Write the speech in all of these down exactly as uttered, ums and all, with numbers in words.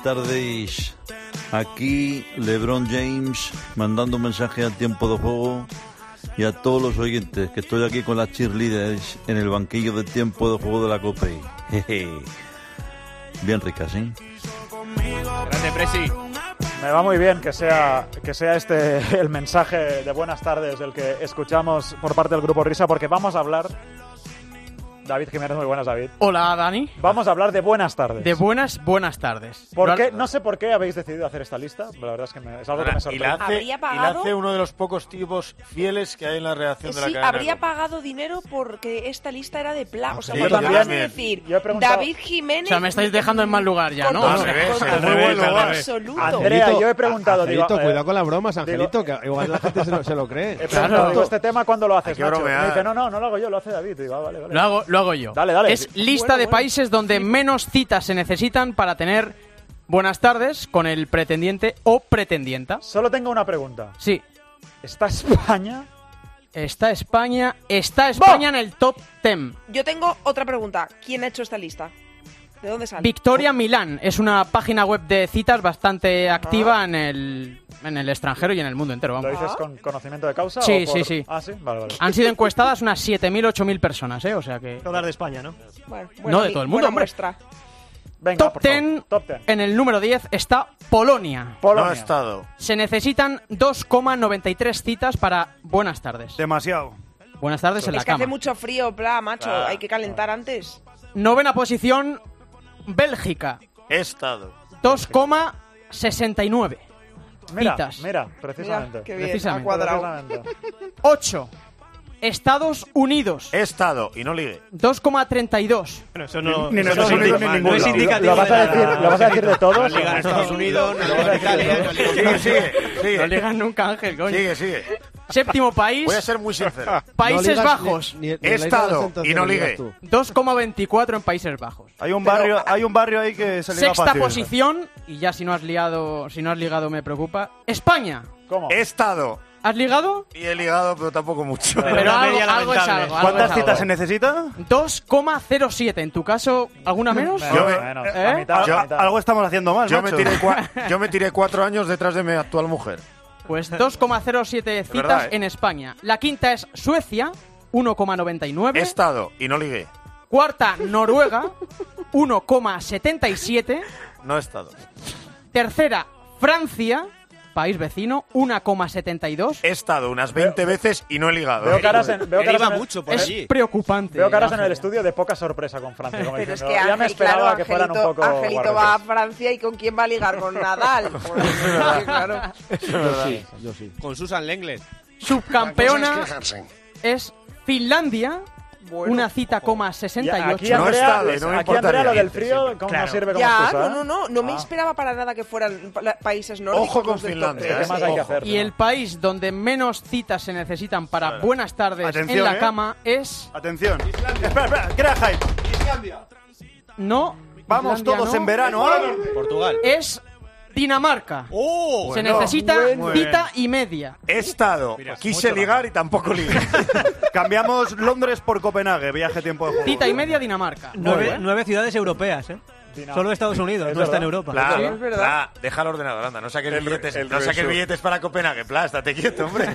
tardes. Aquí LeBron James mandando un mensaje al tiempo de juego y a todos los oyentes, que estoy aquí con las cheerleaders en el banquillo del tiempo de juego de la Copa. Jeje. Bien ricas, ¿eh? Grande, Presi. Me va muy bien que sea, que sea este el mensaje de buenas tardes el que escuchamos por parte del Grupo Risa, porque vamos a hablar... David Jiménez, muy buenas, David. Hola, Dani. Vamos a hablar de buenas tardes. De buenas, buenas tardes. ¿Por qué? No sé por qué habéis decidido hacer esta lista. La verdad es que me, es algo que me Y la sorprende. hace, ¿Habría y la pagado? hace uno de los pocos tipos fieles que hay en la redacción de la Sí, cadena. habría Cope. pagado dinero porque esta lista era de plata. O sea, Sí, cuando yo acabas de también. decir Yo he preguntado- David Jiménez... O sea, me estáis dejando en mal lugar ya, ¿no? Con Al todo- revés, con al todo revés, respeto al revés. absoluto. Andrea, yo he preguntado... Angelito, digo, eh, cuidado con las bromas, digo- Angelito, que igual la gente se lo, se lo cree. He preguntado, digo, este tema, ¿cuándo lo haces, Hay que Nacho? bromear. Me dice, no, no, no lo hago yo, lo hace David. Digo, ah, vale, vale. Lo hago, lo hago yo. Dale, dale. Es lista Bueno, de bueno. países donde menos citas se necesitan para tener buenas tardes con el pretendiente o pretendienta. Solo tengo una pregunta. Sí. ¿Está España? Está España, está España en el top diez. Yo tengo otra pregunta. ¿Quién ha hecho esta lista? ¿De dónde sale? Victoria Milán es una página web de citas bastante activa en el, en el extranjero y en el mundo entero. ¿Lo Vamos. dices con conocimiento de causa? Sí, o por- sí, sí. Ah, sí, vale, vale. Han sido encuestadas unas siete mil, ocho mil personas, ¿eh? O sea que... Todas de España, ¿no? Bueno, No, de mi- todo el mundo, buena hombre. muestra. Venga, Top por favor. diez, Top diez. en el número diez está Polonia. Polonia. No ha estado. Se necesitan dos coma noventa y tres citas para buenas tardes. Demasiado. Buenas tardes en la Es que hace cama. mucho frío, bla, macho. Claro, Hay que calentar antes. Novena posición, Bélgica. He estado. dos coma sesenta y nueve Mira, citas. mira, precisamente. Mira, qué bien, Precisamente. ha cuadrado. Precisamente. ocho. Estados Unidos. He estado y no ligue. dos coma treinta y dos. Bueno, eso no, Ni en eso Estados no es Unidos indi- ni en no ningún es lado. indicativo ¿Lo vas a de decir, nada. ¿lo vas a decir de todos? No liga en Estados Unidos, no liga en Italia, no liga en Sigue, sigue, No sigue. ligan nunca, Ángel, coño. Sigue, sigue. Séptimo país, Voy a ser muy sincero. Países No ligas Bajos. ni- ni- ni He la isla estado de Santander y no ligas ligué. tú. dos coma veinticuatro en Países Bajos. Hay un barrio, hay un barrio ahí que se liga Sexta fácil. posición, y ya si no has liado, si no has ligado me preocupa. España. ¿Cómo? He estado ¿Has ligado? y he ligado, pero tampoco mucho. Pero una algo, media algo es lamentable. algo. algo ¿Cuántas es algo. citas se necesita? dos coma cero siete. ¿En tu caso, alguna menos? Menos, Yo me- menos, ¿Eh? la mitad, Yo- la mitad. Algo estamos haciendo mal, Yo me, macho. tiré cua- yo me tiré cuatro años detrás de mi actual mujer. Pues dos coma cero siete citas verdad, ¿eh? en España. La quinta es Suecia, uno coma noventa y He nueve. estado y no ligué. Cuarta, Noruega, uno coma setenta y siete. No he estado. Tercera, Francia, país vecino, uno coma setenta y dos. He estado unas veinte veces y no he ligado. Veo ¿eh? caras en, veo caras en el, mucho por Es allí. preocupante. veo caras en el Ángel. estudio de poca sorpresa con Francia. Como Pero es diciendo, que ya me Ángel, esperaba claro, que fueran Angelito, un poco Angelito va a guarretes. Francia y ¿con quién va a ligar? Con Nadal. Pues, claro. Yo sí, yo sí. Con Susan Lenglet. Subcampeona es Finlandia, Bueno. una cita coma sesenta y Ya, aquí ocho. No he Andrea, estado y no me aquí Andrea importaría. lo del frío, ¿cómo Claro. nos sirve como Ya, excusa? no, no, no. No me Ah. esperaba para nada que fueran pa- países nórdicos. Ojo con los del Finlandia, top ¿Qué tres. más hay que Ojo. hacer? Y el país donde menos citas se necesitan para buenas tardes Atención, en la ¿eh? cama es... Atención. Espera, espera, crea hype. No. Vamos Islandia todos no, en verano. ¿ah? Portugal. Es Dinamarca. ¡Oh! Se bueno, necesita muy cita y media. He estado. Quise ligar y tampoco ligué. Cambiamos Londres por Copenhague. Viaje tiempo de juego. Cita y media Dinamarca. Nueve, Bueno, ¿eh? nueve ciudades europeas, ¿eh? Dina- Solo Estados Unidos, Es no está verdad. en Europa. Pla, Sí, es verdad. Pla, deja el ordenador, anda. No saques El- billetes, el no saques resumen. billetes para Copenhague. Pla, estate quieto, hombre.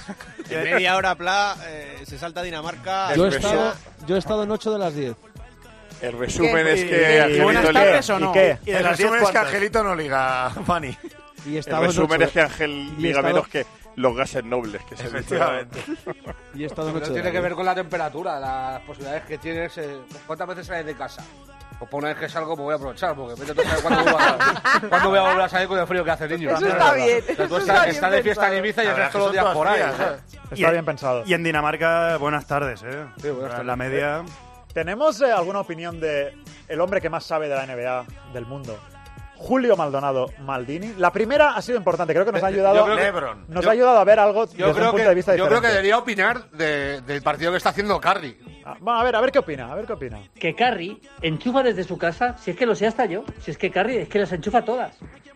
En media hora, Pla, eh, se salta Dinamarca. Yo he, El estado, yo he estado en ocho de las diez. El resumen ¿Qué? es ¿Y- que y Angelito buenas liga. tardes o no? ¿Y qué? Y de El las diez, resumen es que ¿cuántas? Angelito no liga, Fanny. Y he El estado en resumen ocho- es que Ángel y he liga estado- menos que los gases nobles que se dice. Efectivamente. Y he estado en Pero ocho de tiene las que ver diez. con la temperatura, las posibilidades que tienes. eh, ¿Cuántas veces sales de casa? Pues por una vez que salgo, pues voy a aprovechar, porque vete tú a saber cuándo voy a, cuándo voy a volver a salir con el frío que hace el niño. Eso está bien. O sea, tú Eso estás, está estás bien de fiesta en pensado. Ibiza y La estás verdad todos los que son días por ahí. todas frías, ¿sabes? Está bien pensado. Y en Dinamarca, buenas tardes, ¿eh? Sí, buenas tardes. La media. ¿Tenemos eh, alguna opinión de el hombre que más sabe de la N B A del mundo? Julio Maldonado Maldini. La primera ha sido importante, creo que nos ha ayudado, Yo creo que- Lebron. nos yo- ha ayudado a ver algo Yo desde un creo, punto que, de vista yo creo que diferente. debería opinar de- del partido que está haciendo Curry. Ah, bueno, a ver, a ver qué opina, a ver qué opina. Que Curry enchufa desde su casa, si es que lo sé hasta yo, si es que Curry es que las enchufa todas.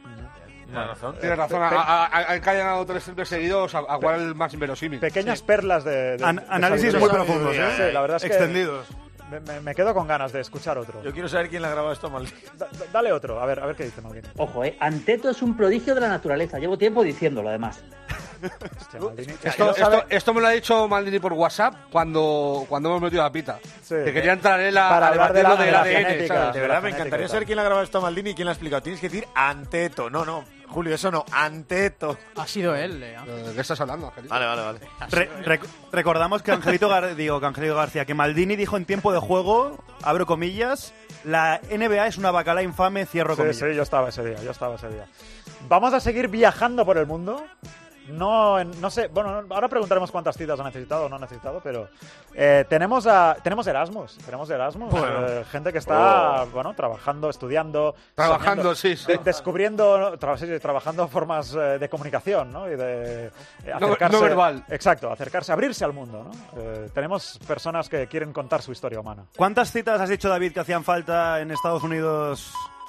Tienes razón. Tienes razón, a- a- a- a- que hayan dado tres triples seguidos, a, a cuál es el más inverosímil. Pequeñas perlas de, de- An- de análisis sabiduría. muy profundos, ¿eh? Sí, la verdad es que Extendidos. Me, me- me quedo con ganas de escuchar otro. Yo quiero saber quién le ha grabado esto a Maldini. Da- da- dale otro, a ver, a ver qué dice Maldini. Ojo, eh. Anteto es un prodigio de la naturaleza. Llevo tiempo diciéndolo, además. Hostia, Maldini. Esto, esto, esto me lo ha dicho Maldini por WhatsApp cuando, cuando hemos metido la pita. Sí. Que quería entrar él a, Para a hablar de debatir la- lo de del la A D N, genética. ¿sabes? De la verdad, me genética encantaría y saber tal. quién le ha grabado esto a Maldini y quién le ha explicado. Tienes que decir Anteto. No, no, Julio, eso no. Anteto. Ha sido él, eh. ¿De qué estás hablando, Angelito? Vale, vale, vale. Re- rec- recordamos que Angelito, Gar- digo, que Angelito García, que Maldini dijo en tiempo de juego, abro comillas, la N B A es una bacala infame, cierro Sí, comillas. sí, yo estaba ese día, yo estaba ese día. Vamos a seguir viajando por el mundo. No, en- no sé, bueno, ahora preguntaremos cuántas citas ha necesitado o no ha necesitado, pero eh, tenemos a, tenemos Erasmus, tenemos Erasmus, Bueno. eh, gente que está, Oh. bueno, trabajando, estudiando, Trabajando, soñando, sí, sí. de- descubriendo, tra- sí, sí, trabajando formas eh, de comunicación, ¿no? Y de eh, No- acercarse, no verbal. exacto, acercarse, abrirse al mundo, ¿no? Eh, tenemos personas que quieren contar su historia humana. ¿Cuántas citas has dicho, David, que hacían falta en Estados Unidos?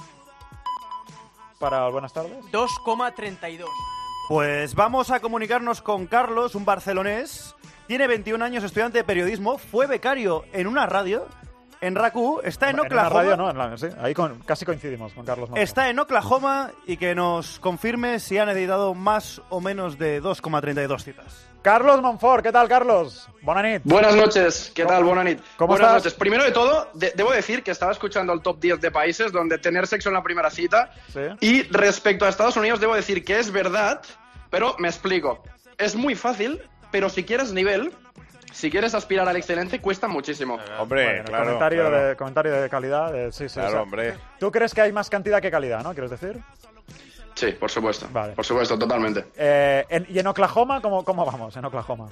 Para buenas tardes. dos coma treinta y dos. Pues vamos a comunicarnos con Carlos, un barcelonés. Tiene veintiún años, estudiante de periodismo, fue becario en una radio, en R A C U, está en En una Oklahoma. radio, no, en la- sí, ahí con- casi coincidimos con Carlos Monzón. Está en Oklahoma y que nos confirme si ha necesitado más o menos de dos coma treinta y dos citas. Carlos Monfort, ¿qué tal, Carlos? Buena nit. Buenas noches, ¿qué tal? Buenas noches. ¿Cómo Buenas estás? noches. Primero de todo, de- debo decir que estaba escuchando el top diez de países donde tener sexo en la primera cita. Sí. Y respecto a Estados Unidos, debo decir que es verdad, pero me explico. Es muy fácil, pero si quieres nivel, si quieres aspirar al excelente, cuesta muchísimo. Hombre, Bueno, claro. comentario, claro. De, comentario de calidad. de- sí, sí, Claro, o sea, hombre. ¿Tú crees que hay más cantidad que calidad, no? ¿Quieres decir? Sí, por supuesto. Vale. Por supuesto, totalmente. Eh, en- ¿Y en Oklahoma cómo, cómo vamos? En Oklahoma.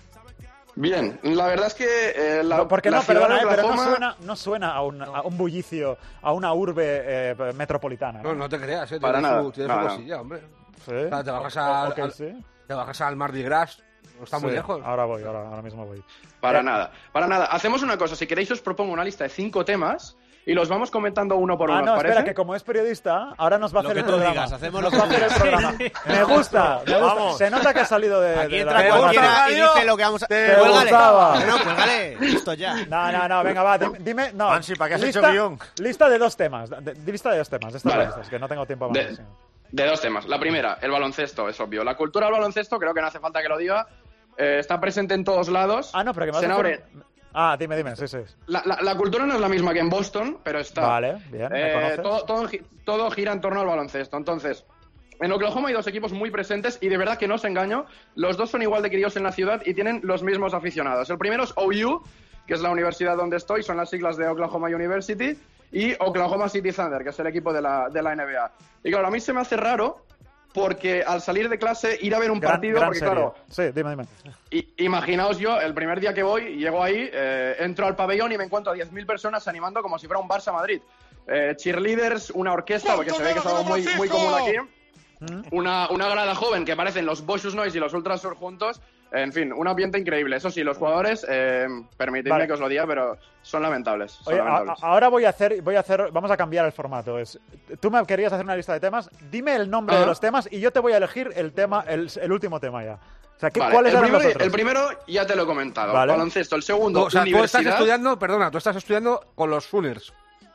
Bien, la verdad es que eh, la, No, porque la no, ciudad perdona, de eh, pero no Oklahoma- suena, no suena a, un, a un bullicio, a una urbe eh, metropolitana. No, no te creas, eh. Para Tiene nada. su, tiene No, su no. cosilla, hombre. Sí. O sea, te bajas O- al, ok, al- sí. te bajas al Mardi Gras, no está muy Sí, lejos. Ahora voy, ahora, ahora mismo voy. Para Eh, nada, para nada. Hacemos una cosa, si queréis os propongo una lista de cinco temas y los vamos comentando uno por uno, Ah, no, ¿os espera, parece? que como es periodista, ahora nos va a Lo hacer que el tú programa. digas, hacemos Nos lo va a que hacer el programa. Me gusta, me gusta. Vamos. Se nota que ha salido de, Aquí de entra la- cualquiera y Radio. dice lo que vamos a... Te Cuélgale. gustaba. No, cuélgale. Listo ya. No, no, no, venga, va, dime, dime- no. Mansi, ¿para qué has lista, hecho guión? Lista de dos temas, de, de- lista de dos temas, de estas Vale. listas, que no tengo tiempo De- más. sí. De dos temas. La primera, el baloncesto, es obvio. La cultura del baloncesto, creo que no hace falta que lo diga, eh, está presente en todos lados. Ah, no, pero que me vas Se a hacer- abre- Ah, dime, dime, sí, sí. La, la- la cultura no es la misma que en Boston, pero está. Vale, bien, me Eh, conoces. todo, todo, gi- todo gira en torno al baloncesto. Entonces, en Oklahoma hay dos equipos muy presentes y de verdad que no os engaño, los dos son igual de críos en la ciudad y tienen los mismos aficionados. El primero es O U, que es la universidad donde estoy, son las siglas de Oklahoma University, y Oklahoma City Thunder, que es el equipo de la, de la N B A. Y claro, a mí se me hace raro porque al salir de clase ir a ver un Gran- partido, gran porque serie. claro, Sí, dime, dime. I- imaginaos yo, el primer día que voy, llego ahí, eh, entro al pabellón y me encuentro a diez mil personas animando como si fuera un Barça-Madrid. Eh, cheerleaders, una orquesta, porque se ve que es algo muy, muy común aquí. Una, una grada joven que parecen los Boschus Noise y los Ultrasur juntos. En fin, un ambiente increíble. Eso sí, los jugadores, eh, permitidme Vale. que os lo diga, pero son lamentables. Son Oye, a- lamentables. a- ahora voy a hacer, voy a hacer, vamos a cambiar el formato. Es, tú me querías hacer una lista de temas, dime el nombre Ajá. de los temas y yo te voy a elegir el tema, el, el último tema ya. O sea, ¿qué, Vale, ¿cuáles el, eran primero, los otros? el primero ya te lo he comentado. Vale. Baloncesto. El segundo, O sea, tú universidad. estás estudiando, perdona, tú estás estudiando con los Sooners.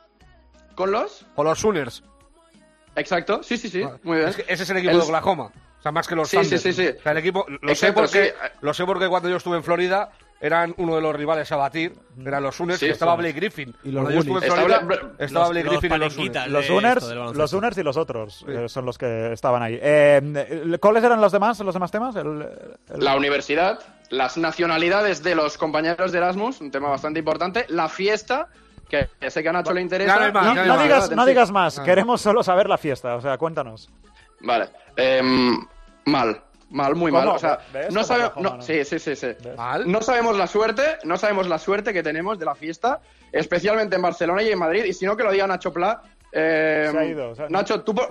¿Con los? Con los Sooners. Exacto, sí, sí, sí. Muy bien. Es que ese es el equipo El- de Oklahoma. O sea, más que los Sí, Thunder. sí, sí, sí. O sea, el equipo, lo sé, Exacto, porque, sí. lo sé porque cuando yo estuve en Florida eran uno de los rivales a batir. Eran los Sooners, Sí, que estaba son- Blake Griffin. Y los cuando yo estuve en Bullies. Florida, Estaba Bla- estaba los- Blake los Griffin y los palenquitas. Sooners. Los de Sooners, esto del baloncesto. los Sooners y los otros eh, son los que estaban ahí. Eh, ¿Cuáles eran los demás, los demás temas? El- el- La universidad, las nacionalidades de los compañeros de Erasmus, un tema bastante importante, la fiesta, que sé que a Nacho le interesa. Ya no hay más, No, ya no hay no más. digas, no Sí. digas más, Ah. queremos solo saber la fiesta, o sea, cuéntanos. Vale. Em, mal, mal, muy mal. ¿Cómo? O sea, ¿Ves? no Como sabemos. Oklahoma, No, ¿no? sí, sí, sí, sí. Mal. No sabemos la suerte, no sabemos la suerte que tenemos de la fiesta, especialmente en Barcelona y en Madrid, y si no que lo diga Nacho Pla. Em, Se ha ido, o sea, Nacho, tú por,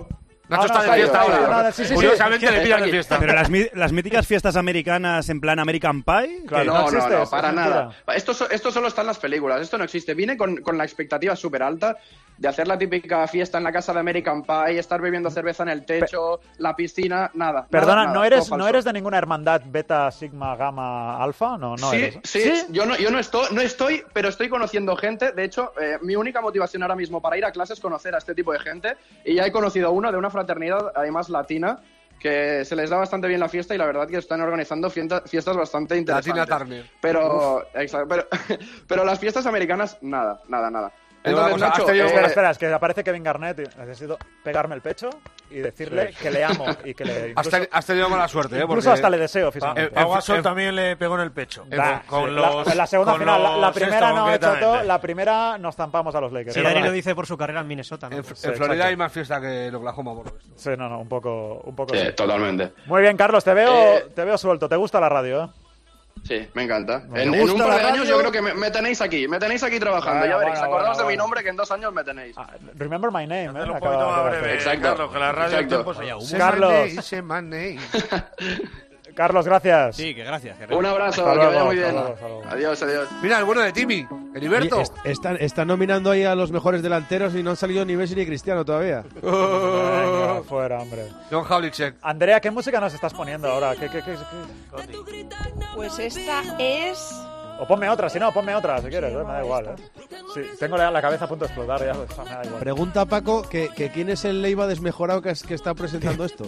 Nacho no, está de no, fiesta no, ahora. no, no, sí, sí, Curiosamente sí, le sí, pillan de aquí. fiesta. Pero las, mi- las míticas fiestas americanas en plan American Pie. Claro, ¿qué? no No, no, existe, no, es para mentira. nada. Esto, so- esto solo está en las películas, esto no existe. Vine con, con la expectativa súper alta de hacer la típica fiesta en la casa de American Pie, estar bebiendo cerveza en el techo, la piscina, nada. Perdona, nada, nada, ¿no, eres, todo ¿no falso. eres de ninguna hermandad beta, sigma, gamma, alfa? No, no sí, eres. sí, Yo, no, yo no, estoy, no estoy, pero estoy conociendo gente. De hecho, eh, mi única motivación ahora mismo para ir a clase es conocer a este tipo de gente. Y ya he conocido a uno de una fraternidad, además latina, que se les da bastante bien la fiesta y la verdad que están organizando fiesta- fiestas bastante interesantes. Latina Turner. Pero, exacto, pero, pero las fiestas americanas, nada, nada, nada. Pero una Entonces, cosa, Nacho, has tenido- eh, Espera, espera, es que aparece Kevin Garnett y necesito pegarme el pecho y decirle que le amo y que le... Has, Incluso, ten- has tenido mala suerte, ¿eh? incluso Porque- hasta le deseo físicamente. Pau Gasol también le pegó en el pecho. Da, con sí. los, la, la segunda con final, la, la los primera esto, no he hecho todo, concretamente. la primera nos zampamos a los Lakers. Sí, Es Dani verdad. lo dice por su carrera en Minnesota, ¿no? En, Sí, en Florida exacto. hay más fiesta que en Oklahoma, por lo visto. Sí, no, no, un poco... Un poco sí, sí. totalmente. Muy bien, Carlos, te veo, Eh, te veo suelto. ¿Te gusta la radio, eh? Sí, me encanta. Me En, en gusta un par la de años radio. yo creo que me, me tenéis aquí, me tenéis aquí trabajando. Bueno, ya veréis, bueno, acordaos bueno, de mi bueno. nombre que en dos años me tenéis. Remember my name, ¿eh? Un Acaba- poquito más acaba de breve, hacer. Exacto. Carlos, que la radio el Exacto. tiempo se... Carlos. Say my name. Carlos, gracias. Sí, que gracias. que Un abrazo, Hasta que luego, vaya muy hasta bien. luego, hasta luego. Adiós, adiós. Mira, el bueno de Timmy, Heriberto. Oye, est- están, están nominando ahí a los mejores delanteros y no han salido ni Messi ni Cristiano todavía. Venga, fuera, hombre. John Havlicek. Andrea, ¿qué música nos estás poniendo ahora? ¿Qué, qué, qué, qué? Pues esta es... O ponme otra, si no, ponme otra, si quieres, ¿eh? Me da igual, ¿eh? Sí, tengo la, la cabeza a punto de explotar ya, pues, me da igual. Pregunta a Paco que, que quién es el Leiva desmejorado que, es- que está presentando esto.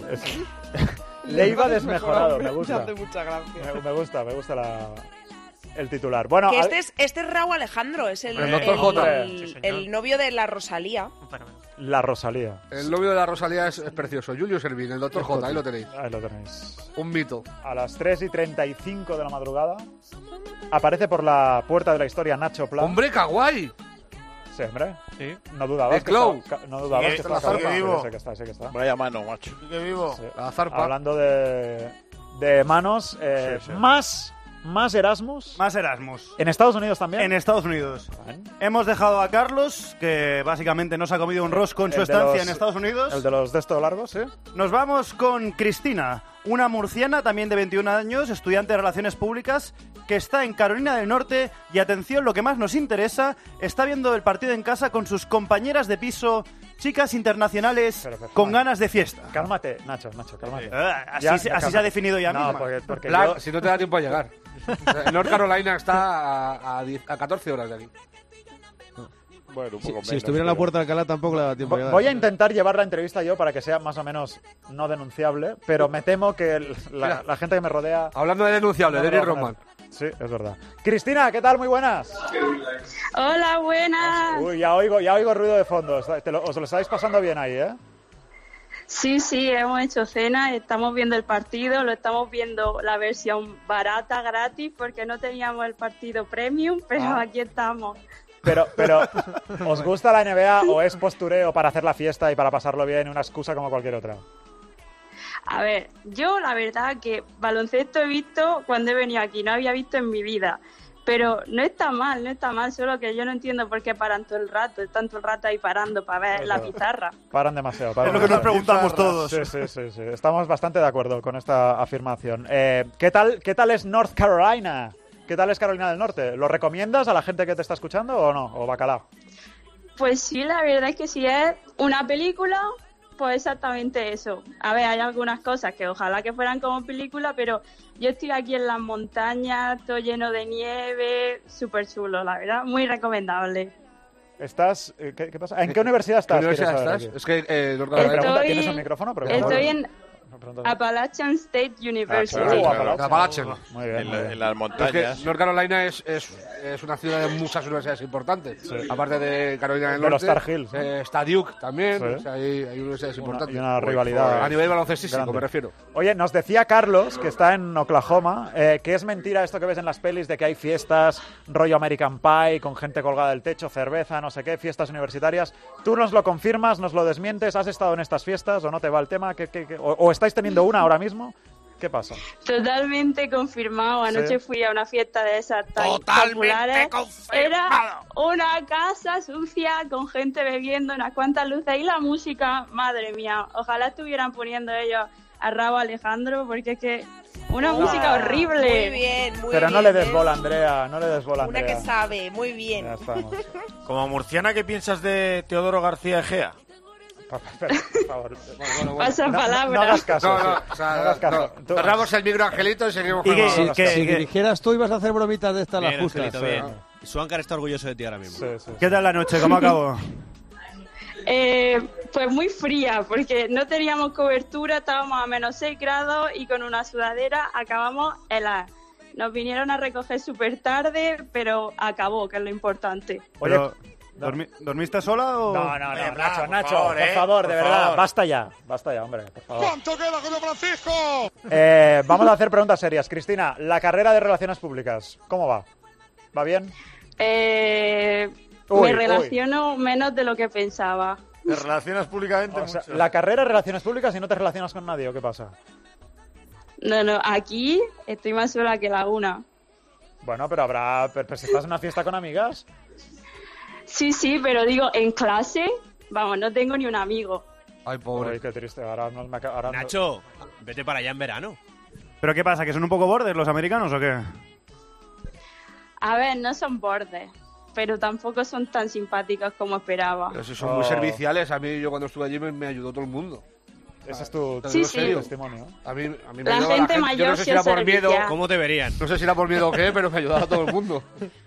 Leiva desmejorado, me gusta. hace mucha gracia. Me, me gusta, me gusta la, el titular. Bueno, que a- este es, este es Raúl Alejandro, es el, El doctor J. el- Sí, señor. el novio de la Rosalía. la Rosalía. El novio de la Rosalía es, es precioso. Julio Servín, el doctor J, ahí lo tenéis. Ahí lo tenéis. Un mito. A las tres y treinta y cinco de la madrugada aparece por la puerta de la historia Nacho Pla. ¡Hombre, kawaii! Sí, hombre. Sí. No dudabas The que Clown. está, ca- no dudabas Sí, que está está la zarpa. vivo. Sí, que está, sí que está. Vaya mano, macho. Que vivo. Sí. La zarpa. Hablando de, de manos, eh, Sí, sí. más más Erasmus Más Erasmus. en Estados Unidos también. En Estados Unidos. Bien. Hemos dejado a Carlos, que básicamente no se ha comido un rosco en su El de estancia los- en Estados Unidos. El de los de estos largos, sí. Nos vamos con Cristina, una murciana también de veintiún años, estudiante de Relaciones Públicas, que está en Carolina del Norte y, atención, lo que más nos interesa, está viendo el partido en casa con sus compañeras de piso, chicas internacionales Pero, pero, con calma. ganas de fiesta. Cálmate, Nacho, Nacho, cálmate. Eh, así Ya, se- ya, así se cálmate. ha definido ya No, misma. porque, porque Black, yo- si no te da tiempo a llegar. North Carolina está a, a, diez a catorce horas de aquí. Bueno, un Si, poco si menos, estuviera en la pero- puerta de Alcalá tampoco le da tiempo a Vo- llegar. Voy a intentar llevar la entrevista yo para que sea más o menos no denunciable, pero me temo que el- la, Mira. la gente que me rodea... Hablando de denunciable, no me Derry lo va a poner. Roman. Sí, es verdad. Cristina, ¿qué tal? Muy buenas. Hola, buenas. Uy, ya oigo, ya oigo ruido de fondo. Está- te lo- os lo estáis pasando bien ahí, ¿eh? Sí, sí, hemos hecho cena, estamos viendo el partido, lo estamos viendo la versión barata, gratis, porque no teníamos el partido premium, pero Ah. aquí estamos. Pero, pero, ¿os gusta la N B A o es postureo para hacer la fiesta y para pasarlo bien, una excusa como cualquier otra? A ver, yo la verdad que baloncesto he visto cuando he venido aquí, no había visto en mi vida. Pero no está mal, no está mal, solo que yo no entiendo por qué paran todo el rato, están todo el rato ahí parando para ver la pizarra. Paran demasiado. paran Es lo que nos demasiado. preguntamos todos. Sí, sí, sí, sí. Estamos bastante de acuerdo con esta afirmación. Eh, ¿qué tal, ¿Qué tal es North Carolina? ¿Qué tal es Carolina del Norte? ¿Lo recomiendas a la gente que te está escuchando o no? ¿O bacalao? Pues sí, la verdad es que si es una película, pues exactamente eso. A ver, hay algunas cosas que ojalá que fueran como película, pero yo estoy aquí en las montañas, todo lleno de nieve, súper chulo, la verdad, muy recomendable. ¿Estás, eh, ¿qué, qué pasa? ¿En qué universidad estás? ¿Qué universidad Quiero saber estás? aquí. Es que eh, North Oye, Carolina- pregunta, Estoy- ¿tienes el micrófono? Pregunta. Estoy en Pregunta. Appalachian State University. Ah, claro, claro. Appalachian. Muy bien, En, muy la- bien. en las Es montañas. que North Carolina es, es, es una ciudad de muchas universidades importantes. Aparte de Carolina del De los Norte. Tar Heels, ¿no? eh, está Duke también. Sí. O sea, hay, hay universidades Una- importantes. y una rivalidad A nivel baloncestístico, grande. me refiero. Oye, nos decía Carlos, que está en Oklahoma, eh, que es mentira esto que ves en las pelis de que hay fiestas, rollo American Pie, con gente colgada del techo, cerveza, no sé qué, fiestas universitarias. ¿Tú nos lo confirmas, nos lo desmientes? ¿Has estado en estas fiestas o no te va el tema? ¿Qué, qué- qué- O, o estáis teniendo una ahora mismo? ¿Qué pasa? Totalmente confirmado. Anoche Sí. fui a una fiesta de esas tan Totalmente populares. confirmado. Era una casa sucia con gente bebiendo, unas cuantas luces y la música, madre mía. Ojalá estuvieran poniendo ellos a Rauw Alejandro porque es que una Oh. música horrible. Muy bien, muy Pero bien. no le des ¿eh? bola, Andrea, no le des bola, Una Andrea. que sabe, muy bien. Ya estamos. Como murciana, ¿qué piensas de Teodoro García Egea? Espera, por favor. Pasa No, no, palabra. no hagas caso. No, sí. no, o sea, No hagas caso. no. Tú- Cerramos el micro, Angelito, y seguimos Y con que- los- sí, que- Si que- dirigieras tú ibas a hacer bromitas de estas las Bien, justas. Angelito, bien. Suancar está orgulloso de ti ahora mismo. Sí, sí, sí. ¿Qué tal la noche? ¿Cómo acabó? Eh, pues muy fría, porque no teníamos cobertura, estábamos a menos seis grados y con una sudadera acabamos heladas. Nos vinieron a recoger súper tarde, pero acabó, que es lo importante. Oye, Pero, ¿dormi- ¿dormiste sola o...? no, no, no, Eh, Nacho, por Nacho, favor, por eh, favor, por de verdad, favor. basta ya, basta ya, hombre, por favor. ¿Cuánto queda, Julio Francisco? Eh, vamos a hacer preguntas serias. Cristina, la carrera de Relaciones Públicas, ¿cómo va? ¿Va bien? Eh, Uy, me uy. relaciono menos de lo que pensaba. Te relacionas públicamente O sea, mucho. la carrera de Relaciones Públicas y no te relacionas con nadie, ¿o qué pasa? No, no, aquí estoy más sola que la una. Bueno, pero habrá... Pero, pero si estás en una fiesta con amigas... Sí, sí, pero digo, en clase, vamos, no tengo ni un amigo. Ay, pobre. Uy, qué triste, ahora no me... aca- Ahora no- Nacho, vete para allá en verano. ¿Pero qué pasa? ¿Que son un poco bordes los americanos o qué? A ver, no son bordes, pero tampoco son tan simpáticos como esperaba. Pero si son muy Oh. serviciales, a mí yo cuando estuve allí me, me ayudó todo el mundo. Ese es tu, Te Sí, digo sí. serio. testimonio. A mí, a mí me La ayudaba gente Yo mayor no sé si sí era es por miedo, servicial. ¿Cómo te verían? no sé si era por miedo o qué, pero me ayudaba a todo el mundo.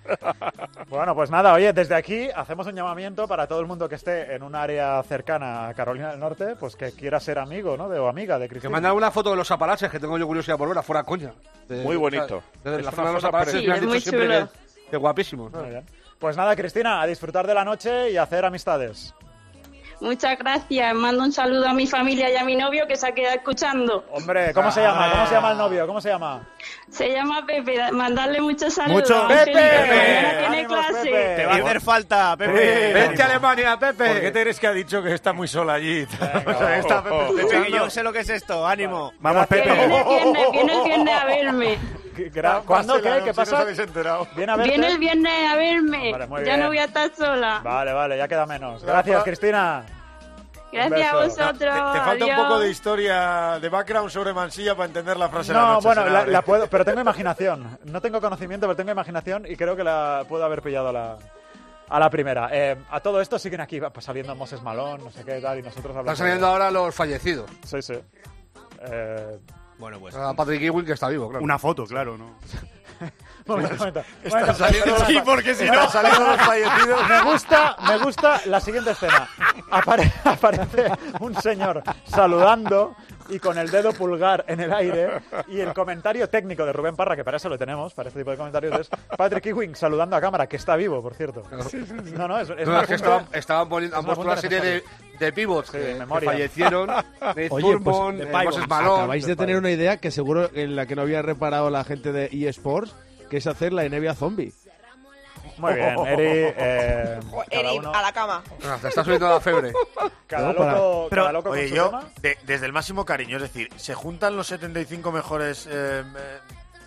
Bueno, pues nada, oye, desde aquí hacemos un llamamiento para todo el mundo que esté en un área cercana a Carolina del Norte, pues que quiera ser amigo, ¿no? De, o amiga de Que Cristina. mandan una foto de los apalaches, que tengo yo curiosidad por ver, fuera coña. De- Muy bonito. o sea, Desde Es la una zona de los foto apalaches Sí, me han es dicho muy siempre chulo. que, que guapísimos. ¿no? Muy bien. Pues nada, Cristina, a disfrutar de la noche y a hacer amistades. Muchas gracias. Mando un saludo a mi familia y a mi novio que se ha quedado escuchando. Hombre, ¿cómo se llama? ¿Cómo se llama el novio? ¿Cómo se llama? Se llama Pepe. Mandarle muchos saludos. Mucho- Angélica, ¡Pepe! que mañana tiene ¡Ánimos, clase. Pepe! Te va a hacer falta, Pepe. Vente a Alemania, ¿Por Pepe. qué? ¿Qué te crees que ha dicho que está muy sola allí? Venga, Está oh, Pepe oh. Pepe, que escuchando. yo sé lo que es esto. Ánimo. Vamos, Que viene el Pepe. viernes, viene el viernes a verme. ¿Qué- gra- ¿Cuándo? Pásela, ¿Qué? no ¿Qué sé si os pasa? habéis enterado. ¿Viene a verte? Viene el viernes a verme. Vale, muy ya bien. no voy a estar sola. Vale, vale, ya queda menos. Gracias, Cristina. Gracias a beso. vosotros. Te, te falta un Adiós. poco de historia, de background sobre Mansilla para entender la frase de la No, noche. bueno, será, la, ¿eh? la puedo, pero tengo imaginación. No tengo conocimiento, pero tengo imaginación y creo que la puedo haber pillado a la, a la primera. Eh, a todo esto siguen aquí pues, saliendo Moses Malone, no sé qué tal, y nosotros hablando. Están saliendo ahora los fallecidos. Sí, sí. Eh, Bueno, pues. A Patrick Ewing, que está vivo, claro. Una foto, claro, ¿no? momento, momento. Están Momento, saliendo los- sí, porque si no, saliendo los fallecidos. Me gusta, me gusta la siguiente escena. Apare- aparece un señor saludando y con el dedo pulgar en el aire y el comentario técnico de Rubén Parra, que para eso lo tenemos, para este tipo de comentarios, es Patrick Ewing saludando a cámara, que está vivo, por cierto. No, no, es, es No, un es que apunte- estaban, estaban poniendo, es han un puesto una apunte serie de, necesario. de pivots que, que memoria. fallecieron. Nate Oye, Bourbon, pues, eh, Moses Malone. acabáis de tener una idea que seguro en la que no había reparado la gente de eSports, que es hacer la N B A Zombie. Muy bien, Eri. Eh, Jo, cada Eri, uno- a la cama. Ah, te está subiendo la febre. Cada No, para- loco, Pero- cada loco con Oye, su yo, tema. de- desde el máximo cariño, es decir, se juntan los setenta y cinco mejores eh, eh,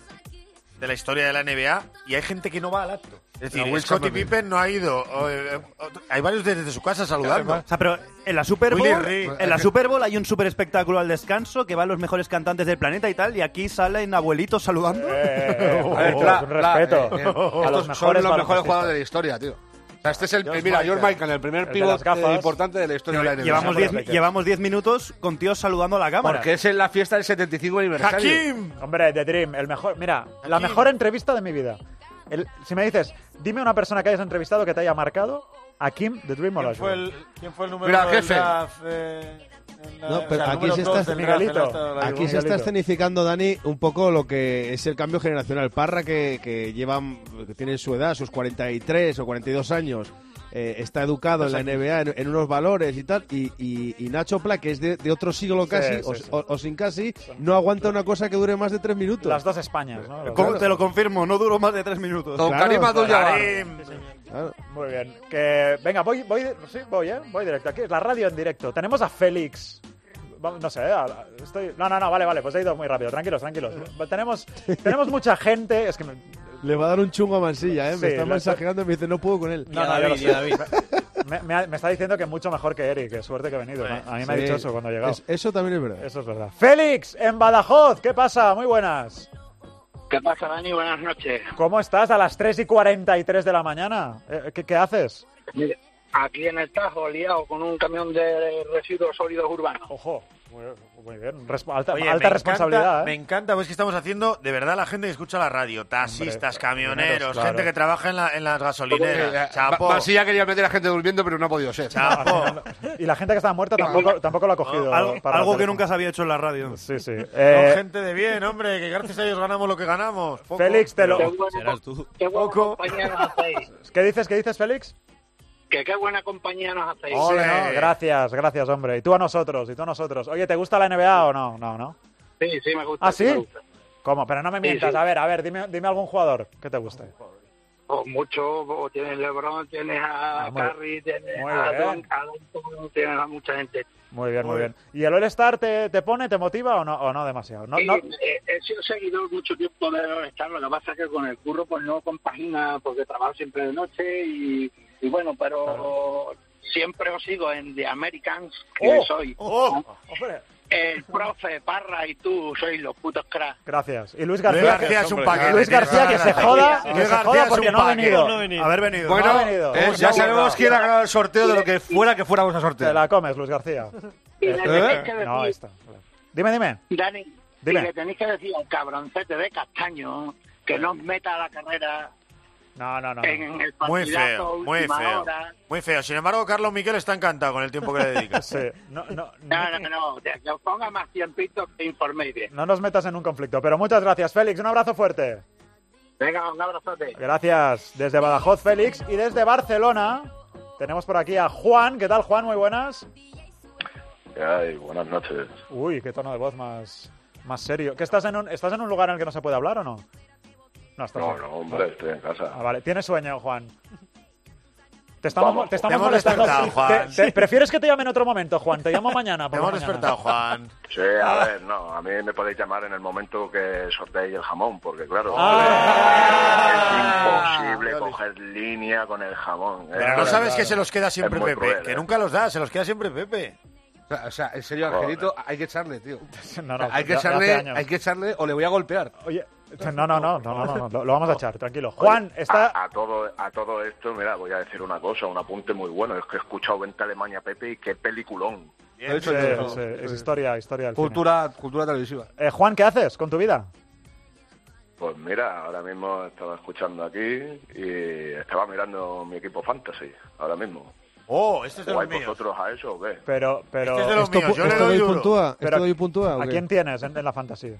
de la historia de la N B A y hay gente que no va al acto. Es decir, No, Will Scottie Chamberlain. Pippen no ha ido. o, eh, otro- hay varios desde su casa saludando. O sea, pero en la Super Willy Bowl, Reed. en la Super Bowl hay un super espectáculo al descanso que van los mejores cantantes del planeta y tal, y aquí salen abuelitos saludando. Eh, A ver, oh, Pla, un Pla, respeto eh, eh, a estos los son mejores los mejores baloncestistas. jugadores de la historia, tío. O sea, este es el, George mira, Michael. George Michael, el primer El de pivot las gafas. eh, importante de la historia de la N B A. Llevamos Ese diez, hombre, llevamos diez minutos con tíos saludando a la cámara. Porque es en la fiesta del setenta y cinco aniversario. ¡Hakim! Hombre, The Dream, el mejor. Mira, la mejor entrevista de mi vida. El- si me dices, dime una persona que hayas entrevistado que te haya marcado, a Kim, The Dream o ¿Quién la fue el, quién fue el número Mira, uno del jefe. draft, eh, en la- No, o pero sea, el aquí número se dos está- del draft, Miguelito, en esta- la- Aquí se está Miguelito. escenificando, Dani, un poco lo que es el cambio generacional. Parra, que, que llevan, que tiene su edad, sus cuarenta y tres o cuarenta y dos años, eh, está educado en la N B A en, en unos valores y tal, y, y, y Nacho Pla, que es de, de otro siglo casi, sí, o, sí. o- o sin casi, no aguanta una cosa que dure más de tres minutos. Las dos Españas, ¿no? Los ¿Cómo? dos. Te lo confirmo, no duró más de tres minutos. Don Claro, Karim claro. Abdul-Jabbar. Karim. Claro. Muy bien. Que, venga, voy, voy, sí, voy, ¿eh? Voy directo. Aquí es la radio en directo. Tenemos a Félix. no sé, eh, estoy... No, no, no, vale, vale, pues he ido muy rápido. Tranquilos, tranquilos. Tenemos, tenemos mucha gente... Es que me... Le va a dar un chungo a Mansilla, ¿eh? Sí, me está lo- mensajeando y me dice, no puedo con él. No, no, yo lo sé. Me, me, ha- me está diciendo que mucho mejor que Eric, que suerte que he venido. ¿no? A mí me ha Sí, dicho eso cuando he llegado. es- eso también es verdad. Eso es verdad. Félix, en Badajoz, ¿qué pasa? Muy buenas. ¿Qué pasa, Dani? Buenas noches. ¿Cómo estás a las tres y cuarenta y tres de la mañana? Eh, ¿Qué, qué haces? Mire, aquí en el Tajo, liado con un camión de residuos sólidos urbanos. Ojo, muy, muy bien. Resp- alta Oye, alta me encanta- responsabilidad, Me ¿eh? encanta, pues que estamos haciendo de verdad la gente que escucha la radio, taxistas, camioneros, claro. gente que trabaja en, la, en las gasolineras. Chapo. Mansilla quería meter a gente durmiendo, pero no ha podido ser. Chapo. Y la gente que estaba muerta tampoco, tampoco lo ha cogido. Algo, para algo el que teléfono. nunca se había hecho en la radio. Sí, sí. Son Eh, gente de bien, hombre, que gracias a ellos ganamos lo que ganamos. Poco, Félix, te lo... pero- Serás tú. Qué buena compañía nos hacéis. ¿Qué dices, qué dices, Félix? Que qué buena compañía nos hacéis. Sí, ¿no? Gracias, gracias, hombre. Y tú a nosotros, y tú a nosotros. Oye, ¿te gusta la N B A o no? No, ¿no? Sí, sí, me gusta. ¿Ah, me sí? gusta. ¿Cómo? Pero no me Sí, mientas. sí. A ver, a ver, dime, dime algún jugador que te guste. O mucho, o tienes LeBron, tienes a Ah, muy- Curry, tienes muy a bien. Don, a Don, tienes a mucha gente. Muy bien, muy Muy bien. ¿Y el All-Star te, te pone, te motiva o no, o no demasiado? No, Sí, no- eh, he sido seguidor mucho tiempo de All-Star, lo que pasa es que con el curro pues no compagina porque trabajo siempre de noche y, y bueno, pero siempre os sigo en The Americans, que ¡Oh! soy. ¡Oh! Hombre, El profe, Parra y tú sois los putos cracks. gracias. Y Luis García, Luis García es un paquete. Luis García que se joda, que Luis se García joda es porque un no ha paquete. venido. No ha venido. Haber venido. No Bueno, ha venido. eh, Hemos ya hablado. sabemos quién ha ganado el sorteo de lo que fuera que fuéramos a Te sortear. la comes, Luis García. Y le Eh, tenéis que decir, No, ahí está. Dime, dime. Dani, Dime. y le tenéis que decir a un cabroncete de Castaño que no os meta a la carrera No, no, no. en el Muy partidazo feo, muy última feo. hora. Muy feo. Sin embargo, Carlos Miquel está encantado con el tiempo que le dedicas. Sí. No, no, No, no, no, de que os ponga más tiempito que informéis bien. no nos metas en un conflicto. Pero muchas gracias, Félix. Un abrazo fuerte. Venga, un abrazote. Gracias. Desde Badajoz, Félix. Y desde Barcelona tenemos por aquí a Juan. ¿Qué tal, Juan? Muy buenas. Ay, buenas noches. Uy, qué tono de voz más, más serio. ¿Que estás en un, ¿Estás en un lugar en el que no se puede hablar o no? No, estás No, en- no, hombre, estoy en casa. Ah, vale. ¿Tienes sueño, Juan? Te estamos, Vamos, te estamos te hemos molestando. despertado, Juan. Te- te- ¿Prefieres que te llame en otro momento, Juan? Te llamo mañana. Te por la hemos mañana. despertado, Juan. Sí, a ver, no, a mí me podéis llamar en el momento que sorteéis el jamón, porque claro, Ah. es imposible coger línea con el jamón. ¿eh? Pero no sabes que se los queda Es siempre muy Pepe. cruel, Que ¿eh? nunca los da, se los queda siempre Pepe. O sea, o sea, en serio, Angelito, hay que echarle, tío. No, no, hay que de- de hace echarle, años. hay que echarle o le voy a golpear. Oye, no, no, no, no, no, no, no, lo, lo vamos a echar, tranquilo. Juan, está... A, a todo, a todo esto, mira, voy a decir una cosa, un apunte muy bueno. Es que he escuchado Vente a Alemania, Pepe, y qué peliculón. Lo he dicho Sí, yo. sí, es historia, historia del cine. Cultura, cultura televisiva. Eh, Juan, ¿qué haces con tu vida? Pues mira, ahora mismo estaba escuchando aquí y estaba mirando mi equipo fantasy, ahora mismo. Oh, este es de los ¿Jugáis míos. vosotros a eso o qué? Pero, pero... Este es de los ¿Esto, míos, yo le esto doy doy duro. puntúa? Pero, ¿Esto doy puntúa o ¿A qué? quién tienes en, en la fantasía?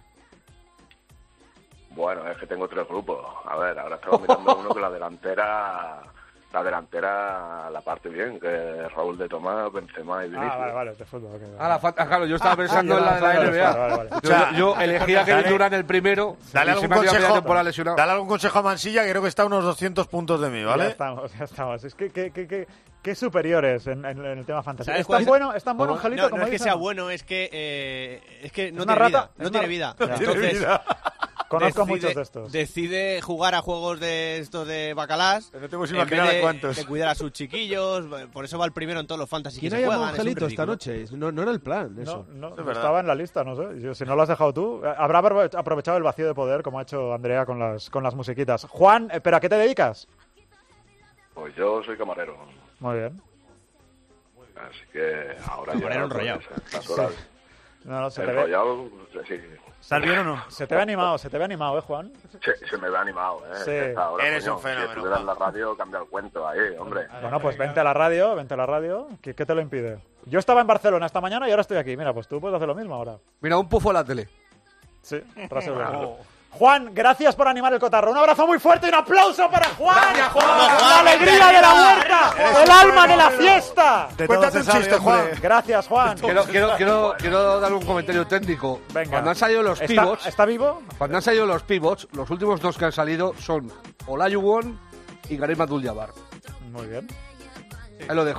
Bueno, es que tengo tres grupos. A ver, ahora estaba mirando uno que la delantera, la delantera la parte bien, que es Raúl de Tomás, Benzema y Vinicius. Ah, vale, vale, de fútbol. ok, Ah, la fa- ah, claro, yo estaba Ah, pensando ah, en la de la vale, N B A. vale, vale. Yo, yo- yo elegí a Kevin Dale- Durant el primero. Dale y algún se me ha quedado media consejo. temporada lesionado. Dale algún consejo a Mansilla, que creo que está a unos doscientos puntos de mí, Ya ¿vale? estamos, ya estamos. Es que, que, que, que, qué superiores en, en- en el tema fantasía. ¿Sabes ¿Es cuál tan es? bueno, es tan bueno, Angelito, No, como no es que dicen, sea ¿no? bueno, es que eh, es que no ¿Es una tiene rata? vida. No ¿Es tiene una- vida. No tiene Entonces, vida. Conozco decide- muchos de estos. Decide jugar a juegos de estos de bacalás. No te puedes en imaginar vez de, a cuántos. de cuidar a sus chiquillos. Por eso va el primero en todos los fantasy que ¿Quién se ha llamado juegan. a es un Angelito esta ridículo. noche? No, no era el plan, eso. No, no, Es verdad. estaba en la lista, no sé. Yo, si no lo has dejado tú, eh, habrá aprove- aprovechado el vacío de poder, como ha hecho Andrea con las, con las musiquitas. Juan, eh, ¿pero a qué te dedicas? Pues yo soy camarero, Muy bien. así que ahora Camarero ya enrollado. pues, las horas No, no, se te ve, enrollado, sí, ¿Estás bien o no? se te ve animado, se te ve animado, ¿eh, Juan? se, se me ve animado, ¿eh? Sí. Esta hora, Eres coño, un fenómeno, Si estuviera en la Juan. radio, cambia el cuento ahí, hombre. Bueno, pues vente a la radio, vente a la radio. ¿Qué, qué te lo impide? Yo estaba en Barcelona esta mañana y ahora estoy aquí. Mira, pues tú puedes hacer lo mismo ahora. Mira, un pufo a la tele. Sí, frase buena. Juan, gracias por animar el cotarro. Un abrazo muy fuerte y un aplauso para Juan. La alegría de la huerta, el alma de la fiesta. De todo Cuéntate se un sabe, chiste, hombre. Juan. Gracias, Juan. Quiero, quiero, quiero, quiero dar un comentario técnico. Venga. Cuando han salido los ¿Está, pivots, ¿Está vivo? cuando han salido los pivots, los últimos dos que han salido son Olajuwon y Karim Abdul-Jabbar. Muy bien. Ahí lo dejo.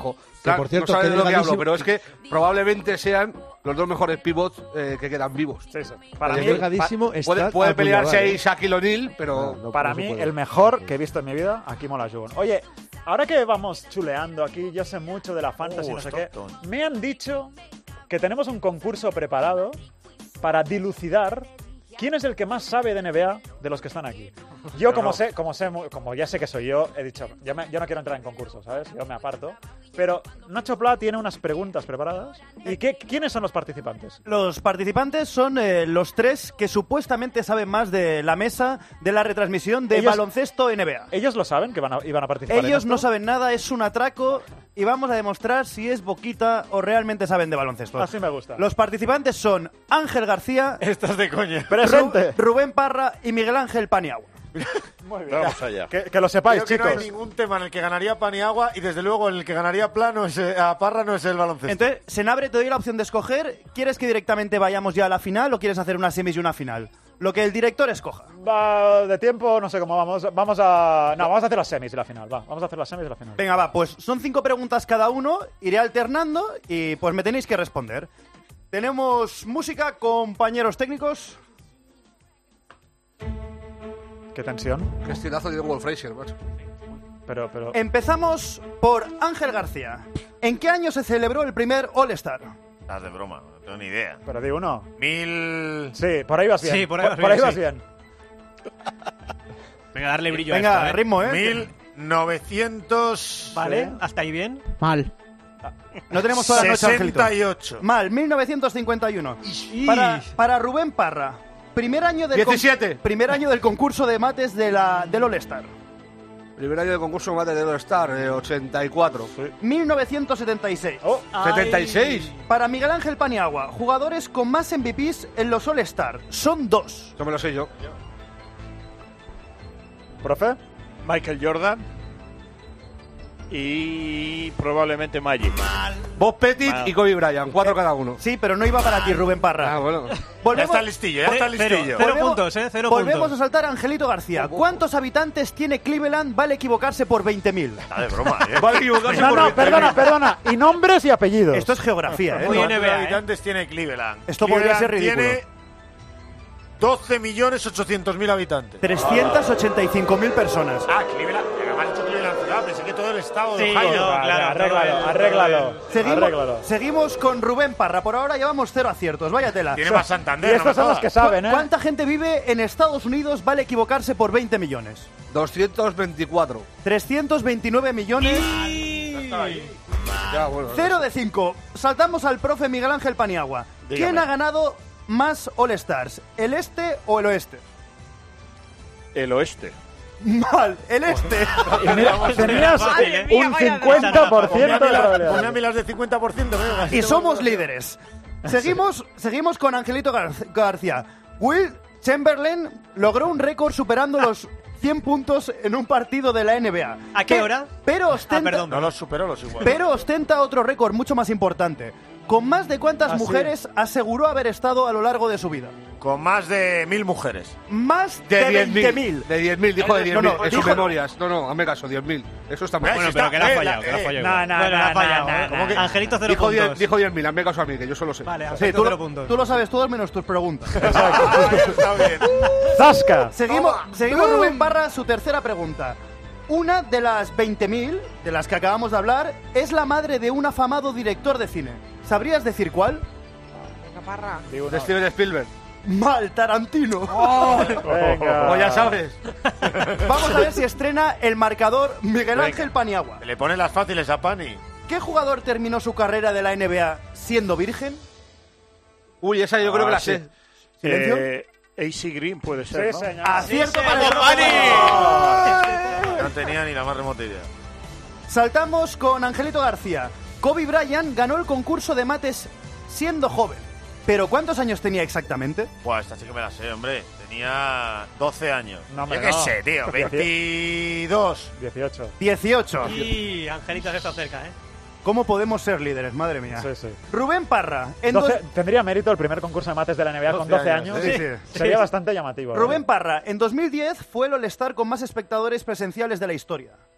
Que, por cierto, no sabes que de lo que delgadísimo- hablo, pero es que probablemente sean los dos mejores pivots eh, que quedan vivos. Sí, sí. Para El mí, delgadísimo pa- está Puede, puede al pelearse Puyabar, ahí ¿eh? Shaquille O'Neal, pero... No, no, para no se mí, puede. el mejor que he visto en mi vida, aquí Olajuwon. Oye, ahora que vamos chuleando aquí, yo sé mucho de la fantasy, Uh, no sé qué. Stockton. Me han dicho que tenemos un concurso preparado para dilucidar quién es el que más sabe de N B A de los que están aquí. Yo, Pero como no. sé, como sé, mu- como ya sé que soy yo, he dicho, yo, me- yo no quiero entrar en concursos, ¿sabes? Yo me aparto. Pero Nacho Pla tiene unas preguntas preparadas. ¿Y qué, quiénes son los participantes? Los participantes son eh, los tres que supuestamente saben más de la mesa de la retransmisión de Ellos- baloncesto N B A. ¿Ellos lo saben que van a, iban a participar en Ellos esto? no saben nada, es un atraco y vamos a demostrar si es boquita o realmente saben de baloncesto. Así me gusta. Los participantes son Ángel García, Estás de coña. Presente. Ru- Rubén Parra y Miguel Ángel Paniagua. Muy bien. Vamos allá. Que, que lo sepáis, Creo que chicos. no hay ningún tema en el que ganaría Paniagua y desde luego en el que ganaría Plano es, eh, a Parra no es el baloncesto. Entonces, Senabre, te doy la opción de escoger. ¿Quieres que directamente vayamos ya a la final o quieres hacer una semis y una final? Lo que el director escoja. Va de tiempo, no sé cómo vamos. Vamos a. No, vamos a hacer las semis y la final. Va, vamos a hacer las semis y la final. Venga, va, pues son cinco preguntas cada uno, iré alternando y pues me tenéis que responder. Tenemos música, compañeros técnicos. Qué tensión. Qué estilazo tiene Wolf Fraser, macho. Pero, pero. Empezamos por Ángel García. ¿En qué año se celebró el primer All-Star? Estás de broma, no tengo ni idea. Pero di uno. Mil... Sí, por ahí vas bien. Sí, por ahí vas por ahí bien, vas sí. bien. Venga, darle brillo Venga, a esto, ¿eh? ritmo, ¿eh? Mil novecientos... Vale, Sí. hasta ahí bien. Mal. No tenemos toda la noche, Angelito. sesenta y ocho. Mal, mil novecientos cincuenta y uno. Para, para Rubén Parra, primer año del con- diecisiete. primer año del concurso de mates de la, del All-Star. Primer año de concurso de mate de All-Star, eh, ochenta y cuatro. mil novecientos setenta y seis. Oh, setenta y seis. Para Miguel Ángel Paniagua, jugadores con más M V Ps en los All-Star. Son dos. Eso me lo sé yo. ¿profe? Michael Jordan y probablemente Magic. Bob Pettit Mal. y Kobe Bryant, cuatro cada uno. Sí, pero no iba para ti, Rubén Parra. Ah, bueno. Ya Volvemos, está listillo, ya está Cero, listillo. cero Volvemos- puntos, ¿eh? Cero volvemos puntos. a saltar a Angelito García. ¿Cuántos habitantes tiene Cleveland? Vale equivocarse por veinte mil. Está de broma, ¿eh? Vale equivocarse No, por no, veinte mil. perdona, perdona. Y nombres y apellidos. Esto es geografía, ¿eh? Muy ¿Cuántos N B A, ¿eh? habitantes tiene Cleveland? Esto podría Cleveland ser ridículo. Tiene doce millones ochocientos mil habitantes. trescientas ochenta y cinco mil personas. Ah, Cleveland. Me has dicho Cleveland ciudad, pensé que todo el estado de Sí, Ohio. no, Vale, claro, arréglalo, todo el- arréglalo. Seguimos, Arréglalo. seguimos con Rubén Parra. Por ahora llevamos cero aciertos. Vaya tela. Tiene más Y Santander. no estos me son los jodas. que saben, ¿eh? ¿Cuánta gente vive en Estados Unidos? Vale equivocarse por veinte millones. doscientos veinticuatro. trescientos veintinueve millones. Ya, bueno. cero de cinco. Saltamos al profe Miguel Ángel Paniagua. Dígame. ¿Quién ha ganado más All-Stars? ¿El este o el oeste? El oeste. Mal, el este. Y mira, tenías Madre mía, un vaya cincuenta por Ponme a ciento mí de las- ponme a probabilidad. mí las de cincuenta por ciento. venga, así Y te somos voy a- líderes. Seguimos, seguimos con Angelito Gar- García. Will Chamberlain logró un récord superando los cien puntos en un partido de la N B A. ¿A qué Pe- hora? Pero Ah, ostenta, perdón. No los superó, los igual. pero ostenta otro récord mucho más importante. ¿Con más de cuántas Ah, sí. mujeres aseguró haber estado a lo largo de su vida? Con más de mil mujeres. Más De de diez veinte mil. mil. De diez mil, dijo de diez No, mil. no, en sus dijo- memorias. No, no, hazme caso, diez mil. Eso está mal. ¿Ves? Bueno, Está- pero que la ha eh, fallado, la- que la ha eh, fallado. no, no, Bueno, la ha no, fallado. no, no, ¿Cómo que- no. Angelito, cero Dijo diez, puntos. dijo diez mil, hazme caso a mí, que yo solo sé. Vale, Sí, Angelito, tú, cero lo, puntos. tú lo sabes todos menos tus preguntas. Ah, está bien. ¡Zasca! Seguimos, seguimos Rubén Parra, su tercera pregunta. Una de las veinte mil, de las que acabamos de hablar, es la madre de un afamado director de cine. ¿Sabrías decir cuál? Digo, De no. Steven Spielberg. Mal, Tarantino. Venga. Pues ya sabes. Vamos a ver si estrena el marcador Miguel Venga. Ángel Paniagua. Le pone las fáciles a Pani. ¿Qué jugador terminó su carrera de la N B A siendo virgen? Uy, esa yo creo que la Ah, sí. sé. ¿Silencio? Eh, A C Green puede ser, Sí, ¿no? señor. Acierto Sí, para el señor, Pani. No tenía ni la más remota idea. Saltamos con Angelito García. Kobe Bryant ganó el concurso de mates siendo joven. ¿Pero cuántos años tenía exactamente? Buah, esta sí que me la sé, hombre. Tenía doce años. No, hombre, Yo qué no. sé, tío. veintidós. dieciocho. dieciocho. Y Angelito se está cerca, ¿eh? ¿Cómo podemos ser líderes? Madre mía. Sí, sí. Rubén Parra. En doce dos- tendría mérito el primer concurso de mates de la N B A con doce doce años, años. sí, sí. Sería Sí. bastante llamativo. ¿eh? Rubén Parra, en dos mil diez fue el All-Star con más espectadores presenciales de la historia.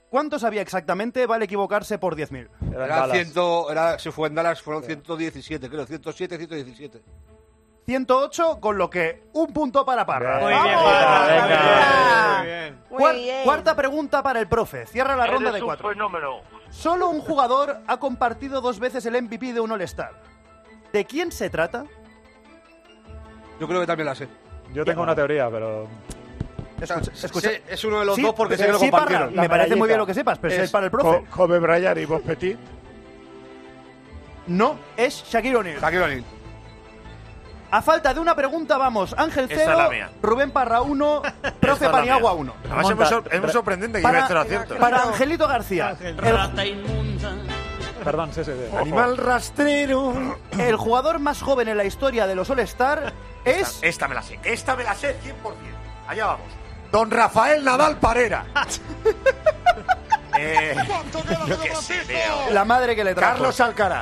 ¿Cuánto sabía exactamente? Vale equivocarse por diez mil. Era ciento, era, si fue en Dallas, fueron ciento diecisiete, creo, ciento siete, ciento diecisiete. ciento ocho, con lo que un punto para Parra. Muy bien, ¡Vamos! muy bien. Cuar- Muy bien. Cuarta pregunta para el profe. Cierra la ronda de cuatro. fenómeno. Solo un jugador ha compartido dos veces el M V P de un All-Star. ¿De quién se trata? Yo creo que también la sé. Yo tengo una teoría, pero... Escucha, escucha. Sí, es uno de los Sí, dos porque sé que lo sí, compartieron. Parra, me parece muy bien lo que sepas, pero es, es para el profe. Co- Kobe Bryant y Bob Petit. No, es Shaquille O'Neal. Shaquille O'Neal. A falta de una pregunta, vamos. Ángel Esa es cero, la mía. Rubén Parra uno, profe es la Paniagua mía. uno. Además, es muy, sor- es muy sorprendente que lleve cero aciertos. Para Angelito García. El, Perdón, sí, sí, sí. Animal rastrero. el jugador más joven en la historia de los All-Star es... Esta, esta me la sé. Esta me la sé cien por ciento. Allá vamos. Don Rafael Nadal Parera. eh, yo qué sé, tío. La madre que le trajo. Carlos Alcaraz.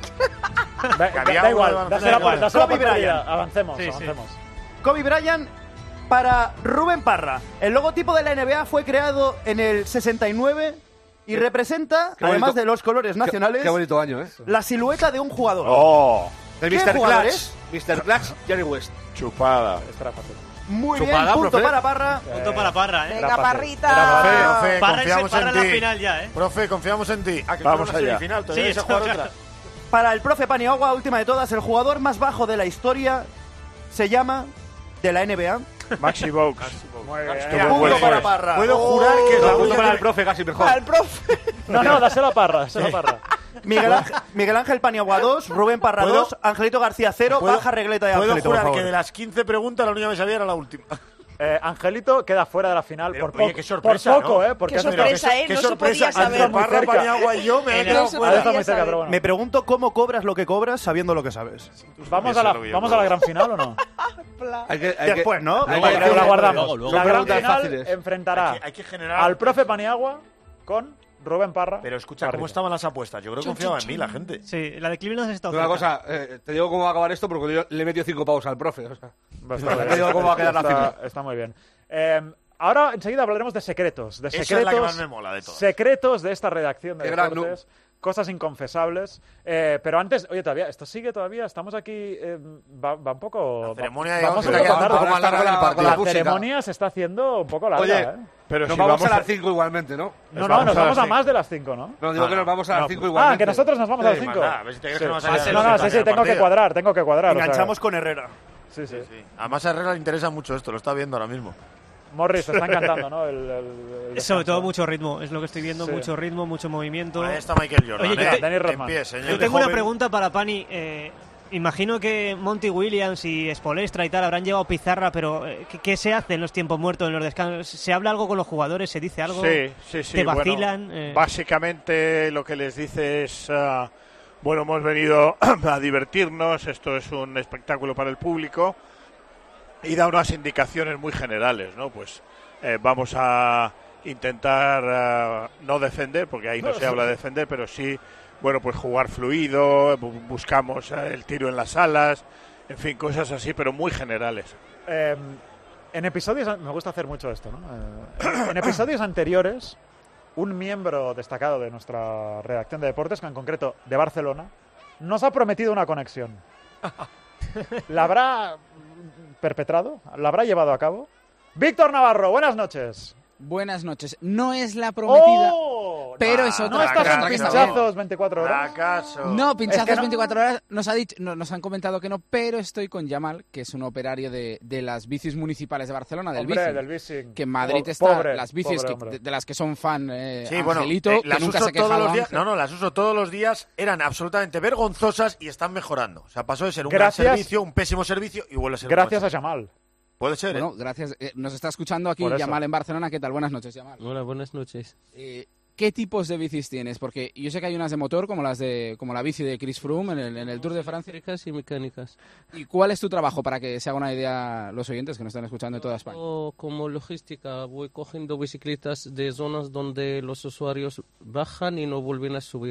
Da, Que había da uno igual, de dásela por, baloncesto. dásela por Kobe perdida. Bryant. Avancemos, Sí, sí. avancemos. Kobe Bryant para Rubén Parra. El logotipo de la N B A fue creado en el sesenta y nueve y representa, Qué además bonito. de los colores nacionales, Qué bonito año, ¿eh? la silueta de un jugador. Oh. De ¿Qué mister jugador Clutch. es? mister Clutch, Jerry West. Chupada. Esta era fácil. Muy Chupada, bien, punto profe. para Parra. Punto para Parra, ¿eh? Venga, fácil. Parrita. Profe, Parra, confiamos Parra en en ti. la final ya, ¿eh? Profe, confiamos en ti. Ah, que Vamos esto es una allá. semifinal, todavía Sí, vais a eso, jugar claro. otra. Para el profe Paniagua, última de todas, el jugador más bajo de la historia se llama de la N B A. Maxi Box. Muy bien. Mira, Punto puedo, para Parra. puedo jurar que es la Punto única para el que- profe, casi mejor. Al profe. No, no, dásela a Parra, dásela a Parra. Miguel Ángel, Miguel Ángel Paniagua dos, Rubén Parra ¿Puedo? dos, Angelito García cero, ¿Puedo- baja regleta de Puedo Angelito, por jurar favor. que de las quince preguntas la única que me sabía era la última. Eh, Angelito queda fuera de la final Pero, por poco. oye, qué sorpresa, por poco, ¿no? ¿eh? Porque Qué ha sido- sorpresa, ¿eh? Qué No se sorpresa. podía saber. Entre Parra, cerca. Paniagua y yo me he En quedado el- fuera. Ha estado muy Podía cerca, saber. pero bueno. Me pregunto cómo cobras lo que cobras sabiendo lo que sabes. ¿Vamos, a la, Eso es lo que yo ¿Vamos a la creo. gran final o no? Hay que, hay Después, que, ¿no? hay Luego, que- Luego la guardamos. luego, luego. La Son gran preguntas final fáciles. enfrentará Hay que, hay que generar. al profe Paniagua con Rubén Parra. Pero escucha, ¿cómo Parrita. estaban las apuestas? Yo creo que confiaba en mí la gente. Sí, la de Cleveland has estado Una cerca. cosa, eh, te digo cómo va a acabar esto porque yo le he metido cinco pavos al profe. O sea. Pues Te está, digo cómo va a quedar la está- final. está muy bien. Eh, ahora enseguida hablaremos de secretos. De Esa es secretos, la que más me mola de todas. secretos de esta redacción de Qué gran deportes. Cosas inconfesables. Eh, pero antes, oye, todavía, esto sigue todavía, estamos aquí, eh, va, va un poco... La ceremonia, va- digamos, vamos un que poco va- tarde. va más larga que el partido. La música. ceremonia se está haciendo un poco larga, Oye, ¿eh? Pero Nos si vamos, vamos a a- las cinco igualmente, ¿no? No, no, vamos nos a vamos las a más de las cinco, ¿no? No, digo No, que nos vamos a las No. cinco igualmente. Ah, que nosotros nos vamos a las Sí, cinco. manda, a ver si te crees que Sí. no vas a ir a No, no, las sí, sí, cinco tengo que partidas. cuadrar, tengo que cuadrar. o sea, Enganchamos con Herrera. sí, sí. Sí. Además a Herrera le interesa mucho esto, lo está viendo ahora mismo. Morris, te está encantando, ¿no? El, el- el Sobre descanso. todo mucho ritmo, es lo que estoy viendo, Sí. mucho ritmo, mucho movimiento. Ahí está Michael Jordan, Oye, yo ¿eh? te- Dennis En Rodman. pie, señor. Yo de tengo una joven. pregunta para Pani. Eh, imagino que Monty Williams y Spoelstra y tal habrán llevado pizarra, pero eh, ¿qué, qué se hace en los tiempos muertos, en los descansos? ¿Se habla algo con los jugadores? ¿Se dice algo? Sí, sí, sí. ¿Te bueno, vacilan? Eh, Básicamente lo que les dice es, ah, bueno, hemos venido a divertirnos, esto es un espectáculo para el público y da unas indicaciones muy generales, ¿no? Pues eh, vamos a intentar ah, no defender, porque ahí no se habla de defender, pero sí, bueno, pues jugar fluido, bu- buscamos eh, el tiro en las alas, en fin, cosas así, pero muy generales. Eh, en episodios, an- me gusta hacer mucho esto, ¿no? Eh, en, en episodios anteriores, un miembro destacado de nuestra redacción de deportes, que en concreto de Barcelona, nos ha prometido una conexión. ¿La habrá perpetrado? ¿La habrá llevado a cabo? Víctor Navarro, buenas noches. Buenas noches. No es la prometida, ¡Oh! pero Ah, es otra. ¿No estás otra en que está bien. pinchazos veinticuatro horas? ¿Acaso? No, pinchazos Es que no- veinticuatro horas. Nos, ha dicho, no, nos han comentado que no, pero estoy con Yamal, que es un operario de, de las bicis municipales de Barcelona, del Hombre, bici. del bicing. Que en Madrid Po- está pobre, las bicis pobre que- hombre. de, de las que son fan eh, Sí, bueno, Angelito, eh, que las nunca uso se ha quejado todos los días. Ángel. No, no, las uso todos los días. Eran absolutamente vergonzosas y están mejorando. O sea, pasó de ser un Gracias- gran servicio, un pésimo servicio y vuelve a ser un Gracias a buen Jamal. servicio. Puede ser, Bueno, ¿eh? gracias. Eh, nos está escuchando aquí Por eso. Yamal en Barcelona. ¿Qué tal? Buenas noches, Yamal. Hola, buenas noches. Eh, ¿Qué tipos de bicis tienes? Porque yo sé que hay unas de motor, como las de como la bici de Chris Froome en el, en el Tour de Francia. Eléctricas y mecánicas. ¿Y cuál es tu trabajo para que se haga una idea los oyentes que nos están escuchando de toda España? Yo, como logística, voy cogiendo bicicletas de zonas donde los usuarios bajan y no vuelven a subir.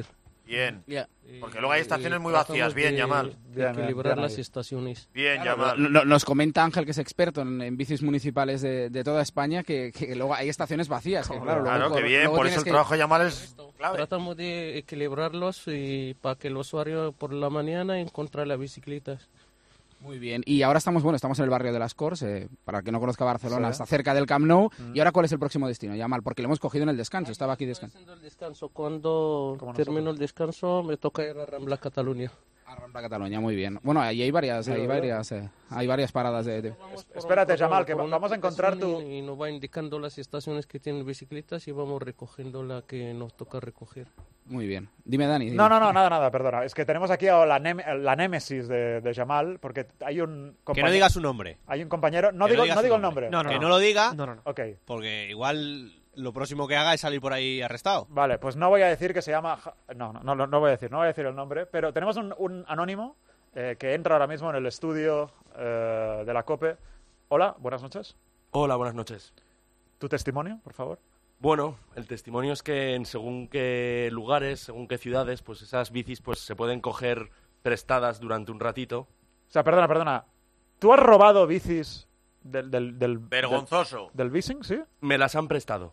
Bien. Ya. Porque luego hay estaciones muy tratamos vacías. Bien, de- Yamal. de equilibrar las estaciones. Bien, Claro, Yamal. lo- lo- nos comenta Ángel, que es experto en, en bicis municipales de, de toda España, que, que luego hay estaciones vacías. Que, claro, Claro, luego- que bien, luego por tienes eso el que- trabajo de Yamal es clave. Tratamos de equilibrarlos y para que el usuario por la mañana encuentre las bicicletas. Muy bien. Y ahora estamos, bueno, estamos en el barrio de Las Corts, eh, para el que no conozca Barcelona, Sí. está cerca del Camp Nou. Mm. ¿Y ahora cuál es el próximo destino? Yamal, porque lo hemos cogido en el descanso, estaba aquí descansando. El descanso, cuando termino el descanso me toca ir a Rambla, Cataluña. A Rambla, Cataluña, muy bien. Bueno, ahí hay varias, hay Mira, varias, eh, hay varias paradas de... de- Espérate, Por- Yamal, que por una vamos a encontrar tu... aplicación Y nos va indicando las estaciones que tienen bicicletas y vamos recogiendo la que nos toca recoger. Muy bien. Dime, Dani. dime. No, no, no, nada, nada, perdona. Es que tenemos aquí a la, nem- la némesis de, de Jamal, porque hay un compañero... Que no diga su nombre. Hay un compañero... No Que digo, diga no su digo el nombre. No, no, que no lo diga. No, no, no. Ok. Porque igual lo próximo que haga es salir por ahí arrestado. Vale, pues no voy a decir que se llama... Ja- No, no, no, no voy a decir, no voy a decir el nombre, pero tenemos un, un anónimo eh, que entra ahora mismo en el estudio eh, de la COPE. Hola, buenas noches. Hola, buenas noches. ¿Tu testimonio, por favor? Bueno, el testimonio es que en según qué lugares, según qué ciudades, pues esas bicis pues se pueden coger prestadas durante un ratito. O sea, perdona, perdona. ¿Tú has robado bicis del... del, del Vergonzoso. Del, del Bising, sí? Me las han prestado.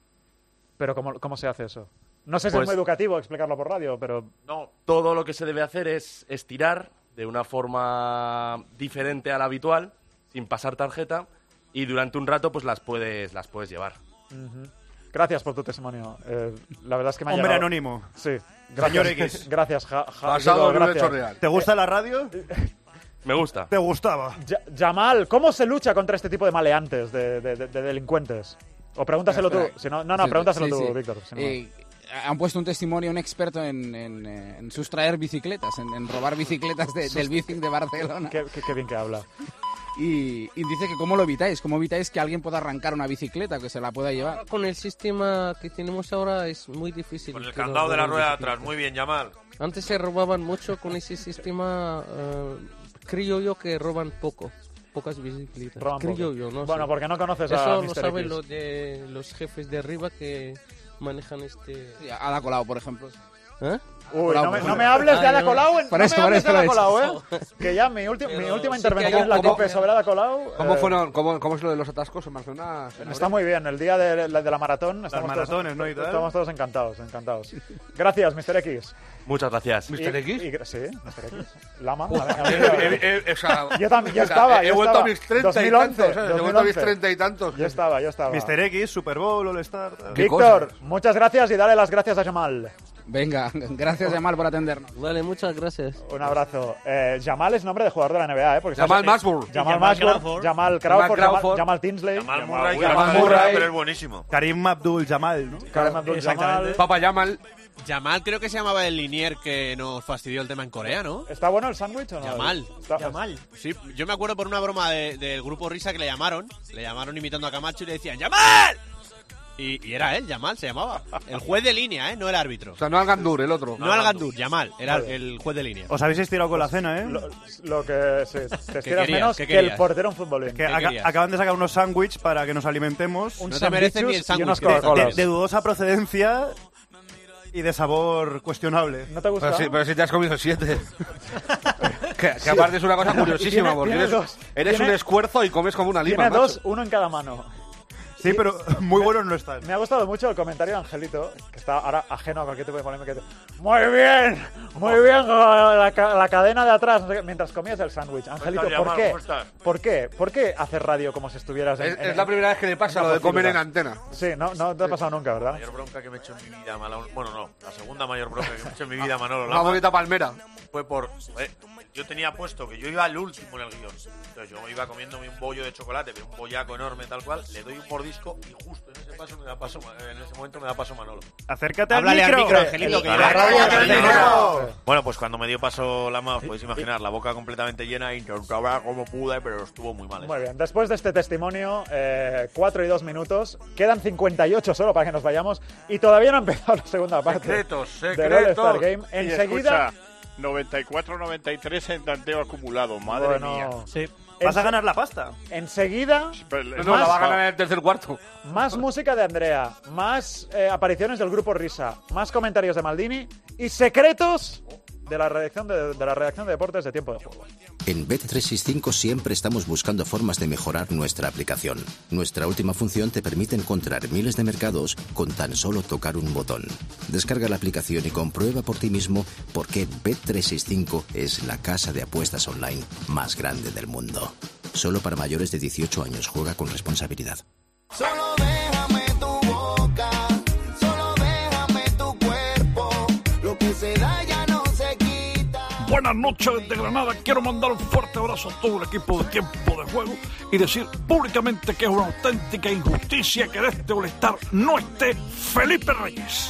Pero ¿cómo, cómo se hace eso? No sé si Pues- es muy educativo explicarlo por radio, pero... No, Todo lo que se debe hacer es estirar de una forma diferente a la habitual, sin pasar tarjeta, y durante un rato pues las puedes, las puedes llevar. Ujú. Gracias por tu testimonio. Eh, la verdad es que me ha Hombre llegado- anónimo. Sí. Señor X. Gracias, ja, ja- Basado digo, en un gracias. hecho real. ¿Te gusta la radio? Me gusta. ¿Te gustaba? Ya- Yamal, ¿cómo se lucha contra este tipo de maleantes, de, de- de- de delincuentes? O pregúntaselo Espera, tú. Si no, no, no, sí, pregúntaselo sí, tú, sí. Víctor. si no- Eh, han puesto un testimonio, un experto en, en, eh, en sustraer bicicletas, en, en robar bicicletas de- del Bicing de Barcelona. Qué, qué- qué bien que habla. Y, y dice que cómo lo evitáis, cómo evitáis que alguien pueda arrancar una bicicleta, que se la pueda llevar. Con el sistema que tenemos ahora es muy difícil. Con el que candado nos de la roben rueda de bicicletas. atrás. Muy bien, Yamal. Antes se robaban mucho con ese sistema, eh, creo yo que roban poco, pocas bicicletas. Roban creo poco. yo, no Bueno, sé. porque no conoces a Eso lo mister saben X. los de los jefes de arriba que manejan este... Ada Colau, por ejemplo. ¿Eh? Uy, no me, no me hables de Ada Colau, en- Por no eso, me por hables eso de Ada lo he Colau, dicho. ¿eh? Que ya mi, ulti- mi Pero última sí que intervención hay en la un poco- COPE sobre Ada Colau... ¿Cómo, eh, fueron, cómo, ¿Cómo es lo de los atascos en Barcelona? Está muy bien, el día de la, de la maratón. Estamos maratones, todos, ¿no? Y tal. Estamos todos encantados, encantados. Gracias, mister X. Muchas gracias. Y- ¿mister X? y gra- sí, mister X. Lama. Uf, a ver, a eh, ver. eh, eh, o sea, Yo también, yo o sea, estaba, he yo vuelto estaba. a mis treinta y dos mil once, tantos, ¿sabes? He vuelto a mis dos mil once. treinta y tantos. Yo estaba, yo estaba. mister X, Super Bowl, All-Star... tal. Víctor, muchas gracias y dale las gracias a Jamal. Venga, gracias Yamal por atendernos. Vale, muchas gracias. Un abrazo. Eh, Jamal es nombre de jugador de la N B A, ¿eh? Porque Jamal sabes- Mashburn. Jamal Jamal Mashburn, Crawford. Jamal Crawford, Jamal Jamal, Crawford. Jamal Tinsley. Jamal Murray, que Jamal era Murray. Murray, pero es buenísimo. Karim Abdul Jamal, ¿no? Karim Abdul Exactamente. Papa Yamal. Yamal creo que se llamaba el linier que nos fastidió el tema en Corea, ¿no? ¿Está bueno el sándwich o no? Yamal. Está- Yamal. Sí, yo me acuerdo por una broma de- del grupo Risa que le llamaron. Le llamaron imitando a Camacho y le decían ¡Yamal! Y, y era él, Yamal se llamaba. El juez de línea, ¿eh? No el árbitro. O sea, no al Gandur, el otro. No al Gandur, Yamal. Era Vale. el juez de línea. Os habéis estirado con la cena, ¿eh? Lo, lo que sí, te estiras querías? menos ¿Qué que el querías? portero en futbolín. Que ¿Qué aca- querías? acaban de sacar unos sándwiches para que nos alimentemos. Un No te merecen ni el sandwichus y sándwich. unas que te de, Coca-Colas. de dudosa procedencia y de sabor cuestionable. ¿No te gusta? Pero si, pero si te has comido siete. que, que aparte es una cosa curiosísima, Tiene- porque tiene eres, dos. eres Tiene- un esfuerzo y comes como una lima, Tiene macho. dos, uno en cada mano. Sí, pero muy buenos no están. Me ha gustado mucho el comentario de Angelito, que está ahora ajeno a cualquier tipo de polémica. que- Muy bien, muy bien, la, ca- la cadena de atrás, no sé qué, mientras comías el sándwich. Angelito, estás, ¿por Yamal? qué? ¿Cómo estás? ¿Por qué? ¿Por qué hacer radio como si estuvieras en, Es, en- es la primera vez que le pasa en lo de una comer en postura? antena. Sí, no, no te ha pasado nunca, La ¿verdad? mayor bronca que me he hecho en mi vida, Manolo. Bueno, no, la segunda mayor bronca que me he hecho en mi vida, Manolo Una Lama, bonita palmera. fue por. eh, yo tenía puesto que yo iba al último en el guión. Entonces yo iba comiéndome un bollo de chocolate, pero un bollaco enorme, tal cual. Le doy un mordisco y justo en ese paso me da paso, en ese momento me da paso Manolo. Acércate Háblale al al micro. micro, Angelito, que La lleva- radio Háblale del al micro. dinero. Bueno, pues cuando me dio paso Lama, os podéis imaginar, la boca completamente llena, intentaba como pude, pero estuvo muy mal. Muy bien, después de este testimonio, eh, cuatro y dos minutos, quedan cincuenta y ocho solo para que nos vayamos y todavía no ha empezado la segunda parte Secretos, del secretos. All-Star Game. Y Enseguida, escucha, noventa y cuatro noventa y tres en tanteo acumulado, madre bueno, mía. Sí. Vas a ganar la pasta. Enseguida... No, no, la va a ganar en el tercer cuarto. Más música de Andrea, más eh, apariciones del grupo Risa, más comentarios de Maldini y secretos de la redacción de, de la redacción de deportes de Tiempo de Juego. En Bet trescientos sesenta y cinco siempre estamos buscando formas de mejorar nuestra aplicación. Nuestra última función te permite encontrar miles de mercados con tan solo tocar un botón. Descarga la aplicación y comprueba por ti mismo por qué Bet trescientos sesenta y cinco es la casa de apuestas online más grande del mundo. Solo para mayores de dieciocho años. Juega con responsabilidad. Solo déjame tu boca, solo déjame tu cuerpo, lo que se da ya no se quita. Buenas noches desde Granada, quiero mandar un fuerte abrazo a todo el equipo de Tiempo de Juego y decir públicamente que es una auténtica injusticia que de este All-Star no esté Felipe Reyes.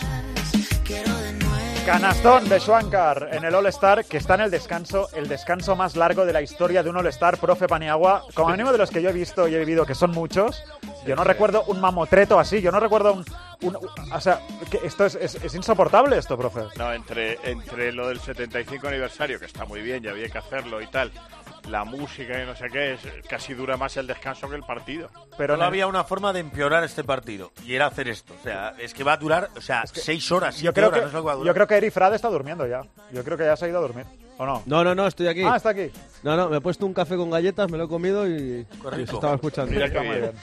Canastón de Schwankar en el All-Star, que está en el descanso, el descanso más largo de la historia de un All-Star, profe Paniagua, como mínimo de los que yo he visto y he vivido, que son muchos. Yo no recuerdo un mamotreto así, yo no recuerdo un... un o sea, que esto es, es, es insoportable esto, profe. No, entre, entre lo del setenta y cinco aniversario, que está muy bien, ya había que hacerlo y tal, la música y no sé qué, es, casi dura más el descanso que el partido. Pero no había una forma de empeorar este partido, y era hacer esto. O sea, es que va a durar, o sea, es que seis horas, yo siete creo horas, que, no es lo que va a durar. Yo creo que Eri Frade está durmiendo ya. Yo creo que ya se ha ido a dormir, ¿o no? No, no, no, estoy aquí. Ah, está aquí. No, no, me he puesto un café con galletas, me lo he comido y, y se estaba escuchando. Mira, está muy bien.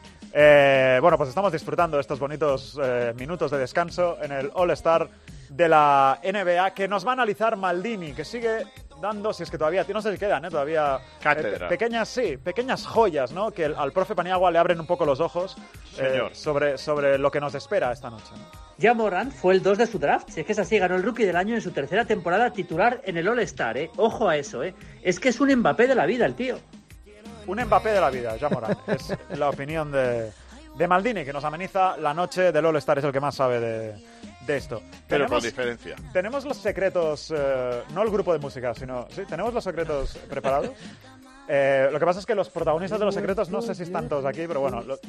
Eh, bueno, pues estamos disfrutando de estos bonitos eh, minutos de descanso en el All-Star de la N B A que nos va a analizar Maldini, que sigue dando, si es que todavía, no sé si quedan, ¿eh? Todavía Cátedra. eh, pequeñas, sí, pequeñas joyas, ¿no? Que el, al profe Paniagua le abren un poco los ojos eh, sobre, sobre lo que nos espera esta noche, ¿no? Ja Morant fue el dos de su draft. Si es que es así, ganó el Rookie del Año en su tercera temporada titular en el All-Star, ¿eh? Ojo a eso, ¿eh? Es que es un Mbappé de la vida el tío. Un Mbappé de la vida, Ja Morant. Es la opinión de, de Maldini, que nos ameniza la noche del All-Star, es el que más sabe de, de esto. Pero con Tenemos- diferencia. Tenemos los secretos, eh, no el grupo de música, sino... Sí, tenemos los secretos preparados. Eh, lo que pasa es que los protagonistas de los secretos no sé si están todos aquí, pero bueno... lo-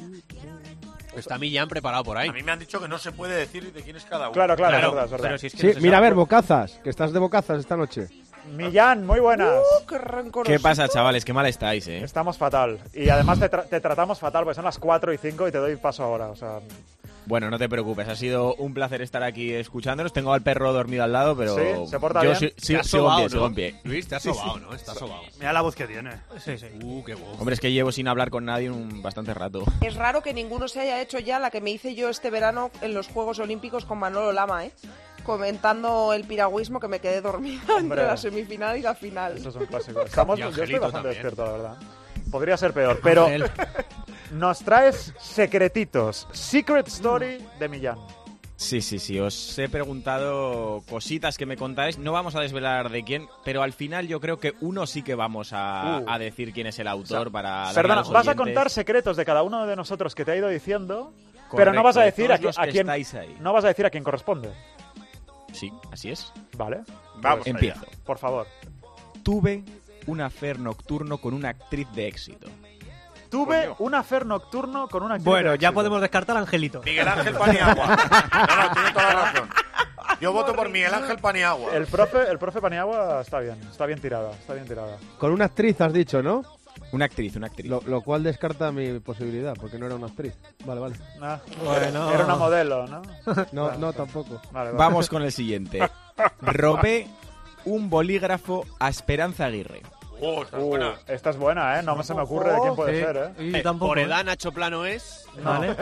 Está Millán preparado por ahí. A mí me han dicho que no se puede decir de quién es cada uno. Claro, claro, es verdad, es verdad. Pero si es que Sí, no se mira, a sabe. ver, bocazas, que estás de bocazas esta noche. Millán, muy buenas. ¡Qué rencoroso! ¿Qué pasa, chavales? Qué mal estáis, ¿eh? Estamos fatal. Y además te, tra- te tratamos fatal, porque son las cuatro y cinco y te doy paso ahora, o sea... Bueno, no te preocupes, ha sido un placer estar aquí escuchándonos. Tengo al perro dormido al lado, pero Sí, ¿se porta yo bien? sí- Te sí- has sigo en sobao, pie, ¿no? sigo en pie. Luis, te has Sí, sí. sobao, ¿no? Estás sobao. Mira la voz que tiene. Sí, sí. Uh, qué voz. Hombre, es que llevo sin hablar con nadie un bastante rato. Es raro que ninguno se haya hecho ya la que me hice yo este verano en los Juegos Olímpicos con Manolo Lama, ¿eh? Comentando el piragüismo, que me quedé dormida Hombre. entre la semifinal y la final. Eso es un clásico. Estamos, Y yo estoy Angelito bastante también. despierto, la verdad. Podría ser peor, pero Ángel. nos traes secretitos. Secret Story de Millán. Sí, sí, sí, os he preguntado cositas que me contáis. No vamos a desvelar de quién, pero al final yo creo que uno sí que vamos a, Uh. a decir quién es el autor para darle Perdona, a los vas a oyentes. contar secretos de cada uno de nosotros que te ha ido diciendo, pero no vas a Correcto, decir de a, todos qui- los a que quién estáis ahí. no vas a decir a quién corresponde. Sí, así es. Vale. Vamos Pues, Empiezo. por favor. Tuve un affair nocturno con una actriz de éxito. Tuve un affair nocturno con una actriz Bueno, de ya éxito. podemos descartar a Angelito. Miguel Ángel Paniagua. No, no, tiene toda la razón. Yo voto por Miguel Ángel Paniagua. El profe, el profe Paniagua está bien, está bien tirada, está bien tirada. Con una actriz has dicho, ¿no? Una actriz, una actriz. Lo, lo cual descarta mi posibilidad, porque no era una actriz. Vale, vale. Ah, Bueno. Era una modelo, ¿no? No, Bueno, no, tampoco. Vale, vale. Vamos con el siguiente. Robé un bolígrafo a Esperanza Aguirre. Oh, esta es Uh, buena. esta es buena, ¿eh? No se me ocurre de quién puede Sí. ser, ¿eh? Y Eh, tampoco, por ¿eh? edad, Nacho Plano es. Vale.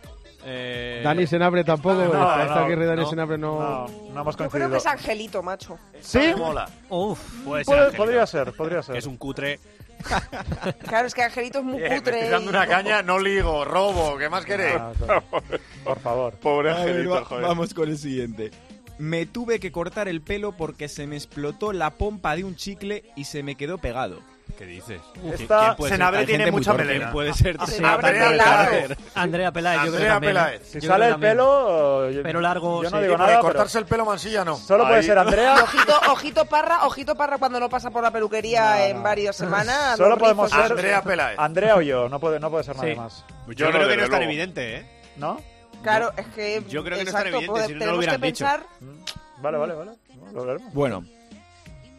Eh, Dani Senabre tampoco. No, Esperanza no, Aguirre y Dani no, Senabre no... No, no hemos Yo creo coincidido. que es Angelito, macho. ¿Sí? Me mola. Uf. puede ser Puede- Angelito, podría ser, podría ser. que es un cutre. Claro, es que Angelito es muy Eh, me cutre. estoy dando y- una caña, no ligo, robo, ¿qué más queréis? Ah, por- por favor. Pobre A ver, Angelito, va- joder. vamos con el siguiente. Me tuve que cortar el pelo porque se me explotó la pompa de un chicle y se me quedó pegado. ¿Qué dices? Esta- Senabre Hay tiene gente muy mucha torpe. melena. ¿Quién puede ser? Senabre Andrea pelado. Peláez. Andrea Peláez, yo creo que Andrea también. ¿eh? Peláez. Si Yo creo sale que el también. pelo... yo- Pelo largo, Yo no sí. digo Para nada, pero cortarse el pelo Mansilla no. solo puede Ahí. ser Andrea. Y ojito, ojito Parra, ojito Parra cuando no pasa por la peluquería No, en no. varias semanas. Solo los podemos rizos- ser Andrea Peláez. Andrea o yo, no puede, no puede ser nadie Sí. más. Yo, Yo no, creo que desde no es tan luego. evidente, ¿eh? ¿No? Claro, es que. Yo creo que no es tan exacto, evidente, pode- si no, no lo tenemos hubieran que dicho. pensar. Vale, vale, vale. Lo veremos. Bueno,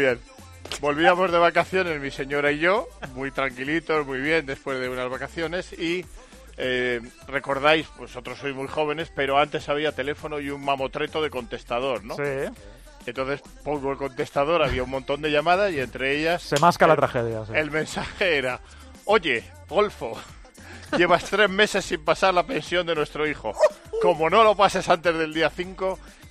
bien. Volvíamos de vacaciones mi señora y yo, muy tranquilitos, muy bien, después de unas vacaciones. Y eh, recordáis, vosotros sois muy jóvenes, pero antes había teléfono y un mamotreto de contestador, ¿no? Sí. Entonces pongo el contestador, había un montón de llamadas y entre ellas... Se masca la el, tragedia. Sí. El mensaje era: oye, Golfo, llevas tres meses sin pasar la pensión de nuestro hijo. Como no lo pases antes del día cinco,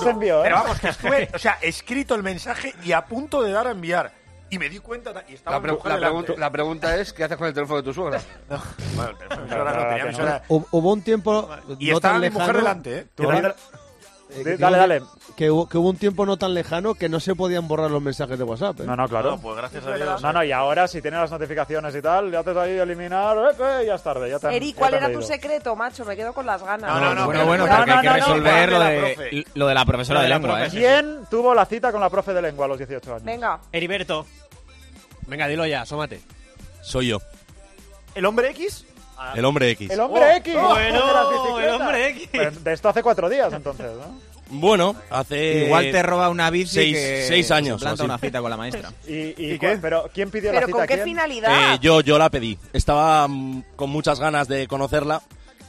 se envió, ¿eh? Pero vamos, que estuve, o sea, escrito el mensaje y a punto de dar a enviar. Y me di cuenta y estaba La, pre- mi mujer la, delante. pregunta, la pregunta es, ¿qué haces con el teléfono de tu suegra? Bueno, el teléfono de mi suegra no tenía mi suegra. Hu- Hubo un tiempo Y no estaba tan mi mujer lejano. delante, ¿eh? Yo la, Eh, Dale, que dale, hubo- dale. Que hubo, que hubo un tiempo no tan lejano que no se podían borrar los mensajes de WhatsApp. ¿eh? No, no, claro. No, pues gracias a Dios. No, no, y ahora si tienes las notificaciones y tal, ya haces ahí eliminar, eh, eh, ya es tarde. Ya te han- Eri, ya ¿cuál te han era tu leído. secreto, macho? Me quedo con las ganas. No, no, no, Bueno, pero- bueno, no, porque no, hay que no, no, resolver no, lo, no, de, lo de la profesora Lo de de la lengua, ¿eh? ¿Quién tuvo la cita con la profe de lengua a los dieciocho años? Venga. Heriberto. Venga, dilo ya, asómate. Soy yo, ¿El hombre X? el hombre X. El hombre X. bueno, de las bicicletas. el hombre X. Pero de esto hace cuatro días, entonces, ¿no? Bueno, hace... Igual te roba una bici seis, que seis años. se planta o así. una cita con la maestra. ¿Y, y, cu- Pero ¿quién pidió ¿Pero la cita? con qué ¿Quién? finalidad? Eh, yo, yo la pedí. Estaba mm, con muchas ganas de conocerla,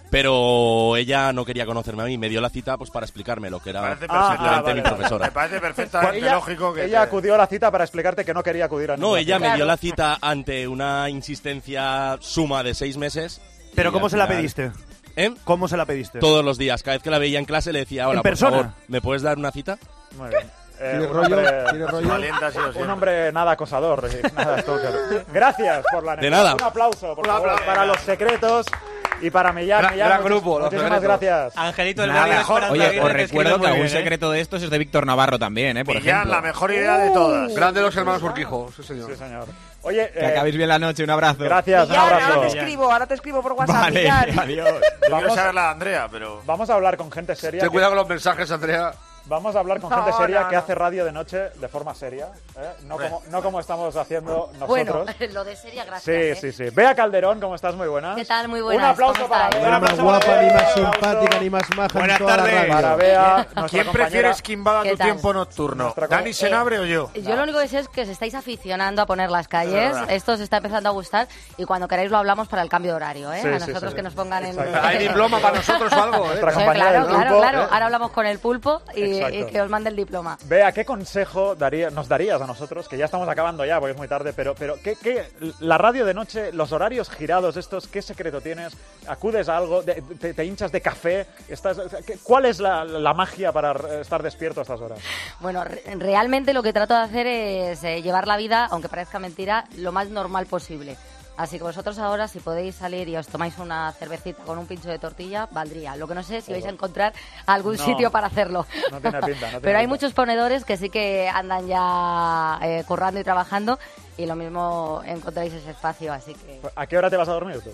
pero ella no quería conocerme a mí. Me dio la cita pues para explicarme lo que era Parece simplemente perfecto. mi profesora. Me parece perfectamente Ella, lógico que... ella te- acudió a la cita para explicarte que no quería acudir a No, ninguna ella cita. me dio la cita ante una insistencia suma de seis meses. ¿Pero y cómo al se la final- pediste? ¿Eh? ¿Cómo se la pediste? Todos los días. Cada vez que la veía en clase le decía, hola, ¿En por persona? favor, ¿me puedes dar una cita? Muy bien. Eh, ¿Tiene un rollo? hombre- ¿Tiene rollo? Valiente ha sido Un siempre. hombre nada acosador, y nada stalker. Gracias por la De anécdota. nada. Un aplauso, por Un favor, aplauso. para los secretos y para Millán. Gran- Millán, gran muchis- grupo, los muchísimas secretos. gracias. Angelito, el Nada. medio de Esperanza Oye, Aguirre, os te recuerdo escribe que muy algún bien, ¿eh? secreto de estos es de Víctor Navarro también, ¿eh? Por Millán, ejemplo. la mejor idea de todas. Grande los hermanos Urquijo, sí señor. Sí, señor. Oye, Que eh, acabéis bien la noche, un abrazo. gracias, un Millán, ahora te abrazo. escribo, ahora te escribo por WhatsApp, Vale, Millán. adiós. Yo quiero Vamos, saber la de Andrea, pero... vamos a hablar con gente seria. Ten que- cuidado con los mensajes, Andrea. Vamos a hablar con No, gente seria no, que no. hace radio de noche de forma seria, ¿eh? no, Hombre. como, no como estamos haciendo nosotros. Bueno, lo de seria, sí, gracias. sí, ¿eh? sí. Bea Calderón, ¿cómo estás? Muy buenas. ¿Qué tal? Muy Un buenas. aplauso ¿Cómo para estáis? Bea. Ni más Un aplauso guapa, ni para más Bea, un simpática, aplauso ni más maja Buenas en toda la tardes. radio. Para Bea, nuestra ¿Quién compañera. prefieres que invada ¿Qué tu tal? tiempo nocturno? Nuestra ¿Dani co- Senabre o yo? Yo lo único que sé es que os estáis aficionando a poner las calles. verdad. Esto os está empezando a gustar. Y cuando queráis lo hablamos para el cambio de horario, ¿eh? Sí, a sí, nosotros sí. que nos pongan en... Exacto. Hay diploma para nosotros o algo, ¿eh? Nuestra Sí, compañera claro, del claro, grupo, claro. ¿eh? Ahora hablamos con el pulpo y, Exacto. y que os mande el diploma. Bea, ¿qué consejo daría, nos darías a nosotros? Que ya estamos acabando ya, porque es muy tarde, pero, pero ¿qué, qué, la radio de noche, los horarios girados estos, ¿qué secreto tienes? ¿Acudes a algo? De- te, te hinchas de café? Estás, ¿qué- ¿Cuál es la, la magia para r- estar despierto a estas horas? Bueno, re- realmente lo que trato de hacer es eh, llevar la vida, aunque parezca mentira, lo más normal posible. Así que vosotros ahora, si podéis salir y os tomáis una cervecita con un pincho de tortilla, valdría. Lo que no sé es si vais a encontrar algún No. sitio para hacerlo. No tiene pinta, no tiene Pero hay pinta. muchos ponedores que sí que andan ya eh, currando y trabajando y lo mismo encontráis ese espacio, así que... ¿A qué hora te vas a dormir tú?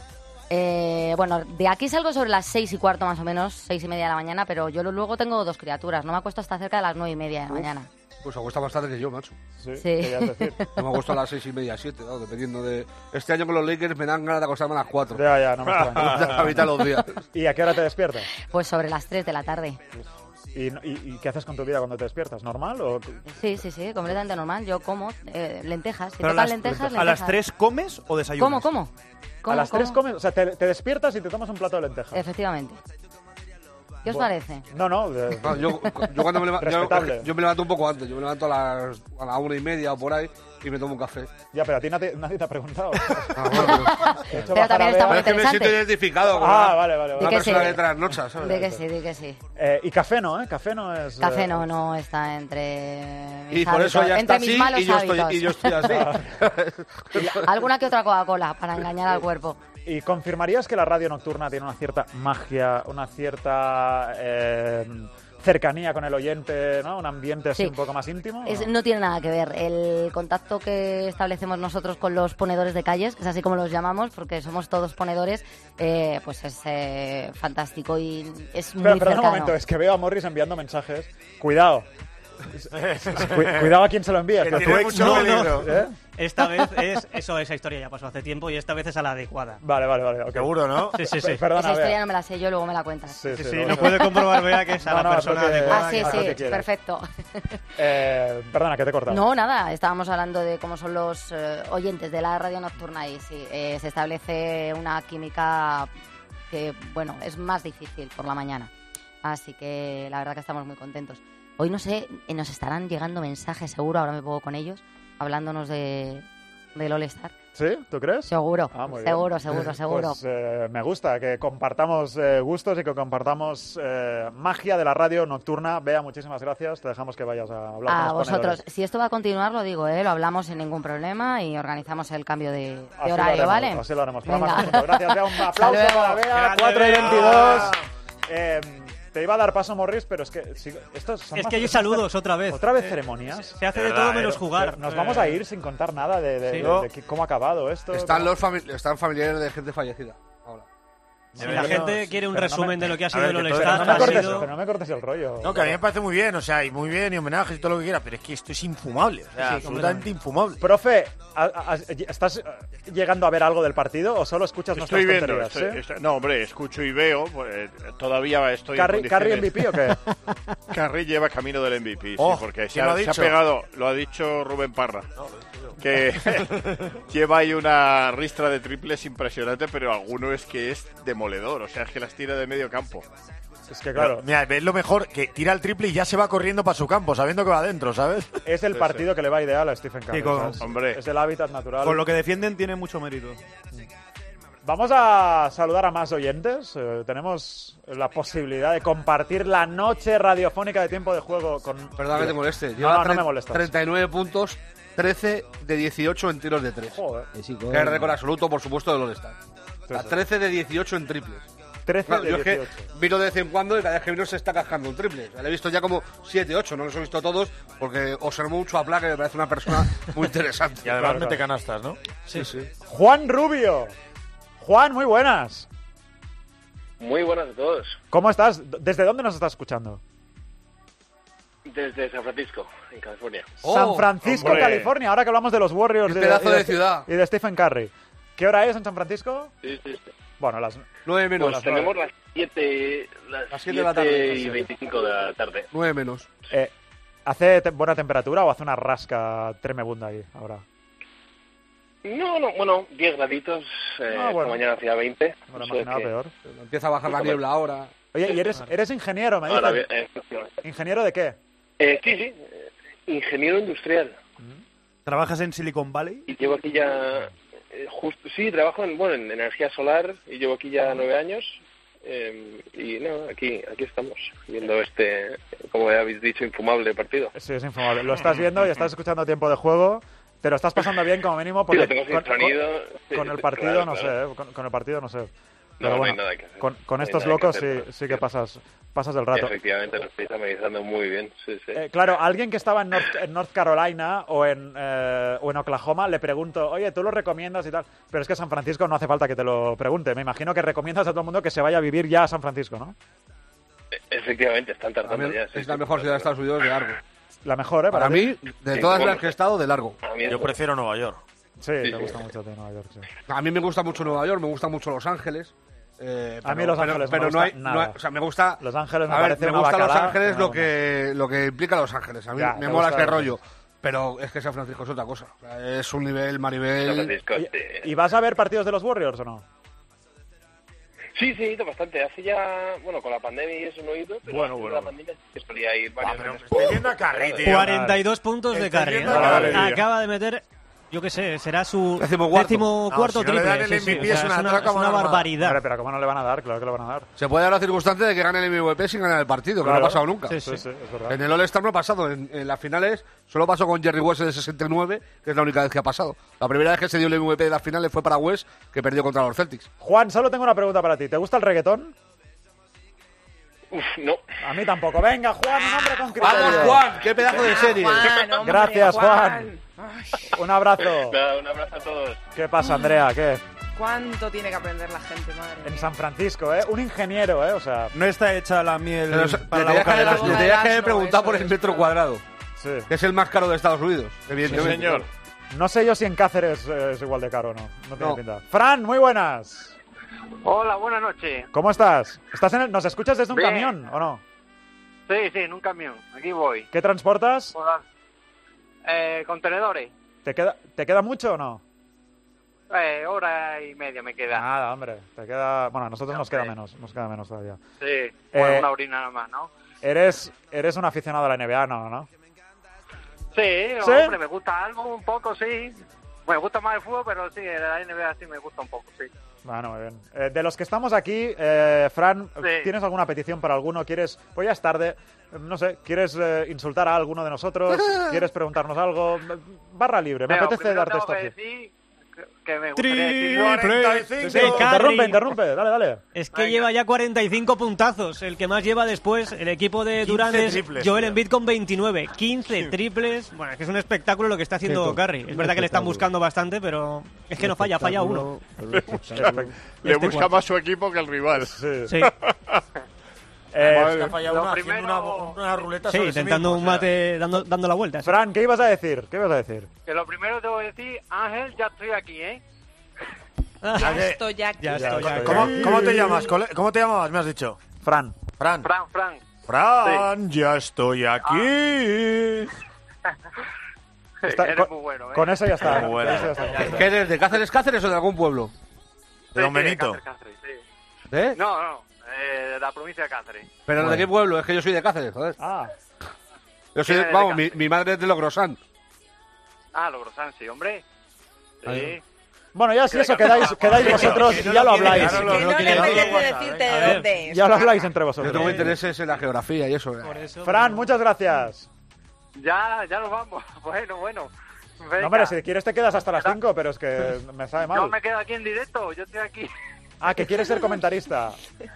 Eh, bueno, de aquí salgo sobre las seis y cuarto más o menos, seis y media de la mañana, pero yo lo- luego tengo dos criaturas, no me acuesto hasta cerca de las nueve y media de la mañana. Pues acuesta más tarde que yo, macho. Sí, Sí. querías decir. Yo me acuesto a las seis y media, siete, ¿no? Dependiendo de... Este año con los Lakers me dan ganas de acostarme a las cuatro. Ya, ya, no me extraña. Ya, a mitad de los días. ¿Y a qué hora te despiertas? Pues sobre las tres de la tarde. ¿Y, y, y qué haces con tu vida cuando te despiertas? ¿Normal? O... Sí, sí, sí, completamente normal. Yo como eh, lentejas. Si Pero a tocan las, lentejas, ¿A las lentejas. tres comes o desayunas? ¿Cómo, cómo? ¿Cómo, a las cómo? tres comes, o sea, te, te despiertas y te tomas un plato de lentejas. Efectivamente. ¿Qué os Bueno, parece? No, no. de- No, yo, yo cuando me levanto, yo, Respetable. yo me levanto un poco antes. Yo me levanto a las, a la una y media o por ahí y me tomo un café. Ya, pero a ti nadie, nadie te ha preguntado. Ah, bueno, Te he hecho Pero bajar también a está Bea. muy es que me siento interesante. identificado con Ah, una, vale, vale, una Di que persona sí. que trasnocha, ¿sabes? Di que sí, di que sí. Eh, y café no, ¿eh? Café no es... Café eh, no, no está entre Y mis por eso hábitos, ya está entre mis así malos y yo, estoy, hábitos. y yo estoy así. Alguna que otra Coca-Cola para engañar al cuerpo. ¿Y confirmarías que la radio nocturna tiene una cierta magia, una cierta eh, cercanía con el oyente, ¿no? Un ambiente así Sí. un poco más íntimo? Es- ¿no? no tiene nada que ver. El contacto que establecemos nosotros con los ponedores de calles, que es así como los llamamos, porque somos todos ponedores, eh, pues es eh, fantástico y es muy Pero, perdón cercano. un momento, es que veo a Morris enviando mensajes. Cuidado. Cu- cuidado a quien se lo envías. Que pero tiene tu ex mucho no, peligro. ¿eh? Esta vez es... Eso, esa historia ya pasó hace tiempo y esta vez es a la adecuada. Vale, vale, vale. ok. Seguro, ¿no? Sí, sí, sí. Pe- Perdona, Esa historia Bea. no me la sé yo, luego me la cuentas. Sí, Sí, sí, sí, lo- lo puede comprobar Bea que es a No, la no, persona porque- adecuada. Ah, sí, haz lo que sí, quieras. perfecto. Eh, perdona, que te he cortado. No, nada, estábamos hablando de cómo son los eh, oyentes de la radio nocturna y sí, eh, se establece una química que, bueno, es más difícil por la mañana. Así que la verdad que estamos muy contentos. Hoy, no sé, eh, nos estarán llegando mensajes, seguro, ahora me pongo con ellos, hablándonos de, del All-Star. ¿Sí? ¿Tú crees? Seguro, Ah, muy bien. seguro, seguro, seguro. Pues eh, me gusta que compartamos eh, gustos y que compartamos eh, magia de la radio nocturna. Bea, muchísimas gracias. Te dejamos que vayas a hablar A con los vosotros, ponedores. si esto va a continuar, lo digo, ¿eh? Lo hablamos sin ningún problema y organizamos el cambio de, de Así lo horario, haremos, ¿vale? Así lo haremos. Programa Venga. conjunto. Gracias, Bea. Un Hasta aplauso luego. para Bea. Grande, cuatro y Bea. veintidós. Eh, Te iba a dar paso, Morris, pero es que... sigo- estos son Es más- que hay saludos otra vez. ¿Otra vez Eh, ceremonias? Se hace de todo menos jugar. Nos vamos a ir sin contar nada de, de- Sí. de- de qué- cómo ha acabado esto. Están cómo- los fami- están familiares de gente fallecida. Ahora. Si la gente quiere un Pero no resumen me- de lo que ha A sido ver, el que todo- All-Star, no me ha cortes, sido- pero no me cortes el rollo. No, que a mí me parece muy bien, o sea, y muy bien, y homenajes y todo lo que quiera, pero es que esto es infumable, o sea, Sí, absolutamente infumable. Profe, ¿a- a- ¿estás eh, llegando a ver algo del partido o solo escuchas Estoy nuestras viendo. tonterías? estoy- ¿eh? estoy- no, hombre, escucho y veo. pues, eh, todavía estoy. en ¿Carry, Carry M V P o qué? condiciones- Carry lleva camino del M V P, sí, Oh, porque se ¿quién lo ha, ha se ha dicho? pegado, lo ha dicho Rubén Parra, que lleva ahí una ristra de triples impresionante, pero alguno es que es demoledor, o sea, es que las tira de medio campo. Es que Pero, mira, ves lo mejor, que tira el triple y ya se va corriendo para su campo, sabiendo que va adentro, ¿sabes? Es el Sí, partido que le va ideal a Stephen Curry. Sí, con- ¿sabes? hombre. Es el hábitat natural. Con lo que defienden tiene mucho mérito. Vamos a saludar a más oyentes. Eh, tenemos la posibilidad de compartir la noche radiofónica de tiempo de juego con... Perdón que te moleste. No, Lleva no, no me tre- molestas. treinta y nueve puntos, trece de dieciocho en tiros de tres. Joder. Que es récord absoluto, por supuesto, del All-Star. O sea, trece de dieciocho en triples. trece Claro, de yo es que dieciocho. vino de vez en cuando y cada vez que vino se está cascando un triple. O sea, le he visto ya como siete, ocho, no los he visto todos porque observo mucho a Pla, que me parece una persona muy interesante. Y además Claro, mete claro. canastas, ¿no? Sí, sí. Juan Rubio. Juan, muy buenas. Muy buenas a todos. ¿Cómo estás? ¿Desde dónde nos estás escuchando? Desde San Francisco, en California. San Francisco, hombre. California. Ahora que hablamos de los Warriors Qué y pedazo y de ciudad. y de Stephen Curry. ¿Qué hora es en San Francisco? Sí, sí, sí. Bueno, las nueve menos. Pues tenemos las siete, las Las siete de la tarde, y sí. veinticinco de la tarde. nueve menos. Eh, ¿Hace te- buena temperatura o hace una rasca tremebunda ahí ahora? No, no, bueno, diez graditos. Eh, Ah, bueno. Esta mañana hacía veinte. Me lo o sea imaginaba que- peor. Empieza a bajar la niebla ahora. Oye, ¿y eres, eres ingeniero, me Ahora dices? bien, eh, efectivamente. ¿Ingeniero de qué? Eh, sí, sí. eh, Ingeniero industrial. ¿Trabajas en Silicon Valley? Y llevo aquí ya... eh, justo, sí, trabajo en, bueno, en energía solar y llevo aquí ya nueve años. eh, y no, aquí, aquí estamos, viendo este, como ya habéis dicho, infumable partido. Sí, es infumable. Lo estás viendo y estás escuchando tiempo de juego. Te lo estás pasando bien como mínimo porque Sí, lo tengo sin con, sonido, con- sí, con sí, el partido claro, no claro. sé, ¿eh? con, con el partido no sé. No, Pero no bueno, hay nada que hacer. con, con No hay estos nada que locos hacer, sí, sí que pasas, pasas el rato. Efectivamente, lo estáis amenizando muy bien, sí, sí. Eh, claro, alguien que estaba en North, en North Carolina o en, eh, o en Oklahoma le pregunto, oye, ¿tú lo recomiendas y tal? Pero es que San Francisco no hace falta que te lo pregunte. Me imagino que recomiendas a todo el mundo que se vaya a vivir ya a San Francisco, ¿no? Efectivamente, están tardando También ya. sí, es la sí, mejor ciudad de Estados Unidos de largo. La mejor, ¿eh? Para ti. mí, de Sí, todas bueno. las que he estado, de largo. A mí Yo eso- prefiero Nueva York. Sí, Sí, te sí. gusta mucho de Nueva York, sí. A mí me gusta mucho Nueva York, me gusta mucho Los Ángeles. eh, A mí pero- Los pero- Ángeles no pero me no gusta hay, no nada. hay- o sea, me gusta. Los Ángeles me a ver, parece me una gusta Los bacalá, Ángeles pero lo que lo que implica Los Ángeles. A mí Ya, me te mola gusta este Los rollo. Pero es que San Francisco es otra cosa. O sea, es un nivel, San Maribel. Francisco, Oye, sí. ¿y vas a ver partidos de los Warriors o no? Sí, sí, he ido bastante. Hace ya, bueno, con la pandemia y eso no he ido, pero Bueno, antes bueno. de la pandemia sí que solía ir varias pero veces. estoy viendo a Carry, tío. cuarenta y dos puntos de Estoy Curry. viendo ¿no? a Curry, tío. Acaba de meter, yo qué sé, será su Decimocuarto. décimo No, cuarto si no le triple. dan el sí, sí, M V P o sea, es una una, traca es una monarmada. barbaridad. Hombre, pero ¿cómo no le van a dar? Claro que le van a dar. Se puede dar la circunstancia de que gane el M V P sin ganar el partido, que no Claro. ha pasado nunca. Sí, Sí, sí, es verdad. En el All-Star no ha pasado. En, en las finales solo pasó con Jerry West de sesenta y nueve, que es la única vez que ha pasado. La primera vez que se dio el M V P de las finales fue para West, que perdió contra los Celtics. Juan, solo tengo una pregunta para ti. ¿Te gusta el reggaetón? Uf, no. A mí tampoco. Venga, Juan, un hombre con criterio. ¡Vamos, Juan! ¡Qué pedazo de serie! Juan, hombre, Gracias, Juan. Un abrazo. Nada, un abrazo a todos. ¿Qué pasa, Andrea? ¿Qué? ¿Cuánto tiene que aprender la gente, madre En mía? San Francisco, ¿eh? Un ingeniero, ¿eh? O sea, No está hecha la miel Pero, para le la tenías boca que del haber- asno. le boca tenías del que haber asno, preguntado eso por el es. metro cuadrado, sí. que es el más caro de Estados Unidos, Sí, evidentemente. señor. No sé yo si en Cáceres eh, es igual de caro o no. No tiene No. pinta. Fran, muy buenas. Hola, buenas noches. ¿Cómo estás? ¿Estás en el- ¿Nos escuchas desde un Bien. camión o no? Sí, sí, en un camión. Aquí voy. ¿Qué transportas? Hola. Eh, contenedores. ¿Te queda, ¿Te queda mucho o no? Eh, hora y media me queda. Nada, hombre. Te queda... Bueno, a nosotros nos queda menos. Nos queda menos todavía. Sí, bueno, Eh, una orina nada más, ¿no? Eres, eres un aficionado a la N B A, ¿no? ¿no? Sí, ¿Sí? hombre, me gusta algo un poco, sí. Me gusta más el fútbol, pero sí, la N B A sí me gusta un poco, sí. Bueno, muy bien. Eh, de los que estamos aquí, eh, Fran, Sí. ¿tienes alguna petición para alguno? ¿Quieres, pues ya es tarde, eh, no sé, ¿quieres eh, insultar a alguno de nosotros? ¿Quieres preguntarnos algo? Barra libre, me Pero apetece primero darte tengo esto que aquí. decir que me gustaría decir... Sí, sí, interrumpe, interrumpe, dale, dale. Es que lleva ya cuarenta y cinco puntazos. El que más lleva después, el equipo de Durant es triples, Joel tío. Embiid con veintinueve. quince triples. Bueno, es que es un espectáculo lo que está haciendo Sí, Curry. Es un verdad que le están espectáculo. buscando bastante, pero es que no falla, falla uno. Le Este busca cuarto. más su equipo que el rival. Sí. Eh, Es que ha fallado lo una, haciendo primero- una, una ruleta Sí, sobre sí intentando mismo, un o sea. mate, dando, dando la vuelta. sí. Fran, ¿qué ibas a decir? ¿Qué ibas a decir? Que lo primero te voy a decir, Ángel, ya estoy aquí, ¿eh? Ya que- estoy aquí. Ya estoy, ya. ¿Cómo, ¿Cómo te llamas? cole- ¿Cómo te llamabas? Me has dicho. Fran. Fran. Fran, Fran. Fran, ya estoy aquí. Está- Eres con, muy bueno, ¿eh? con eso ya está. Muy bueno. Con eso ya está. ¿Qué eres? ¿De Cáceres, Cáceres o de algún pueblo? De Don Benito. Cáceres, Cáceres, sí. ¿Eh? No, no, eh, de la provincia de Cáceres. ¿Pero Bueno. de qué pueblo? Es que yo soy de Cáceres, joder. Ah, Yo soy, ¿Quién de- es de vamos, mi, Cáceres? mi madre es de Logrosán. Ah, Logrosán, sí, hombre. Sí. bueno, ya si eso quedáis, quedáis vosotros y ya lo habláis. Que no le apetece decirte de dónde es. Ya lo habláis entre Yo vosotros. tengo intereses en la geografía y eso. ¿eh? Fran, muchas gracias. Ya, ya nos vamos. Bueno, bueno. Venga. No, hombre, si quieres te quedas hasta las cinco, pero es que me sabe Yo mal. me quedo aquí en directo, yo estoy aquí. Ah, que quieres ser comentarista.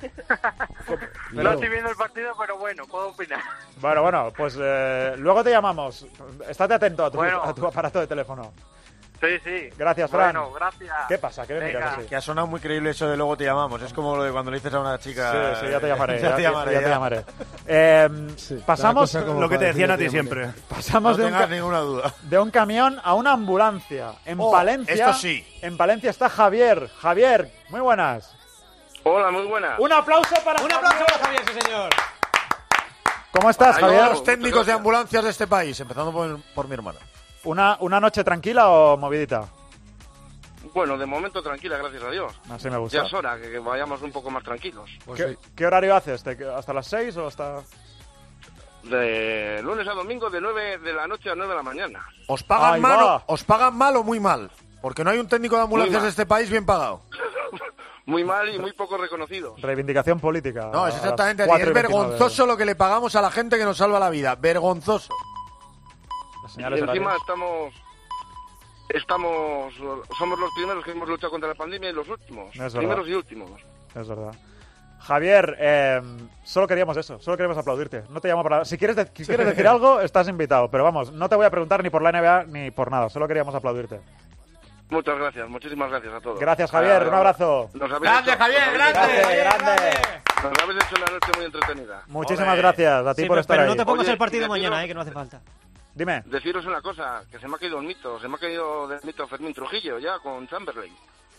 No estoy viendo el partido, pero bueno, puedo opinar. Bueno, bueno, pues eh, luego te llamamos. Estate atento a tu, Bueno. a tu aparato de teléfono. Sí, sí. Gracias, Fran. Bueno, gracias. ¿Qué pasa? ¿Qué me Venga. miras así? Que ha sonado muy creíble eso de luego te llamamos. Es como lo de cuando le dices a una chica. Sí, sí, ya te llamaré. ya te llamaré. ya te ya. llamaré. Eh, pasamos la cosa como Lo que te para decían a decirle ti te llamaré. siempre. pasamos No de, un tengas ca- ninguna duda. de un camión a una ambulancia. En Oh, Palencia. esto sí. En Palencia está Javier. Javier, muy buenas. Hola, muy buena. Un aplauso para Un aplauso para Javier, sí, señor. ¿Cómo estás, Ahí Javier? vamos. Los técnicos de ambulancias de este país, empezando por, por mi hermano. ¿Una, ¿Una noche tranquila o movidita? Bueno, de momento tranquila, gracias a Dios. Así me Ya gusta. es hora que, que vayamos un poco más tranquilos. ¿Qué, qué horario haces? ¿Te- ¿Hasta las seis o hasta...? De lunes a domingo, de nueve de la noche a nueve de la mañana. ¿Os pagan, Ahí mal, va. o- ¿Os pagan mal o muy mal? Porque no hay un técnico de ambulancias mal. de este país bien pagado. Muy mal y muy poco reconocido. Reivindicación política. No, a es las exactamente así. cuatro Es y veintinueve. vergonzoso lo que le pagamos a la gente que nos salva la vida. Vergonzoso. Las Y señales encima horarias. estamos... Estamos... Somos los primeros que hemos luchado contra la pandemia y los últimos. Es verdad. Primeros y últimos. Es verdad. Javier, eh, solo queríamos eso, solo queríamos aplaudirte. No te llamo para... Si quieres, de- si quieres decir algo, estás invitado. Pero vamos, no te voy a preguntar ni por la N B A ni por nada. Solo queríamos aplaudirte. Muchas gracias, muchísimas gracias a todos. Gracias, Javier. Ah, Un abrazo. nos habéis ¡Grande, hecho- Javier, nos habéis grande! hecho- Grande, grande. Nos habéis hecho la noche muy entretenida. Muchísimas Joder. gracias a ti Sí, por pero, estar pero ahí. no te pongas Oye, el partido y deciros- mañana, eh, que no hace falta. Dime. Deciros una cosa, que se me ha caído el mito, se me ha caído del mito Fermín Trujillo ya con Chamberlain.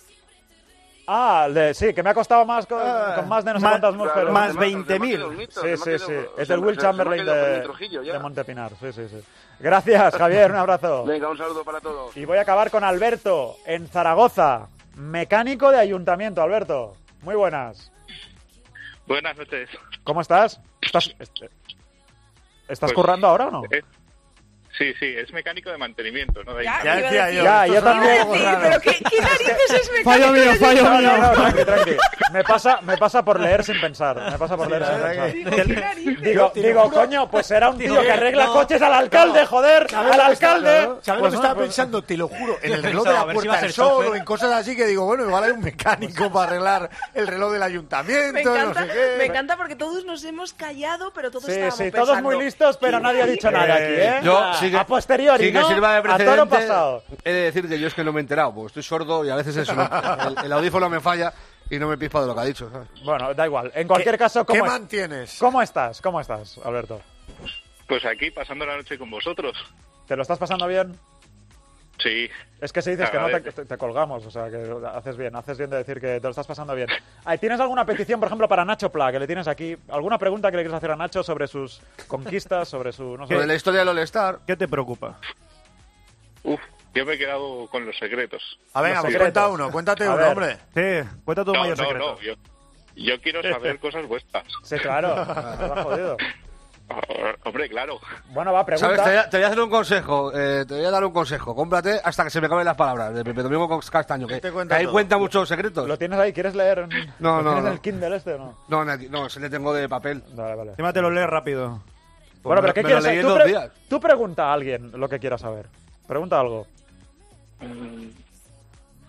Ah, de- sí, que me ha costado más con, con más de no sé más- cuántas mur, pero... más Se me ha- veinte se me ha mil. caído el mito, Sí, se me ha sí, caído- sí. se Es me- el Will se- se me ha Chamberlain caído de, Fermín Trujillo ya. de Montepinar. Sí, sí, sí. Gracias, Javier. Un abrazo. Venga, un saludo para todos. Y voy a acabar con Alberto, en Zaragoza. Mecánico de ayuntamiento, Alberto. Muy buenas. Buenas noches. ¿Cómo estás? ¿Estás, est- ¿estás Pues, currando ahora o no? eh, sí, sí, es mecánico de mantenimiento, ¿no? De Ya, ahí. Ya decía yo, Ya, yo también. Sí, pero ¿qué, qué narices es mecánico? Fallo mío, de fallo mío. ayuntamiento? No, no, tranqui, tranqui. Me pasa, me pasa por leer sin pensar. Me pasa por leer sin pensar. ¿Qué narices? Digo, digo, coño, pues será un tío que arregla no, coches al alcalde, joder, ¿Sabes al lo que estaba- alcalde. ¿Sabes lo Pues que no, estaba pues- pensando? Te lo juro. En Yo el reloj de pensaba, la a ver si iba Puerta a del ser Sol chofer. o en cosas así que digo, bueno, igual hay un mecánico para arreglar el reloj del ayuntamiento, Me encanta, no sé qué. me encanta porque todos nos hemos callado, pero todos Sí, estábamos sí, todos pensando, muy listos, pero ¿qué nadie ha dicho narices? nada aquí, ¿eh? Yo, sí que- a posteriori, sí que ¿no? sirva de A todo precedente, pasado. he de decir que yo es que no me he enterado, porque estoy sordo y a veces eso, no- el, el audífono me falla y no me pispa de lo que ha dicho. ¿sabes? Bueno, da igual. En cualquier caso, ¿Qué ¿cómo, es- mantienes? ¿cómo estás? ¿Cómo estás, Alberto? Pues aquí, pasando la noche con vosotros. ¿Te lo estás pasando bien? Sí. Es que si dices que no, te, Agradece. te- te colgamos, o sea, que haces bien, haces bien de decir que te lo estás pasando bien. Ah, ¿tienes alguna petición, por ejemplo, para Nacho Pla, que le tienes aquí? ¿Alguna pregunta que le quieres hacer a Nacho sobre sus conquistas, sobre su... no sé? Sobre la historia del All-Star. ¿Qué te preocupa? Uf, yo me he quedado con los secretos. A ver, Los pues secretos. cuenta uno, cuéntate A uno, ver. hombre. Sí, cuenta tu No, mayor no, secreto. no, yo, yo quiero saber cosas vuestras. Sí, claro, te has jodido. Ah, Hombre, claro. Bueno, va, ¿Sabes? Te voy, pregunta. a, te voy a hacer un consejo. eh, te voy a dar un consejo. Cómprate hasta que se me acaben las palabras de Pepe Domingo con Castaño. Que, Te cuenta que ahí todo. cuenta muchos secretos. ¿Lo tienes ahí? ¿Quieres leer? No, ¿Lo no, ¿Tienes no. el Kindle este o no? No, no, no, se le tengo de papel. Vale, vale. Encima te lo lees rápido. Bueno, pero me- ¿qué me lo quieres leí en saber? Tú, dos pre- días. tú pregunta a alguien lo que quieras saber. Pregunta algo. Mm,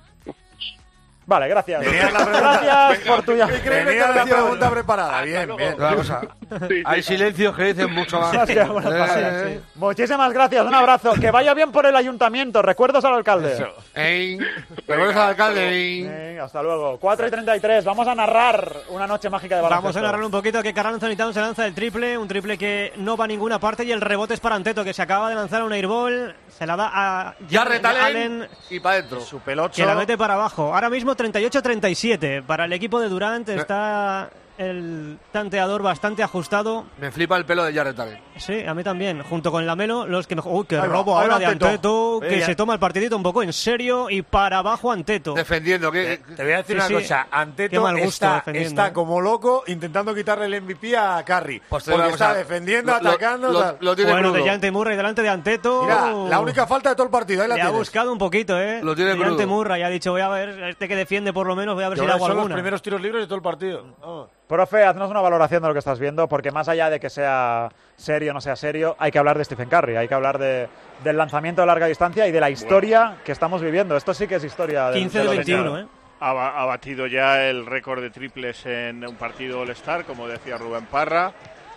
Vale, gracias. Tenías la pregunta- Gracias por tu Tenías llamada. la pregunta preparada. Bien, bien. Una cosa, hay silencios que dicen mucho más. Gracias, buenas Eh, palabras. eh. Muchísimas gracias, un abrazo. Que vaya bien por el ayuntamiento. Recuerdos al alcalde. Eso. Ey, recuerdos al alcalde. ey. Venga, hasta luego. cuatro y treinta y tres. Vamos a narrar una noche mágica de baloncesto. Vamos a narrar un poquito que Karl Anthony Towns se lanza el triple, un triple que no va a ninguna parte y el rebote es para Anteto, que se acaba de lanzar un airball, se la da a Jarrett Allen Allen, y para adentro. Su pelocho. que la mete para abajo. Ahora mismo treinta y ocho a treinta y siete. Para el equipo de Durant está el tanteador bastante ajustado. Me flipa el pelo de Jarrett Allen. Sí, a mí también. Junto con Lamelo, los que mejor. Uy, qué Ahí va, robo ahí ahora va de Anteto. Anteto, que Venga. se toma el partidito un poco en serio y para abajo Anteto. Defendiendo. Que, Te voy a decir Sí, una sí. cosa. Qué Anteto mal gusto está, defendiendo, está ¿eh? como loco intentando quitarle el M V P a Curry. Pues te porque digo una está cosa, defendiendo, lo- lo- atacando. lo- tal. lo tiene Bueno, crudo. de Dejounte Murray delante de Anteto. Mira, la única falta de todo el partido. Ahí la Le ha tienes. buscado un poquito, ¿eh? Lo tiene Dejounte crudo. Murray ha dicho, voy a ver, este que defiende por lo menos, voy a ver Y si le ahora hago son los alguna. primeros tiros libres de todo el partido. Oh. Profe, haznos una valoración de lo que estás viendo, porque más allá de que sea serio o no sea serio, hay que hablar de Stephen Curry, hay que hablar de, del lanzamiento de larga distancia y de la historia que estamos viviendo. Esto sí que es historia. del- quince de de los veintiuno, Lakers. ¿eh? Ha, ba- ha batido ya el récord de triples en un partido All-Star, como decía Rubén Parra.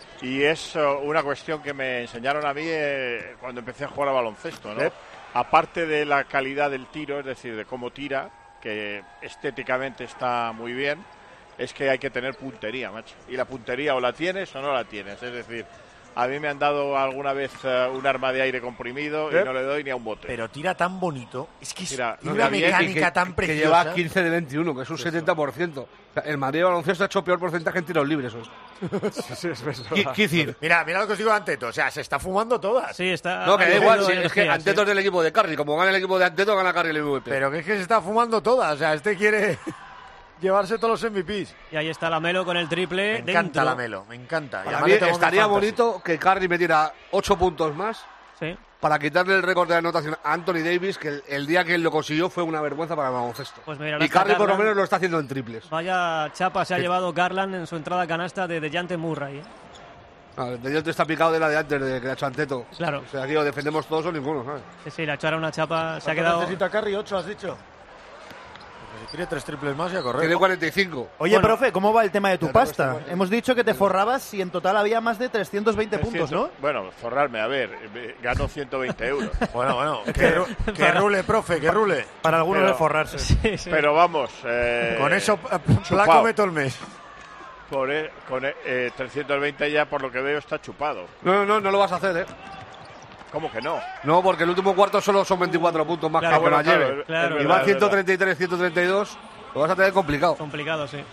Y es eh, una cuestión que me enseñaron a mí eh, cuando empecé a jugar a baloncesto, ¿no? ¿Eh? Aparte de la calidad del tiro, es decir, de cómo tira, que estéticamente está muy bien, es que hay que tener puntería, macho. Y la puntería o la tienes o no la tienes. Es decir, a mí me han dado alguna vez eh, un arma de aire comprimido ¿Eh? y no le doy ni a un bote. Pero tira tan bonito. Es que es Tira- tiene tira una bien y mecánica que, tan que preciosa. lleva quince de veintiuno, que es un setenta por ciento. O sea, el Madrid de baloncesto ha hecho peor porcentaje en tiros libres. Eso es. Sí, sí, es verdad. ¿Qué- qué decir? Mira, mira lo que os digo de Anteto. O sea, se está fumando todas. Sí, está. No, que da ha igual, habido si es que energía, Anteto sí. es del equipo de Curry. Como gana el equipo de Anteto, gana Curry el M V P. Pero que es que se está fumando todas. O sea, este quiere llevarse todos los M V Ps. Y ahí está Lamelo con el triple. Me encanta dentro. la Melo, me encanta. Y Para además mí le tengo estaría mi fantasy. bonito que Curry metiera ocho puntos más Sí. para quitarle el récord de anotación a Anthony Davis, que el, el día que él lo consiguió fue una vergüenza para el baloncesto. Pues mira, y está Curry por lo Garland. menos lo está haciendo en triples. Vaya chapa se ha llevado Garland en su entrada a canasta de Dejounte Murray. ¿eh? Ah, de Dios te está picado de la de antes, de que le ha hecho Anteto. Claro. O sea, aquí o defendemos todos o ninguno, ¿sabes? Sí, sí, le ha hecho ahora una chapa. Se ha ¿Cuánto quedado. necesita Curry? ¿ocho has dicho? Porque si quiere tres triples más ya correcto. Tiene cuarenta y cinco. Oye, Bueno. profe, ¿cómo va el tema de tu Ya tengo pasta? este- Hemos dicho que te forrabas y en total había más de trescientos veinte puntos, ¿no? Bueno, forrarme, a ver, eh, gano ciento veinte euros. Bueno, bueno, que, ru- que rule, profe, que rule. Para algunos Pero- de forrarse. Sí, sí. Pero vamos, eh, Con eso, eh, chupao. placo meto el mes. Por, e- con e- eh, trescientos veinte ya, por lo que veo, está chupado. No, no, no, no lo vas a hacer, ¿eh? ¿Cómo que no? No, porque el último cuarto solo son veinticuatro puntos más Claro, que la bueno, claro, lleve. es- Claro. es Y verdad, va es ciento verdad. treinta y tres, ciento treinta y dos. Lo vas a tener complicado. Complicado, sí.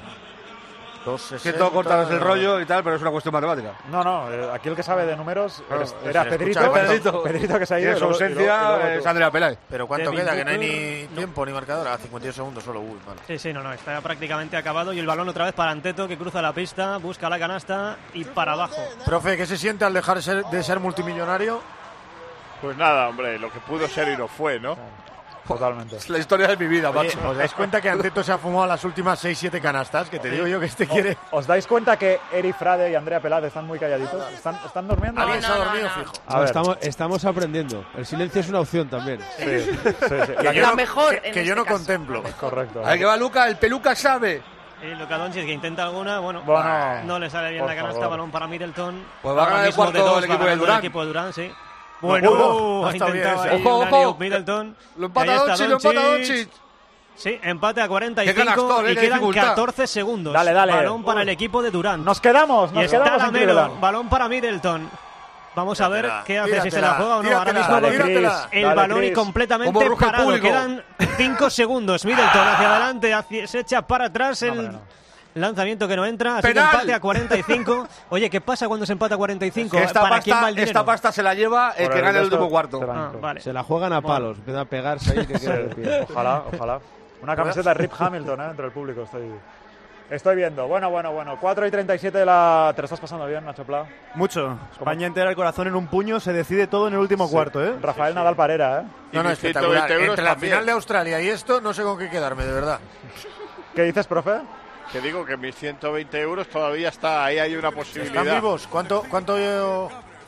Siento cortaros el rollo y tal, pero es una cuestión matemática. No, no, eh, aquí el que sabe de números eres- Claro, era se Pedrito, escucha, Pedrito, Pedrito que se ha Y ido. en y su luego- y luego- ausencia y luego es tú. Andrea Peláez. Pero ¿cuánto Devin queda? Que no hay Booker, ni tiempo ni marcador. A cincuenta y dos segundos solo. Uy, vale. Sí, sí, no, no, está prácticamente acabado y el balón otra vez para Anteto que cruza la pista, busca la canasta y para abajo. Profe, ¿qué se siente al dejar ser- de ser multimillonario? Pues nada, hombre, lo que pudo ser y no fue, ¿no? Totalmente. Es la historia de mi vida, Oye, macho. ¿os dais cuenta que Anteto se ha fumado las últimas seis siete canastas? Que te digo yo que este quiere... ¿Os dais cuenta que Eri Frade y Andrea Peláez están muy calladitos? ¿Están, están durmiendo? Alguien no, se ha no, dormido no. fijo. A No, ver. estamos, estamos aprendiendo. El silencio es una opción también. Sí, sí, sí. Que La yo no- mejor que- en que yo este no caso. contemplo. Correcto. Ahí que va Luca, el peluca sabe. Y Luka Doncic que intenta alguna, bueno, Bueno, no le sale bien por la canasta, favor. balón para Middleton. Pues va a Ahora ganar el mismo de cuarto dos, el va equipo de ganando Durant. El equipo de Durant, sí. Bueno, Uy, ha ha estado bien intentado ese. ahí Ojo, un ojo. alley-oop Middleton. Lo Y empata ahí está Doncic, lo empata Doncic. Sí, empate a cuarenta y Qué cinco canastón, eh, y qué quedan dificultad. catorce segundos. Dale, dale. Balón para el equipo de Durant. Nos quedamos, y nos está quedamos en Lamelo, Cleveland. balón para Middleton. Vamos a ver Tíratela, qué hace, si se la tíratela, juega o no. Ahora tíratela, mismo Dale, con tíratela. Chris, el dale, balón y Chris. completamente Como ruge el parado. público. Quedan cinco segundos. Middleton hacia adelante, hacia- se echa para atrás el hombre, no. lanzamiento que no entra. Así ¡Penal! que empate a cuarenta y cinco. Oye, ¿qué pasa cuando se empata a cuarenta y cinco? Que esta, ¿Para quién va pasta, el dinero? esta pasta se la lleva el Por que el gane el resto último cuarto. se la- Ah, vale. Se la juegan a palos, empiezan a pegarse ahí que queda de pie. Ojalá, ojalá. Una camiseta de Rip Hamilton, ¿eh? Entre el público, estoy, estoy viendo. Bueno, bueno, bueno. cuatro y treinta y siete de la... ¿Te lo estás pasando bien, Nacho Pla? Mucho. España entera, el corazón en un puño, se decide todo en el último Sí. cuarto, ¿eh? Rafael Nadal Parera, ¿eh? No, no, mis ciento espectacular. veinte euros Entre la también. final de Australia y esto, no sé con qué quedarme, de verdad. ¿Qué dices, profe? Que digo que mis ciento veinte euros todavía está, ahí hay una posibilidad. ¿Están vivos? ¿Cuánto, cuánto yo-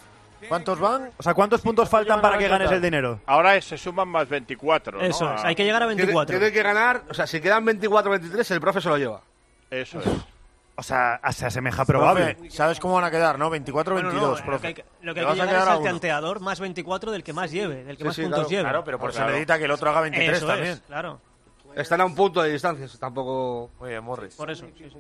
¿Cuántos van? O sea, ¿cuántos puntos faltan para que ganes el dinero? Ahora se suman más veinticuatro, ¿no? Eso es, hay que llegar a veinticuatro. Tiene, tiene que ganar, o sea, si quedan veinticuatro veintitrés, el profe se lo lleva. Eso es. O sea, se asemeja probable. Profe, ¿sabes cómo van a quedar, no? veinticuatro veintidós, Bueno, no, profe. Lo que hay, lo que Te hay que vas a llegar es quedar a al uno. tanteador más veinticuatro del que más lleve, del que Sí, más sí, puntos claro. lleve. Claro, pero por Claro. eso necesita que el otro haga veintitrés Eso también. es, claro. Están a un punto de distancia, tampoco... Muy bien, Morris. Por eso. Sí, sí.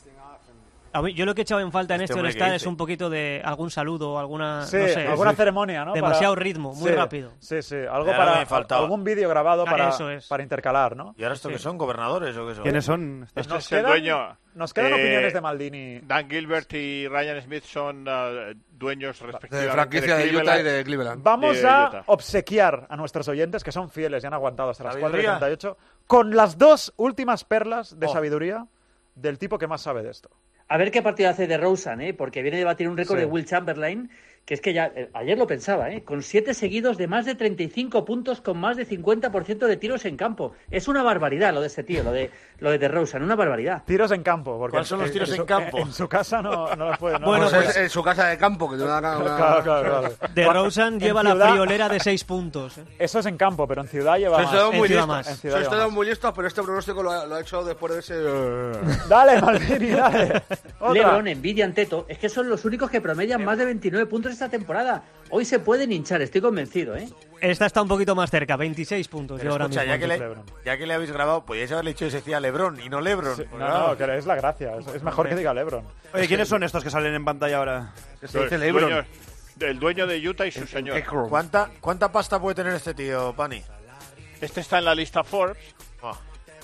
A mí, yo lo que he echado en falta en Este este hombre All-Star que es dice. un poquito de algún saludo o alguna, Sí, no sé, alguna sí. ceremonia, ¿no? Demasiado Para- ritmo, muy Sí, rápido. Sí, sí, algo Ahora para me faltaba. algún vídeo grabado Ah, para, eso es. para intercalar, ¿no? ¿Y ahora esto Sí. que son? ¿Gobernadores o qué son? ¿Quiénes son? Este Nos es el quedan- dueño. Nos quedan eh, opiniones de Maldini. Dan Gilbert y Ryan Smith son uh, dueños respectivamente De franquicia de, Utah y Cleveland. de Cleveland. Vamos de a Utah. obsequiar a nuestros oyentes, que son fieles y han aguantado hasta las cuatro y ¿Sabiduría? treinta y ocho, con las dos últimas perlas de Oh. sabiduría del tipo que más sabe de esto. A ver qué partido hace de Rosen, ¿eh? Porque viene de batir un récord Sí. de Will Chamberlain, que es que ya, eh, ayer lo pensaba, ¿eh? Con siete seguidos de más de treinta y cinco puntos, con más de cincuenta por ciento de tiros en campo. Es una barbaridad lo de este tío, lo de lo de DeRozan, una barbaridad. Tiros en campo. Porque ¿Cuáles son los tiros en su, campo? En su casa no, no los puede. No, Bueno, no- Pues pues- es en su casa de campo, que tiene una... una- Claro, claro, claro. De Rosen En lleva la ciudad- friolera de seis puntos. ¿eh? Eso es en campo, pero en ciudad lleva Sois más. todos En muy ciudad listos. más. En ciudad Sois lleva todos más. muy listos, pero este pronóstico lo ha, lo ha hecho después de ese... Dale, Maldini, dale. Otra. LeBron, Envidia, Teto, es que son los únicos que promedian más de veintinueve puntos esta temporada. Hoy se pueden hinchar, estoy convencido, ¿eh? Esta está un poquito más cerca, veintiséis puntos. Pero yo ahora escucha, mismo. ya que, le, Lebron. ya que le habéis grabado, podíais haberle dicho que se decía Lebron y no Lebron. Sí, Pues no, claro. no, que es la gracia. Es, es mejor que diga LeBron. Oye, ¿quiénes son estos que salen en pantalla ahora? que se Los dice LeBron. dueños- el dueño de Utah y su señor. Ekron. ¿Cuánta, ¿Cuánta pasta puede tener este tío, Pani? Este está en la lista Forbes. Ah.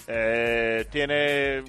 Eh, tiene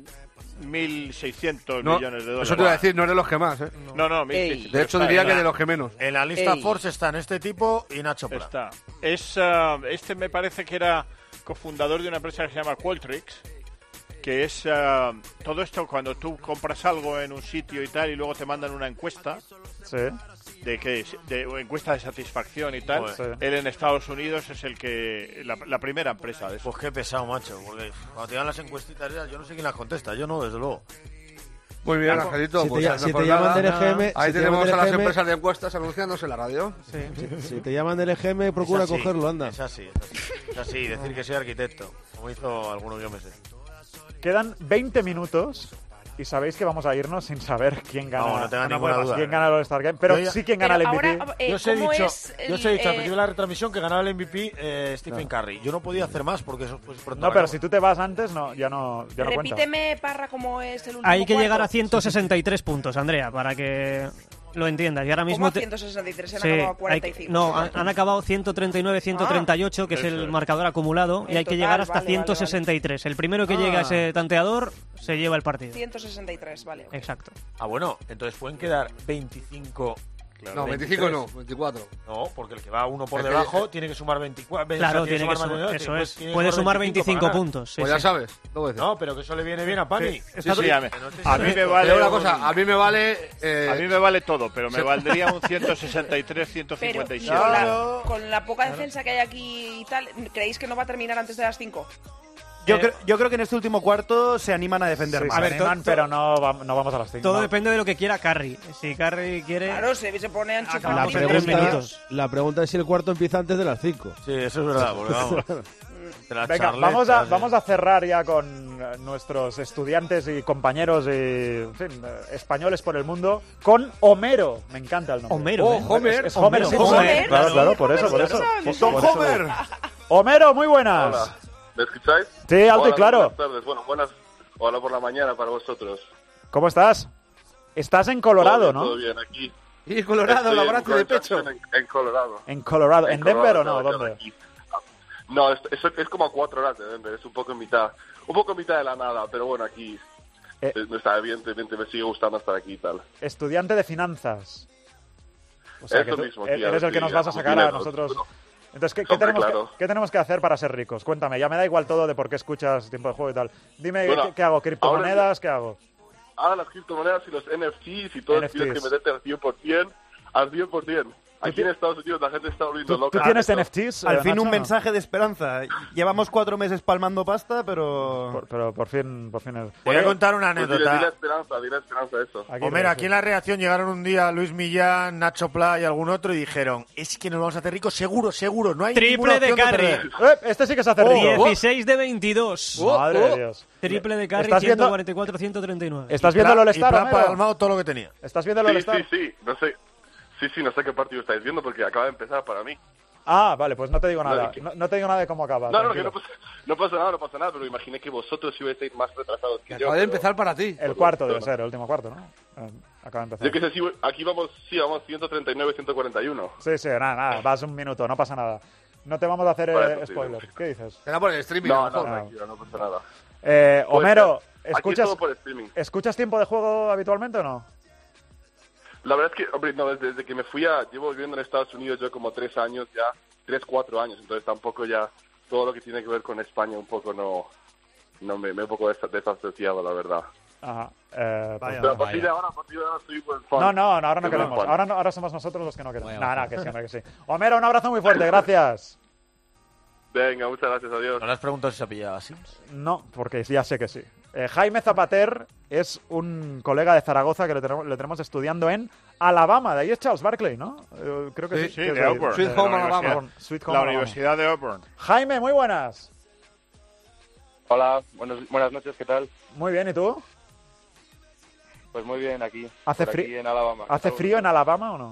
mil seiscientos No, millones de dólares. eso te iba a decir, no es de los que más, ¿eh? No, no, Ey. mil seiscientos. De hecho, Está diría en que la- de los que menos. En la lista Ey. Forbes están este tipo y Nacho Pla. Está. Es, ah, este me parece que era cofundador de una empresa que se llama Qualtrics, que es ah, todo esto cuando tú compras algo en un sitio y tal y luego te mandan una encuesta Sí. de que de o encuesta de satisfacción y tal. Joder. Él en Estados Unidos es el que la, la primera empresa de eso. Pues qué pesado, macho. Porque cuando te dan las encuestitas, ya, yo no sé quién las contesta. Yo no, desde luego. Muy bien, Angelito. Si te, pues, ya- no si te por llaman nada. del E G M, Ahí si te tenemos llaman a las del E G M, empresas de encuestas anunciándose en la radio. Si te llaman del E G M, procura Es así, cogerlo, anda. Es así, es así. Es así, decir que soy arquitecto, como hizo alguno que yo me sé. Quedan veinte minutos y sabéis que vamos a irnos sin saber quién gana. No, no tenga no ninguna puede duda. quién gana el All-Star Game, pero Yo ya- sí quién gana Pero el M V P. ahora, eh, yo os he ¿cómo dicho, es yo os he el, dicho al eh, principio de la retransmisión que ganaba el M V P eh, Stephen Curry. Yo no podía hacer más porque eso pues pronto No, la pero acabo. si tú te vas antes, no, ya no, ya no cuenta. Repíteme, Parra, cómo es el último Hay que cuarto. llegar a ciento sesenta y tres puntos, Andrea, para que lo entiendas. Y ahora ¿Cómo mismo a te- ciento sesenta y tres? Se han Sí, acabado a hay cuarenta y que- cinco. no, han, han acabado ciento treinta y nueve ciento treinta y ocho, que es Eso el es. marcador acumulado, y En hay que total, llegar hasta vale, vale, ciento sesenta y tres. El primero que Ah. llegue a ese tanteador se lleva el partido. ciento sesenta y tres, vale. Exacto. Ah, bueno, entonces pueden quedar veinticinco. No, veinticinco no, veinticuatro. No, porque el que va uno por Es que- debajo tiene que sumar veinticuatro. Claro, o sea, tiene que sumar sumar, más, eso pues es. tiene que Puede sumar para veinticinco ganar. puntos. Sí, Pues ya sí. sabes, lo voy a decir. No, pero que eso le viene bien a Pani. Sí, sí, a mí, Que no te a mí sabes me todo. vale Te digo una un- cosa, a mí me vale... eh, a mí me vale todo, pero me Sí. valdría un ciento sesenta y tres, ciento Pero cincuenta y y siete. con, Claro. la, con la poca defensa que hay aquí y tal, ¿creéis que no va a terminar antes de las cinco? Yo, Eh, creo, yo creo que en este último cuarto se animan a defender Sí, más. se A ver, animan, to- pero no, va- no vamos a las cinco. Todo no. depende de lo que quiera Curry. Si Curry quiere... Claro, se, se pone a enchufar Acabamos La en triples. tres pregunta, minutos. la pregunta es si el cuarto empieza antes de las cinco. Sí, eso es verdad, porque vamos. De las Venga, charletas, vamos a, sí. vamos a cerrar ya con eh, nuestros estudiantes y compañeros y, en fin, eh, españoles por el mundo con Homero. Me encanta el nombre. Homero, Oh, ¿eh? Homer. Es Homer, Homero, sí, Homer, Homer. Claro, sí, claro, por Homer, eso, por sí, eso. sabes. Por eso. Homero, muy buenas. Hola. ¿Me escucháis? Sí, alto y Hola, claro. Buenas tardes. Bueno, buenas. Hola por la mañana para vosotros. ¿Cómo estás? Estás en Colorado, Todo ¿no? bien, todo bien aquí. Y Colorado, Estoy la en brazo de Grand pecho. Junction, En, en Colorado. En Colorado. ¿En Denver o no? Colorado, ¿Dónde? aquí. No, es, es, es como a cuatro horas de Denver, es un poco en mitad. Un poco en mitad de la nada, pero bueno, aquí Eh. eh, está, evidentemente me sigue gustando estar aquí y tal. Estudiante de finanzas. O sea, Eso que tú mismo, tío, eres el que sí, nos vas a con sacar a dinero, nosotros. pero- Entonces, ¿qué, qué Hombre, tenemos claro. que, qué tenemos que hacer para ser ricos? Cuéntame, ya me da igual todo de por qué escuchas tiempo de juego y tal. Dime, Bueno, ¿qué, qué hago? ¿Criptomonedas? ¿Qué hago? Ahora las criptomonedas y los N F Ts y todo N F Ts. tienes que meterte al cien por ciento. Al cien por ciento. Aquí en Estados Unidos la gente está volviendo ¿Tú, loca. tú tienes Esto- N F Ts? Al eh, fin Nacho, un no? mensaje de esperanza. Llevamos cuatro meses palmando pasta, pero... Por- pero por fin, por fin. es- Voy a contar una Pues dile, anécdota. dile esperanza, dile esperanza eso. Aquí Homero, lo- aquí en la redacción llegaron un día Luis Millán, Nacho Pla y algún otro y dijeron, es que nos vamos a hacer ricos seguro, seguro, no hay Triple ninguna de opción carry. perder. Eh, este sí que se hace rico. dieciséis de veintidós. Madre de Dios. Triple de carry, ¿Estás viendo- ciento cuarenta y cuatro, ciento treinta y nueve. ¿Estás Y viendo el Pla- All-Star, y Pla Homero? palmado todo lo que tenía. ¿Estás viendo el Sí, All-Star? sí, sí, no sé. Sí, sí, no sé qué partido estáis viendo porque acaba de empezar para mí. Ah, vale, pues no te digo nada. No, que- No, no te digo nada de cómo acaba. No, no, que tranquilo. no pasa, no pasa nada, no pasa nada, pero imaginé que vosotros ibais más retrasados que yo. Acaba de pero- empezar para ti. El cuarto debe ser, el último cuarto, ¿no? Eh, Acaba de empezar. Yo que sé, sí, aquí vamos, sí, vamos ciento treinta y nueve, ciento cuarenta y uno. Sí, sí, nada, nada, vas un minuto, no pasa nada. No te vamos a hacer Por eh, eso sí, spoilers. ¿Qué dices? Será por el streaming, a No, lo no, mejor. tranquilo, no pasa nada. Eh, Pues, Homero, aquí es ¿escuchas, todo por streaming. ¿escuchas tiempo de juego habitualmente o no? La verdad es que, hombre, no, desde, desde que me fui a... Llevo viviendo en Estados Unidos yo como tres años ya, tres, cuatro años, entonces tampoco ya todo lo que tiene que ver con España un poco no... No me, me he un poco des- desasociado, la verdad. Ajá. Eh, pues- Pero a partir de ahora, a partir de ahora soy buen fan. No, no, no, ahora no Soy buen queremos. fan. Ahora, no, ahora somos nosotros los que no queremos. Bueno, Nada, bueno. que sí, hombre, que sí. Homero, un abrazo muy fuerte, gracias. Venga, muchas gracias, adiós. ¿No le has preguntado si se pillaba así? No, porque ya sé que sí. Eh, Jaime Zapater es un colega de Zaragoza que le tenemos, le tenemos estudiando en Alabama. De ahí es Charles Barkley, ¿no? Eh, creo que sí. Sí, que es de ahí. Auburn. Sweet de la Home Alabama. universidad- Auburn, Sweet Home La Alabama. Universidad de Auburn. Jaime, muy buenas. Hola, buenos, buenas noches, ¿qué tal? Muy bien, ¿y tú? Pues muy bien, aquí. ¿Hace, por fri- aquí en Alabama. ¿Hace frío en Alabama o no?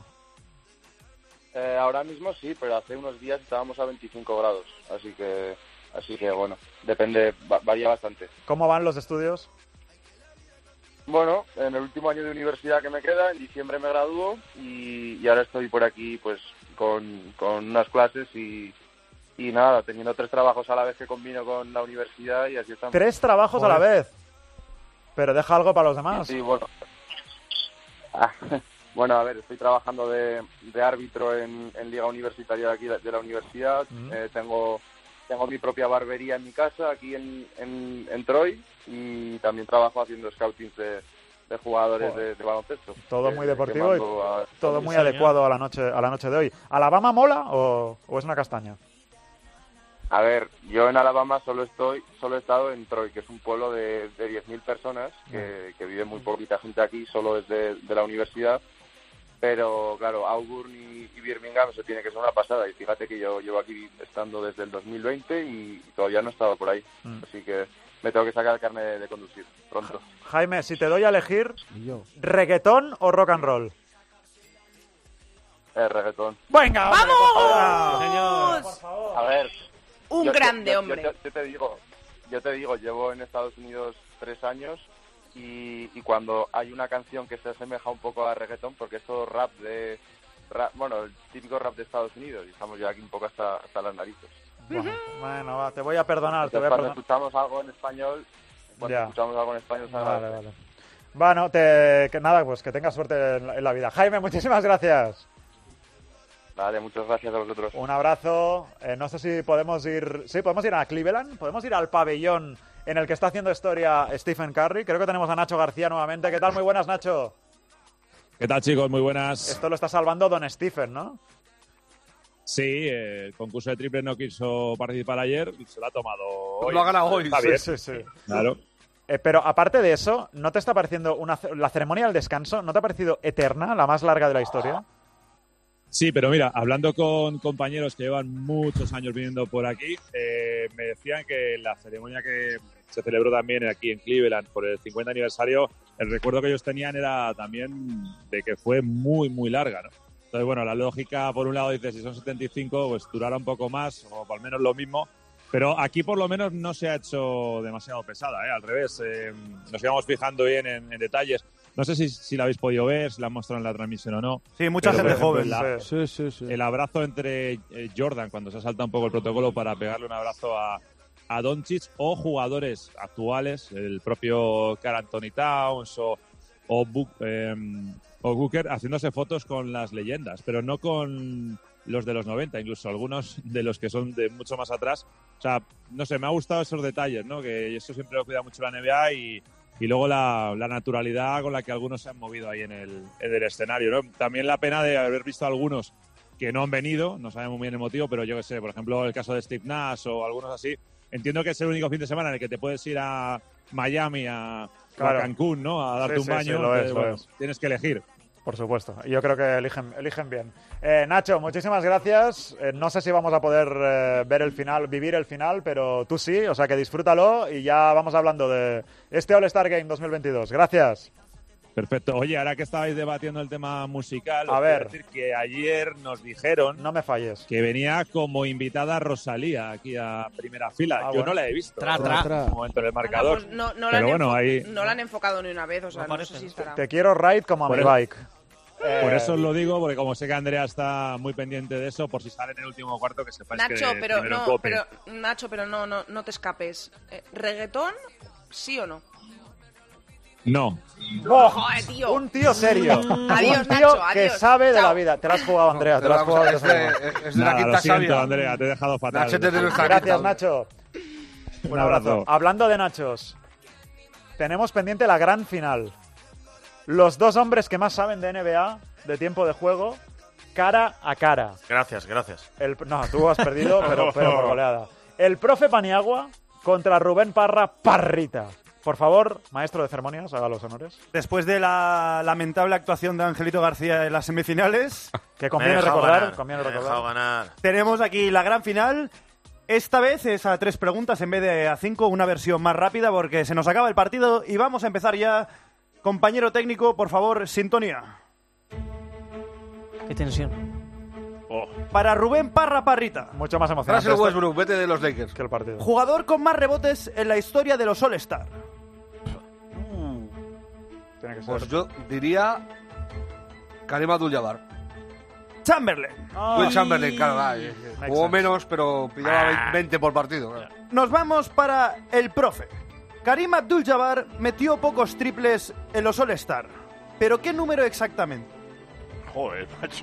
Eh, ahora mismo sí, pero hace unos días estábamos a veinticinco grados, así que, así que bueno, depende, va- varía bastante. ¿Cómo van los estudios? Bueno, en el último año de universidad que me queda, en diciembre me gradúo y, y ahora estoy por aquí pues con, con unas clases y, y nada, teniendo tres trabajos a la vez que combino con la universidad y así estamos. Tres trabajos a la Joder. vez. Pero deja algo para los demás. Sí, bueno. Ah, bueno, a ver, estoy trabajando de, de árbitro en, en Liga Universitaria de aquí de la universidad. Mm. Eh, tengo tengo mi propia barbería en mi casa, aquí en, en, en Troy, y también trabajo haciendo scouting de, de jugadores de, de baloncesto. Todo que- muy que deportivo y mando a- todo muy Sí, señor. adecuado a la noche a la noche de hoy. ¿Alabama mola o, o es una castaña? A ver, yo en Alabama solo estoy, solo he estado en Troy, que es un pueblo de, de diez mil personas, que, que vive muy poquita gente aquí, solo es de, de la universidad. Pero claro, Auburn y, y Birmingham, eso tiene que ser una pasada. Y fíjate que yo llevo aquí estando desde el dos mil veinte y todavía no he estado por ahí. Mm. Así que me tengo que sacar el carnet de, de conducir pronto. Jaime, si te doy a elegir, ¿reggaetón o rock and roll? Eh, reggaetón. ¡Venga, hombre, ¡Vamos! por favor! A ver. Un yo- grande, yo- yo- hombre. Yo, yo te digo, yo te digo, llevo en Estados Unidos tres años y, y cuando hay una canción que se asemeja un poco a reggaetón, porque es todo rap de... rap- bueno, el típico rap de Estados Unidos y estamos ya aquí un poco hasta, hasta las narices. Bueno, bueno, va, te voy a perdonar, te voy Entonces, a cuando perdonar. escuchamos algo en español, cuando Ya. escuchamos algo en español, se Vale, agradece. vale. Bueno, te, que nada, pues que tengas suerte en la, en la vida. Jaime, muchísimas gracias. Vale, muchas gracias a vosotros. Un abrazo. Eh, no sé si podemos ir... Sí, podemos ir a Cleveland. Podemos ir al pabellón en el que está haciendo historia Stephen Curry. Creo que tenemos a Nacho García nuevamente. ¿Qué tal? Muy buenas, Nacho. ¿Qué tal, chicos? Muy buenas. Esto lo está salvando Don Stephen, ¿no? Sí, eh, el concurso de triple no quiso participar ayer y se lo ha tomado hoy. Lo ha ganado hoy. Está Sí, bien. sí, sí. Claro. Eh, pero aparte de eso, ¿no te está pareciendo una, ce- la ceremonia del descanso? ¿No te ha parecido eterna, la más larga de la historia? Sí, pero mira, hablando con compañeros que llevan muchos años viniendo por aquí, eh, me decían que la ceremonia que se celebró también aquí en Cleveland por el cincuenta aniversario, el recuerdo que ellos tenían era también de que fue muy, muy larga, ¿no? Entonces, bueno, la lógica, por un lado, dice, si son setenta y cinco, pues durará un poco más, o al menos lo mismo. Pero aquí, por lo menos, no se ha hecho demasiado pesada, ¿eh? Al revés, eh, nos íbamos fijando bien en, en detalles. No sé si, si la habéis podido ver, si la han mostrado en la transmisión o no. Sí, mucha Pero, gente por ejemplo, joven. la- Sí, sí, sí. el abrazo entre eh, Jordan, cuando se salta un poco el protocolo para pegarle un abrazo a, a Doncic, o jugadores actuales, el propio Karl Anthony Towns o, o, Bu- eh, o Booker, haciéndose fotos con las leyendas, pero no con los de los noventa, incluso algunos de los que son de mucho más atrás. O sea, no sé, me ha gustado esos detalles, ¿no? Que eso siempre lo cuida mucho la N B A y, y luego la, la naturalidad con la que algunos se han movido ahí en el, en el escenario, ¿no? También la pena de haber visto a algunos que no han venido, no sabemos muy bien el motivo, pero yo qué sé, por ejemplo, el caso de Steve Nash o algunos así, entiendo que es el único fin de semana en el que te puedes ir a Miami, a, Claro. a Cancún, ¿no? A darte Sí, un sí, baño. sí, lo que, es, lo bueno, es. Tienes que elegir. Por supuesto. Yo creo que eligen, eligen bien. Eh, Nacho, muchísimas gracias. Eh, no sé si vamos a poder eh, ver el final, vivir el final, pero tú sí, o sea que disfrútalo y ya vamos hablando de este All-Star Game dos mil veintidós. Gracias. Perfecto. Oye, ahora que estabais debatiendo el tema musical, A os voy ver. decir que ayer nos dijeron No me falles. que venía como invitada Rosalía aquí a primera fila. Ah, Yo bueno. no la he visto. Tra, tra. En un momento en el marcador. Pues no, no, la pero han bueno, enfo- ahí... no la han enfocado ni una vez, o sea, no, sé si estará. Te quiero ride como a Por mi eso- bike. Por Eh, eso os lo digo, porque como sé que Andrea está muy pendiente de eso, por si sale en el último cuarto, que sepáis Nacho, que pero primero en no, Cope. pero Nacho, pero no, no, no te escapes. Eh, ¿Reggaetón? ¿Sí o no? No. ¡Oh! Joder, tío. Un tío serio. Adiós, un tío Nacho, que adiós. sabe de Chao. la vida. Te la has jugado, Andrea. Te la has Pero jugado. vamos a ver, esta es semana. de- es de la Nada, quinta lo siento, sabia. Andrea, te he dejado fatal. Nacho, te tienes que Gracias, Nacho. Un Un abrazo. abrazo. Hablando de Nachos, tenemos pendiente la gran final. Los dos hombres que más saben de N B A, de tiempo de juego, cara a cara. Gracias, gracias. El, no, tú has perdido, pero, pero por goleada. El profe Paniagua contra Rubén Parra Parrita. Por favor, maestro de ceremonias, haga los honores. Después de la lamentable actuación de Angelito García en las semifinales, Que Me conviene he dejado recordar, ganar, conviene me he recordar. dejado ganar. tenemos aquí la gran final. Esta vez es a tres preguntas en vez de a cinco, una versión más rápida porque se nos acaba el partido y vamos a empezar ya. Compañero técnico, por favor, sintonía. Qué tensión. Para Rubén Parra Parrita, Mucho más emocionante Russell esto Westbrook, vete de los Lakers. que el partido. jugador con más rebotes en la historia de los All-Star. Tiene que ser. Pues yo diría Karim Abdul-Jabbar. Chamberlain. Will Chamberlain, claro, va, eh, Makes jugó sense. menos, pero pillaba veinte por partido. claro. Nos vamos para el profe. Karim Abdul-Jabbar metió pocos triples en los All-Star. ¿Pero qué número exactamente? Joder, macho.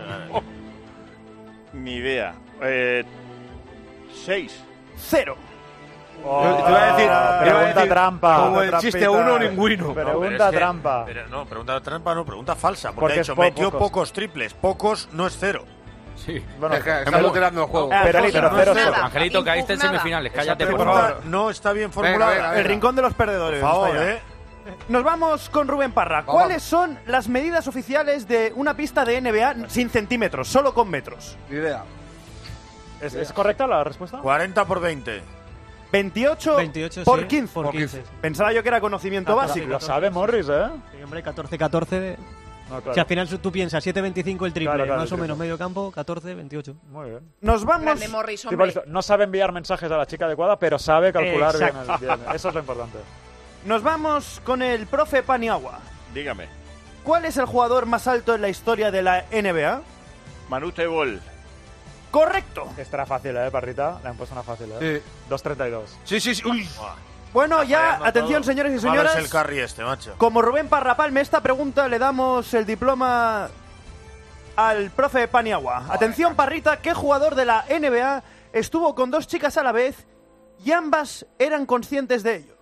Ni idea. Eh, seis. Cero. Oh, Yo te iba a decir- te iba a pregunta decir, trampa. como el chiste Trampita. uno, ninguno. No, Pregunta pero es que- trampa. pero no, pregunta trampa no, pregunta falsa. Porque, Porque ha es dicho, po- metió pocos. pocos triples. Pocos no es cero. Sí. Bueno, Es que está hemos- alterando el juego. Ah, Pero, Angelito, pero no cero, es cero. nada. Angelito, caíste en Impugnada. semifinales. Esa Cállate, por pregunta favor. no está bien Venga, formulada. venga, venga. El rincón de los perdedores. Por favor, está ya. ¿eh? Nos vamos con Rubén Parra. Vamos. ¿Cuáles son las medidas oficiales de una pista de N B A sin centímetros, solo con metros? Ni idea. ¿Es, es correcta la respuesta? cuarenta por veinte. veintiocho, veintiocho, por sí, quince. por quince. Pensaba yo que era conocimiento Ah, básico. Lo sabe Morris, ¿eh? Sí, hombre, catorce catorce. No, claro. Si al final tú piensas siete veinticinco el triple, Claro, claro, más el o menos triple. medio campo, catorce veintiocho. Muy bien. Nos vamos. Grande Morris, Tipo, hombre. listo. No sabe enviar mensajes a la chica adecuada, pero sabe calcular bien, Exacto. el- bien. Eso es lo importante. Nos vamos con el profe Paniagua. Dígame. ¿Cuál es el jugador más alto en la historia de la N B A? Manute Bol. Correcto. Esta era fácil, ¿eh, Parrita? Le han puesto una fácil, ¿eh? Sí. dos treinta y dos. Sí, sí, sí. Uy. Bueno, ya, Fallando atención, todo. señores y Malo es señoras. el carry este, macho. Como Rubén Parra palme esta pregunta, le damos el diploma al profe Paniagua. Atención, Parrita, ¿qué jugador de la N B A estuvo con dos chicas a la vez y ambas eran conscientes de ello?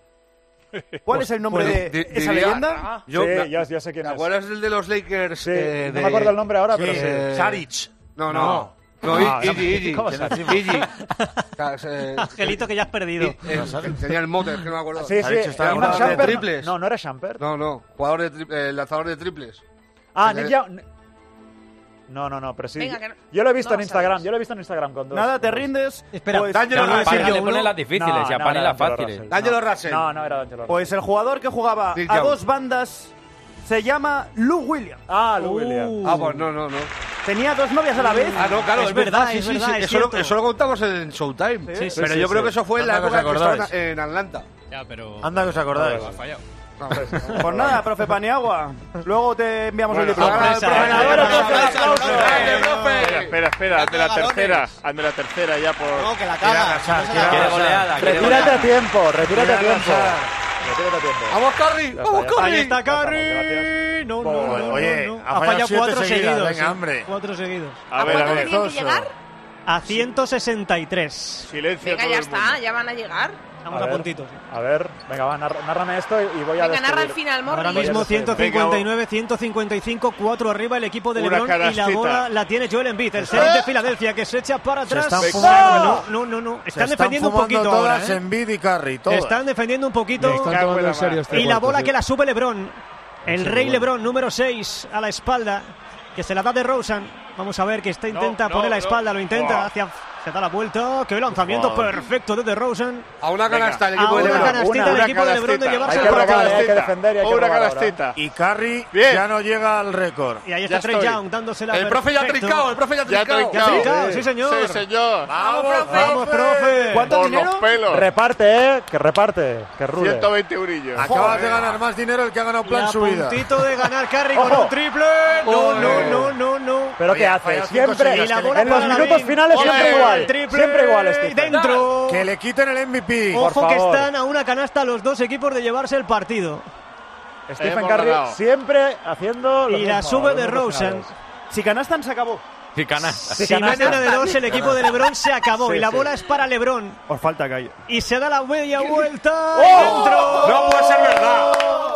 ¿Cuál es el nombre pues, de di- esa diría- leyenda? Yo, sí, me- yo, yo sé quién ¿Te es. acuerdas del de los Lakers? Sí, eh, no de- me acuerdo el nombre ahora, pero Sí, sí. Eh, Saric. No, no. No, Ah, Iggy, Iggy. ¿cómo se llama? Iggy. O sea, se- Angelito, que ya has perdido. eh, tenía el mote, es que no me acuerdo. Sí, Ha sí. dicho, está Iman jugador de Shumpert, triples. No, no era Shumpert. No, no. Jugador de tri- eh, lanzador de triples. Ah, Ese- Nick Young. No, no, no, pero sí. Venga, que no- Yo lo he visto no en lo Instagram. sabes. Yo lo he visto en Instagram con dos. Nada, te con dos. rindes. Espera, Pues, D'Angelo Pero Russell. Para le uno- ponen las difíciles No, y a no, Pani era las D'Angelo fáciles. Russell. D'Angelo No. Russell. No, no era D'Angelo Russell. Pues el jugador que jugaba Dick a Young. dos bandas se llama Lou Williams. Ah, Lou Uh. Williams. Ah, pues no, no, no. Tenía dos novias a la vez. Ah, no, claro, Es es, verdad, verdad, sí, es sí, verdad, sí. es Eso, lo, cierto. eso lo contamos en Showtime. Sí, sí, pero sí, yo creo sí. que eso fue en la Anda que época os que estaba acordáis. en Atlanta. Ya, pero. Anda que os acordáis. Has fallado. Pues nada, profe Paniagua. Luego te enviamos el Bueno, diploma. sorpresa, Profe, eh. ganador, profe, Aplausos, aplausos. aplausos. Espera, espera, espera. Ante la galones. tercera. Ante la tercera ya por... No, que la Quiere caga. arrasar, No se quiere la Quiere caga. goleada. quiere Retírate a goleada. tiempo, retírate a Quiere tiempo. arrasar. Retírate a tiempo. ¡Vamos, Curry! Ya está, ¡Vamos, ya está. Curry! Ahí está Ya Curry. estamos, gracias. No, no, Joder, no, oye, no. ha Ha fallado fallado siete cuatro seguidas, seguidos. venga, sí. hombre. Cuatro seguidos. A ¿A ver, a cuánto ver. tienen que llegar? A ciento sesenta y tres. Silencio Venga, todo ya el mundo. está, ya van a llegar. Estamos a, a, ver, puntitos. A ver, venga, va, narra- nárrame esto y voy a Venga, narra el despedir. final, Morri. Ahora mismo ciento cincuenta y nueve, ciento cincuenta y cinco, cuatro arriba el equipo de Una LeBron y la canastita. bola la tiene Joel Embiid, el Zenit de Filadelfia que se echa para Se atrás. están fumando- No, no, no, no. Se Están están defendiendo un fumando poquito ahora, todas ¿eh? Embiid y Curry, todas. Están defendiendo un poquito. Le están tomando en serio este Y la cuarto, bola sí. que la sube LeBron. El Sí, rey bueno. LeBron, número seis, a la espalda, que se la da de Rosen. Vamos a ver que está intenta no, poner la no. espalda, lo intenta Wow. hacia... Se da la vuelta. ¡Qué lanzamiento Wow. perfecto de DeRozan! A una canasta el equipo a de una LeBron. canastita Una del equipo de LeBron de canastita. llevarse Hay el que partido. robar, hay que defender y hay que Una robar ahora. canastita. Y Curry Bien. ya no llega al récord. Y ahí está Ya Trey estoy. Young dándosela. El profe ya ha perfecto. trincado, el profe ya ha Ya ha trincado. trincado. trincado, sí, señor. Sí, señor. Vamos, Vamos, profe. ¿Cuánto Por dinero? los pelos. Reparte, ¿eh? Que reparte, que rule. ciento veinte eurillos. Acabas de ganar más dinero el que ha ganado Y plan a su vida. puntito de ganar Curry con Ojo. un triple. No, no, no, no, no. ¿Pero Oye, qué ha hace? fallado cinco Siempre, seguidas, y la que le bola en quiten los el- minutos finales Ole, siempre igual. triple Siempre igual, y Stephen. dentro. Que le quiten el M V P. Por Ojo que favor. están a una canasta los dos equipos de llevarse el partido. Stephen Hemos Curry ganado. siempre haciendo lo Y la mismo, sube los de mismos Rosen. finales. Si canastan, se acabó. Y canasta. Sí, Si canasta. meten a de dos, el equipo de LeBron se acabó. Sí, y la sí. bola es para LeBron. Os falta calle. Y se da la media vuelta. ¡Oh! ¡Dentro! No puede ser verdad.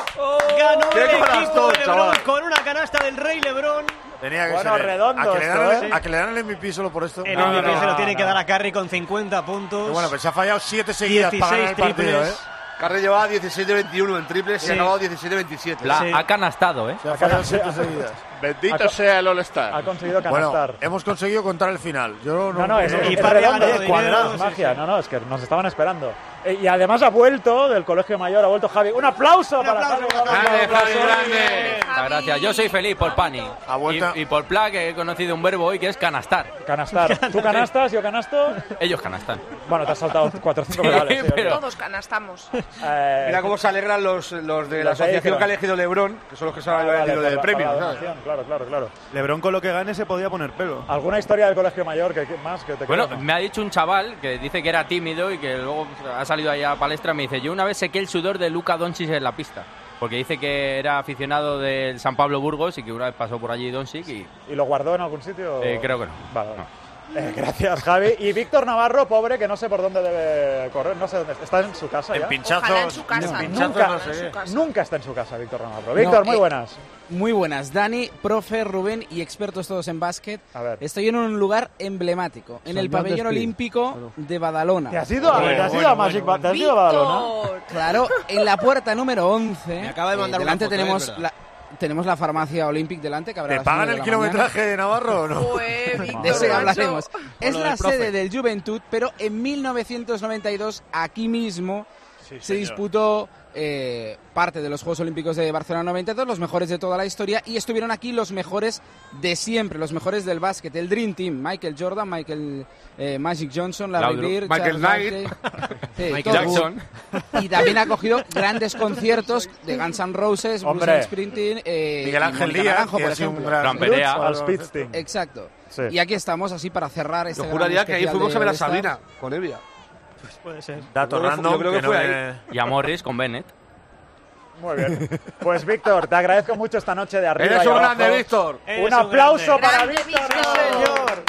Ganó ¡Qué el equipo canastón, de LeBron chaval! con una canasta del Rey LeBron. Tenía que Bueno, ser. redondo a, que le dan, esto, el- ¿eh? a que le dan el M V P solo por esto. El No, M V P no, se lo no, tiene que no. dar a Curry con cincuenta puntos. Pero bueno, pues se ha fallado siete seguidas para ganar el dieciséis partido, ¿eh? triples. Curry llevaba dieciséis de veintiuno en triples y Sí. ha acabado dieciséis de veintisiete. La Sí. ha canastado, ¿eh? Se ha fallado siete seguidas. Bendito Ha- sea el Ha All-Star. conseguido Bueno, canastar. hemos conseguido contar el final. Yo no, No, no, es, no- es Y Parry ha redondo, ganado es cuadrado, dinero, es sí, magia. sí. No, no, es que nos estaban esperando. Eh, y además ha vuelto del Colegio Mayor, ha vuelto Javi. ¡Un aplauso Un para aplauso, Javi! un Grande, Un aplauso. Javi, grande. Muchas gracias. Yo soy feliz por Pani. Ha vuelto- Y, y por Pla, que he conocido un verbo hoy que es canastar. Canastar. ¿Tú canastas? ¿Yo canasto? Ellos canastan. Bueno, te has saltado cuatro o cinco pedales. sí, pero- ok. Todos canastamos. Eh, Mira cómo se alegran los, los de la Los de asociación Akron. que ha elegido LeBron, que son los que se ah, han vale, elegido por del la- premio. por la ¿sabes? donación, Claro, claro, claro. Lebron con lo que gane se podía poner pelo. ¿Alguna historia del Colegio Mayor que, que más que te Bueno, quede, no? me ha dicho un chaval que dice que era tímido y que luego ha salido ahí a palestra. Me dice, yo una vez sequé el sudor de Luka Doncic en la pista. Porque dice que era aficionado del San Pablo Burgos y que una vez pasó por allí Doncic y ¿Y lo guardó en algún sitio? eh, creo que no. Vale, vale. Eh, gracias, Javi. Y Víctor Navarro, pobre, que no sé por dónde debe correr, no sé dónde está. ¿Está en su casa ya? En pinchazos. Ojalá en su casa. en pinchazos Nunca, no sé. nunca está en su casa, Víctor Navarro. Víctor, muy eh, buenas. Muy buenas, Dani, profe, Rubén y expertos todos en básquet. A ver. Estoy en un lugar emblemático, en el San pabellón John Despí. olímpico de Badalona. ¿Te has ido a, Bueno, te has ido bueno, a Magic bueno, Ba- ¿Te has ido a Badalona? Víctor. Claro, en la puerta número once. Me acaba de mandar eh, una delante foto, tenemos es verdad. la tenemos la farmacia Olympic delante que habrá ¿Te pagan el kilometraje de Navarro o no? Pues, Víctor, De eso ya macho. hablaremos. Es lo la del profe. sede del Juventud, pero en mil novecientos noventa y dos, aquí mismo, Sí, se señor. disputó eh, parte de los Juegos Olímpicos de Barcelona noventa y dos, los mejores de toda la historia, y estuvieron aquí los mejores de siempre, los mejores del básquet, el Dream Team, Michael Jordan, Michael eh, Magic Johnson, Larry Laudrup. Bird, Michael Charles Knight. Barkley, sí, Michael todos. Jackson. Y también ha acogido grandes conciertos de Guns N' Roses, Hombre. Bruce Springsteen, eh, Miguel y Ángel Mónica Díaz, Naranjo, que por ha sido un ejemplo. gran... Gran Perea. Al Speedsting. Exacto. Sí. Y aquí estamos así para cerrar este Yo gran juraría que ahí especial fuimos de a ver a All-Star. Sabina con Evia. Puede ser. Dato Yo creo que- random. yo creo que no fue me- Y a Morris con Bennett. Muy bien. Pues Víctor, te agradezco mucho esta noche de arriba. Eres y un abajo. grande, Víctor. Eres Un un aplauso grande. para Grande, Víctor. Víctor. señor.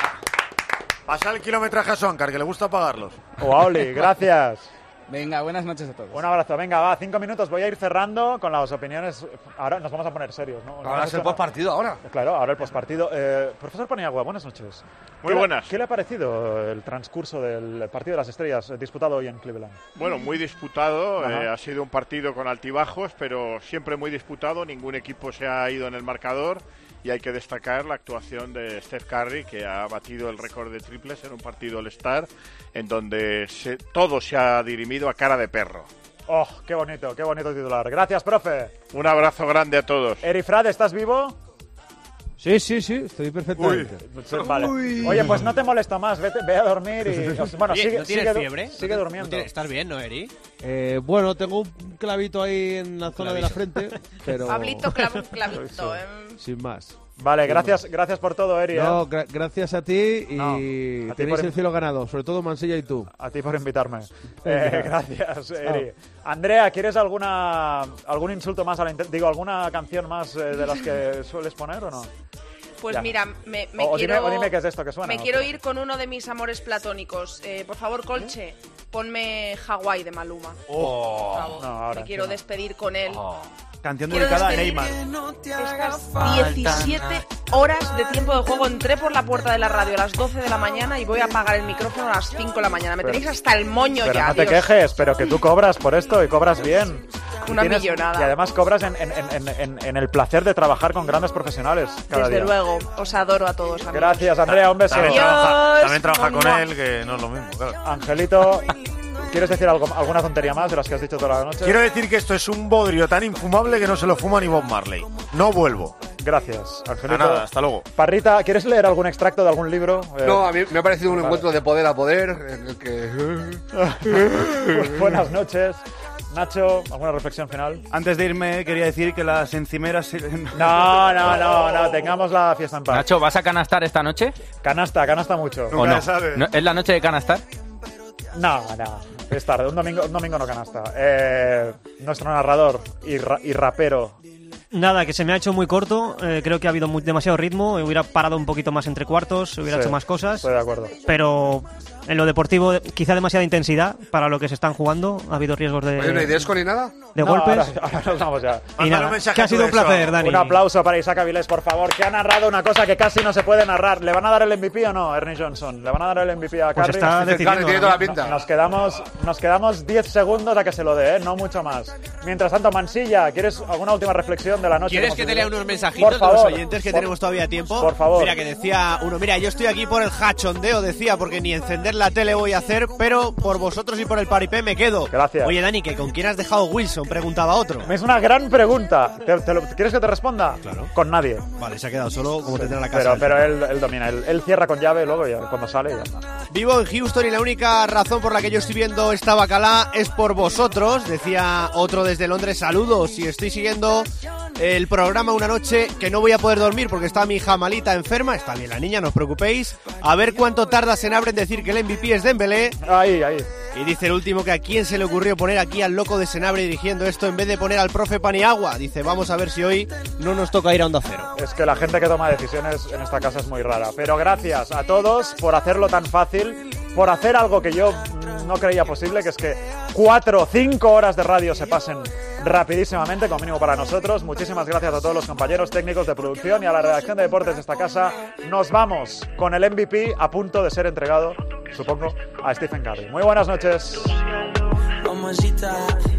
Pasa el kilometraje a Soncar, que le gusta pagarlos. O a Oli, gracias. Venga, buenas noches a todos. Un abrazo. Venga, va, cinco minutos. Voy a ir cerrando con las opiniones. Ahora nos vamos a poner serios, ¿no? Ahora es el postpartido, ahora. Claro, ahora el postpartido. Eh, profesor Paniagua, buenas noches. Muy ¿Qué le- buenas. ¿Qué le ha parecido el transcurso del partido de las estrellas eh, disputado hoy en Cleveland? Bueno, muy disputado. Ajá. eh, ha sido un partido con altibajos, pero siempre muy disputado. Ningún equipo se ha ido en el marcador. Y hay que destacar la actuación de Steph Curry, que ha batido el récord de triples en un partido All-Star, en donde se- todo se ha dirimido a cara de perro. Oh, qué bonito, qué bonito titular. Gracias, profe. Un abrazo grande a todos. Erifrad, ¿estás vivo? Sí, sí, sí, estoy perfectamente. Vale. Oye, pues no te molesto más, vete, ve a dormir y... Bueno, Oye, sigue, ¿no tienes sigue, du- fiebre? sigue ¿No te- durmiendo. no tienes- ¿Estás bien, no, Eri? Eh, bueno, tengo un clavito ahí en la zona de la frente, pero... Pablito, clav- clavito. eh. Sin más. Vale, Sin gracias, más. gracias por todo, Eri. No, ¿eh? gra- gracias a ti y No, a ti tenéis por- el cielo ganado, sobre todo Mansilla y tú. A ti por invitarme. Venga. Eh, gracias, Eri. Andrea, ¿quieres alguna algún insulto más a la inter- digo alguna canción más eh, de las que sueles poner o no? Pues Ya. mira, me, me o, o quiero... dime, o dime qué es esto que suena. Me ¿no? quiero ir con uno de mis amores platónicos. Eh, por favor, Colche, ponme Hawái de Maluma. Oh. Por favor. No, ahora me quiero sí, no. despedir con él. Canción Quiero dedicada a despedir Neymar. Estas diecisiete horas de tiempo de juego. Entré por la puerta de la radio a las doce de la mañana y voy a apagar el micrófono a las cinco de la mañana. Me Pero- tenéis hasta el moño Pero ya, no te Dios. quejes, pero que tú cobras por esto y cobras bien. Y Una tienes- millonada. Y además cobras en, en- en- en- en el placer de trabajar con grandes profesionales cada Desde día. luego, os adoro a todos, amigos. Gracias, Andrea, un beso. También Adiós. trabaja, también trabaja con Mua. él, que no es lo mismo, claro. Angelito, ¿quieres decir algo, alguna tontería más de las que has dicho toda la noche? Quiero decir que esto es un bodrio tan infumable que no se lo fuma ni Bob Marley. No vuelvo. Gracias, Angelito. Nada, hasta luego. Parrita, ¿quieres leer algún extracto de algún libro? Eh, No, a mí me ha parecido un vale. encuentro de poder a poder en el que... Pues buenas noches. Nacho, ¿alguna reflexión final? Antes de irme, quería decir que las encimeras... No, no, no, no, tengamos la fiesta en paz. Nacho, ¿vas a canastar esta noche? Canasta, canasta mucho. ¿O no? ¿No? ¿Es la noche de canastar? No, no, es tarde, un domingo, un domingo no canasta. Eh, nuestro narrador y, ra- y rapero. Nada, que se me ha hecho muy corto. eh, creo que ha habido muy- demasiado ritmo. Hubiera parado un poquito más entre cuartos, hubiera Sí, hecho más cosas. Estoy de acuerdo. Pero en lo deportivo, quizá demasiada intensidad para lo que se están jugando. Ha habido riesgos de, Oye, ¿no hay desco ni nada? de No, golpes. Ahora, ahora nos vamos ya. Y nada, que ha sido un placer, Dani. Un aplauso para Isaac Avilés, por favor, que ha narrado una cosa que casi no se puede narrar. ¿Le van a dar el M V P o no, Ernie Johnson? ¿Le van a dar el M V P a Pues Curry? está decidiendo, tiene toda la pinta. Nos quedamos, nos quedamos diez segundos a que se lo dé, ¿eh? No mucho más. Mientras tanto, Mansilla, ¿quieres alguna última reflexión de la noche? ¿Quieres hemos que te vivido? lea unos mensajitos Por favor, de los oyentes que por- tenemos todavía tiempo? Por favor. Mira, que decía uno, mira, yo estoy aquí por el hachondeo, decía, porque ni encender la tele voy a hacer, pero por vosotros y por el paripé me quedo. Gracias. Oye, Dani, ¿que ¿con quién has dejado Wilson? Preguntaba otro. Es una gran pregunta. ¿Te- te lo- ¿Quieres que te responda? Claro. Con nadie. Vale, se ha quedado solo como tendrá la casa. Pero, del pero tipo. él, él domina. Él, él cierra con llave luego y cuando sale ya está. Vivo en Houston y la única razón por la que yo estoy viendo esta bacalá es por vosotros, decía otro desde Londres. Saludos, y estoy siguiendo el programa una noche que no voy a poder dormir porque está mi hija malita enferma. Está bien la niña, no os preocupéis. A ver cuánto tarda Senabre en decir que el M V P es Dembélé. Ahí, ahí. Y dice el último que a quién se le ocurrió poner aquí al loco de Senabre dirigiendo esto en vez de poner al profe Paniagua. Dice, vamos a ver si hoy no nos toca ir a Onda Cero. Es que la gente que toma decisiones en esta casa es muy rara. Pero gracias a todos por hacerlo tan fácil, por hacer algo que yo mm, no creía posible, que es que cuatro o cinco horas de radio se pasen rapidísimamente, como mínimo para nosotros. Muchísimas gracias a todos los compañeros técnicos de producción y a la redacción de deportes de esta casa. Nos vamos con el M V P a punto de ser entregado, supongo, a Stephen Curry. Muy buenas noches. Mamacita,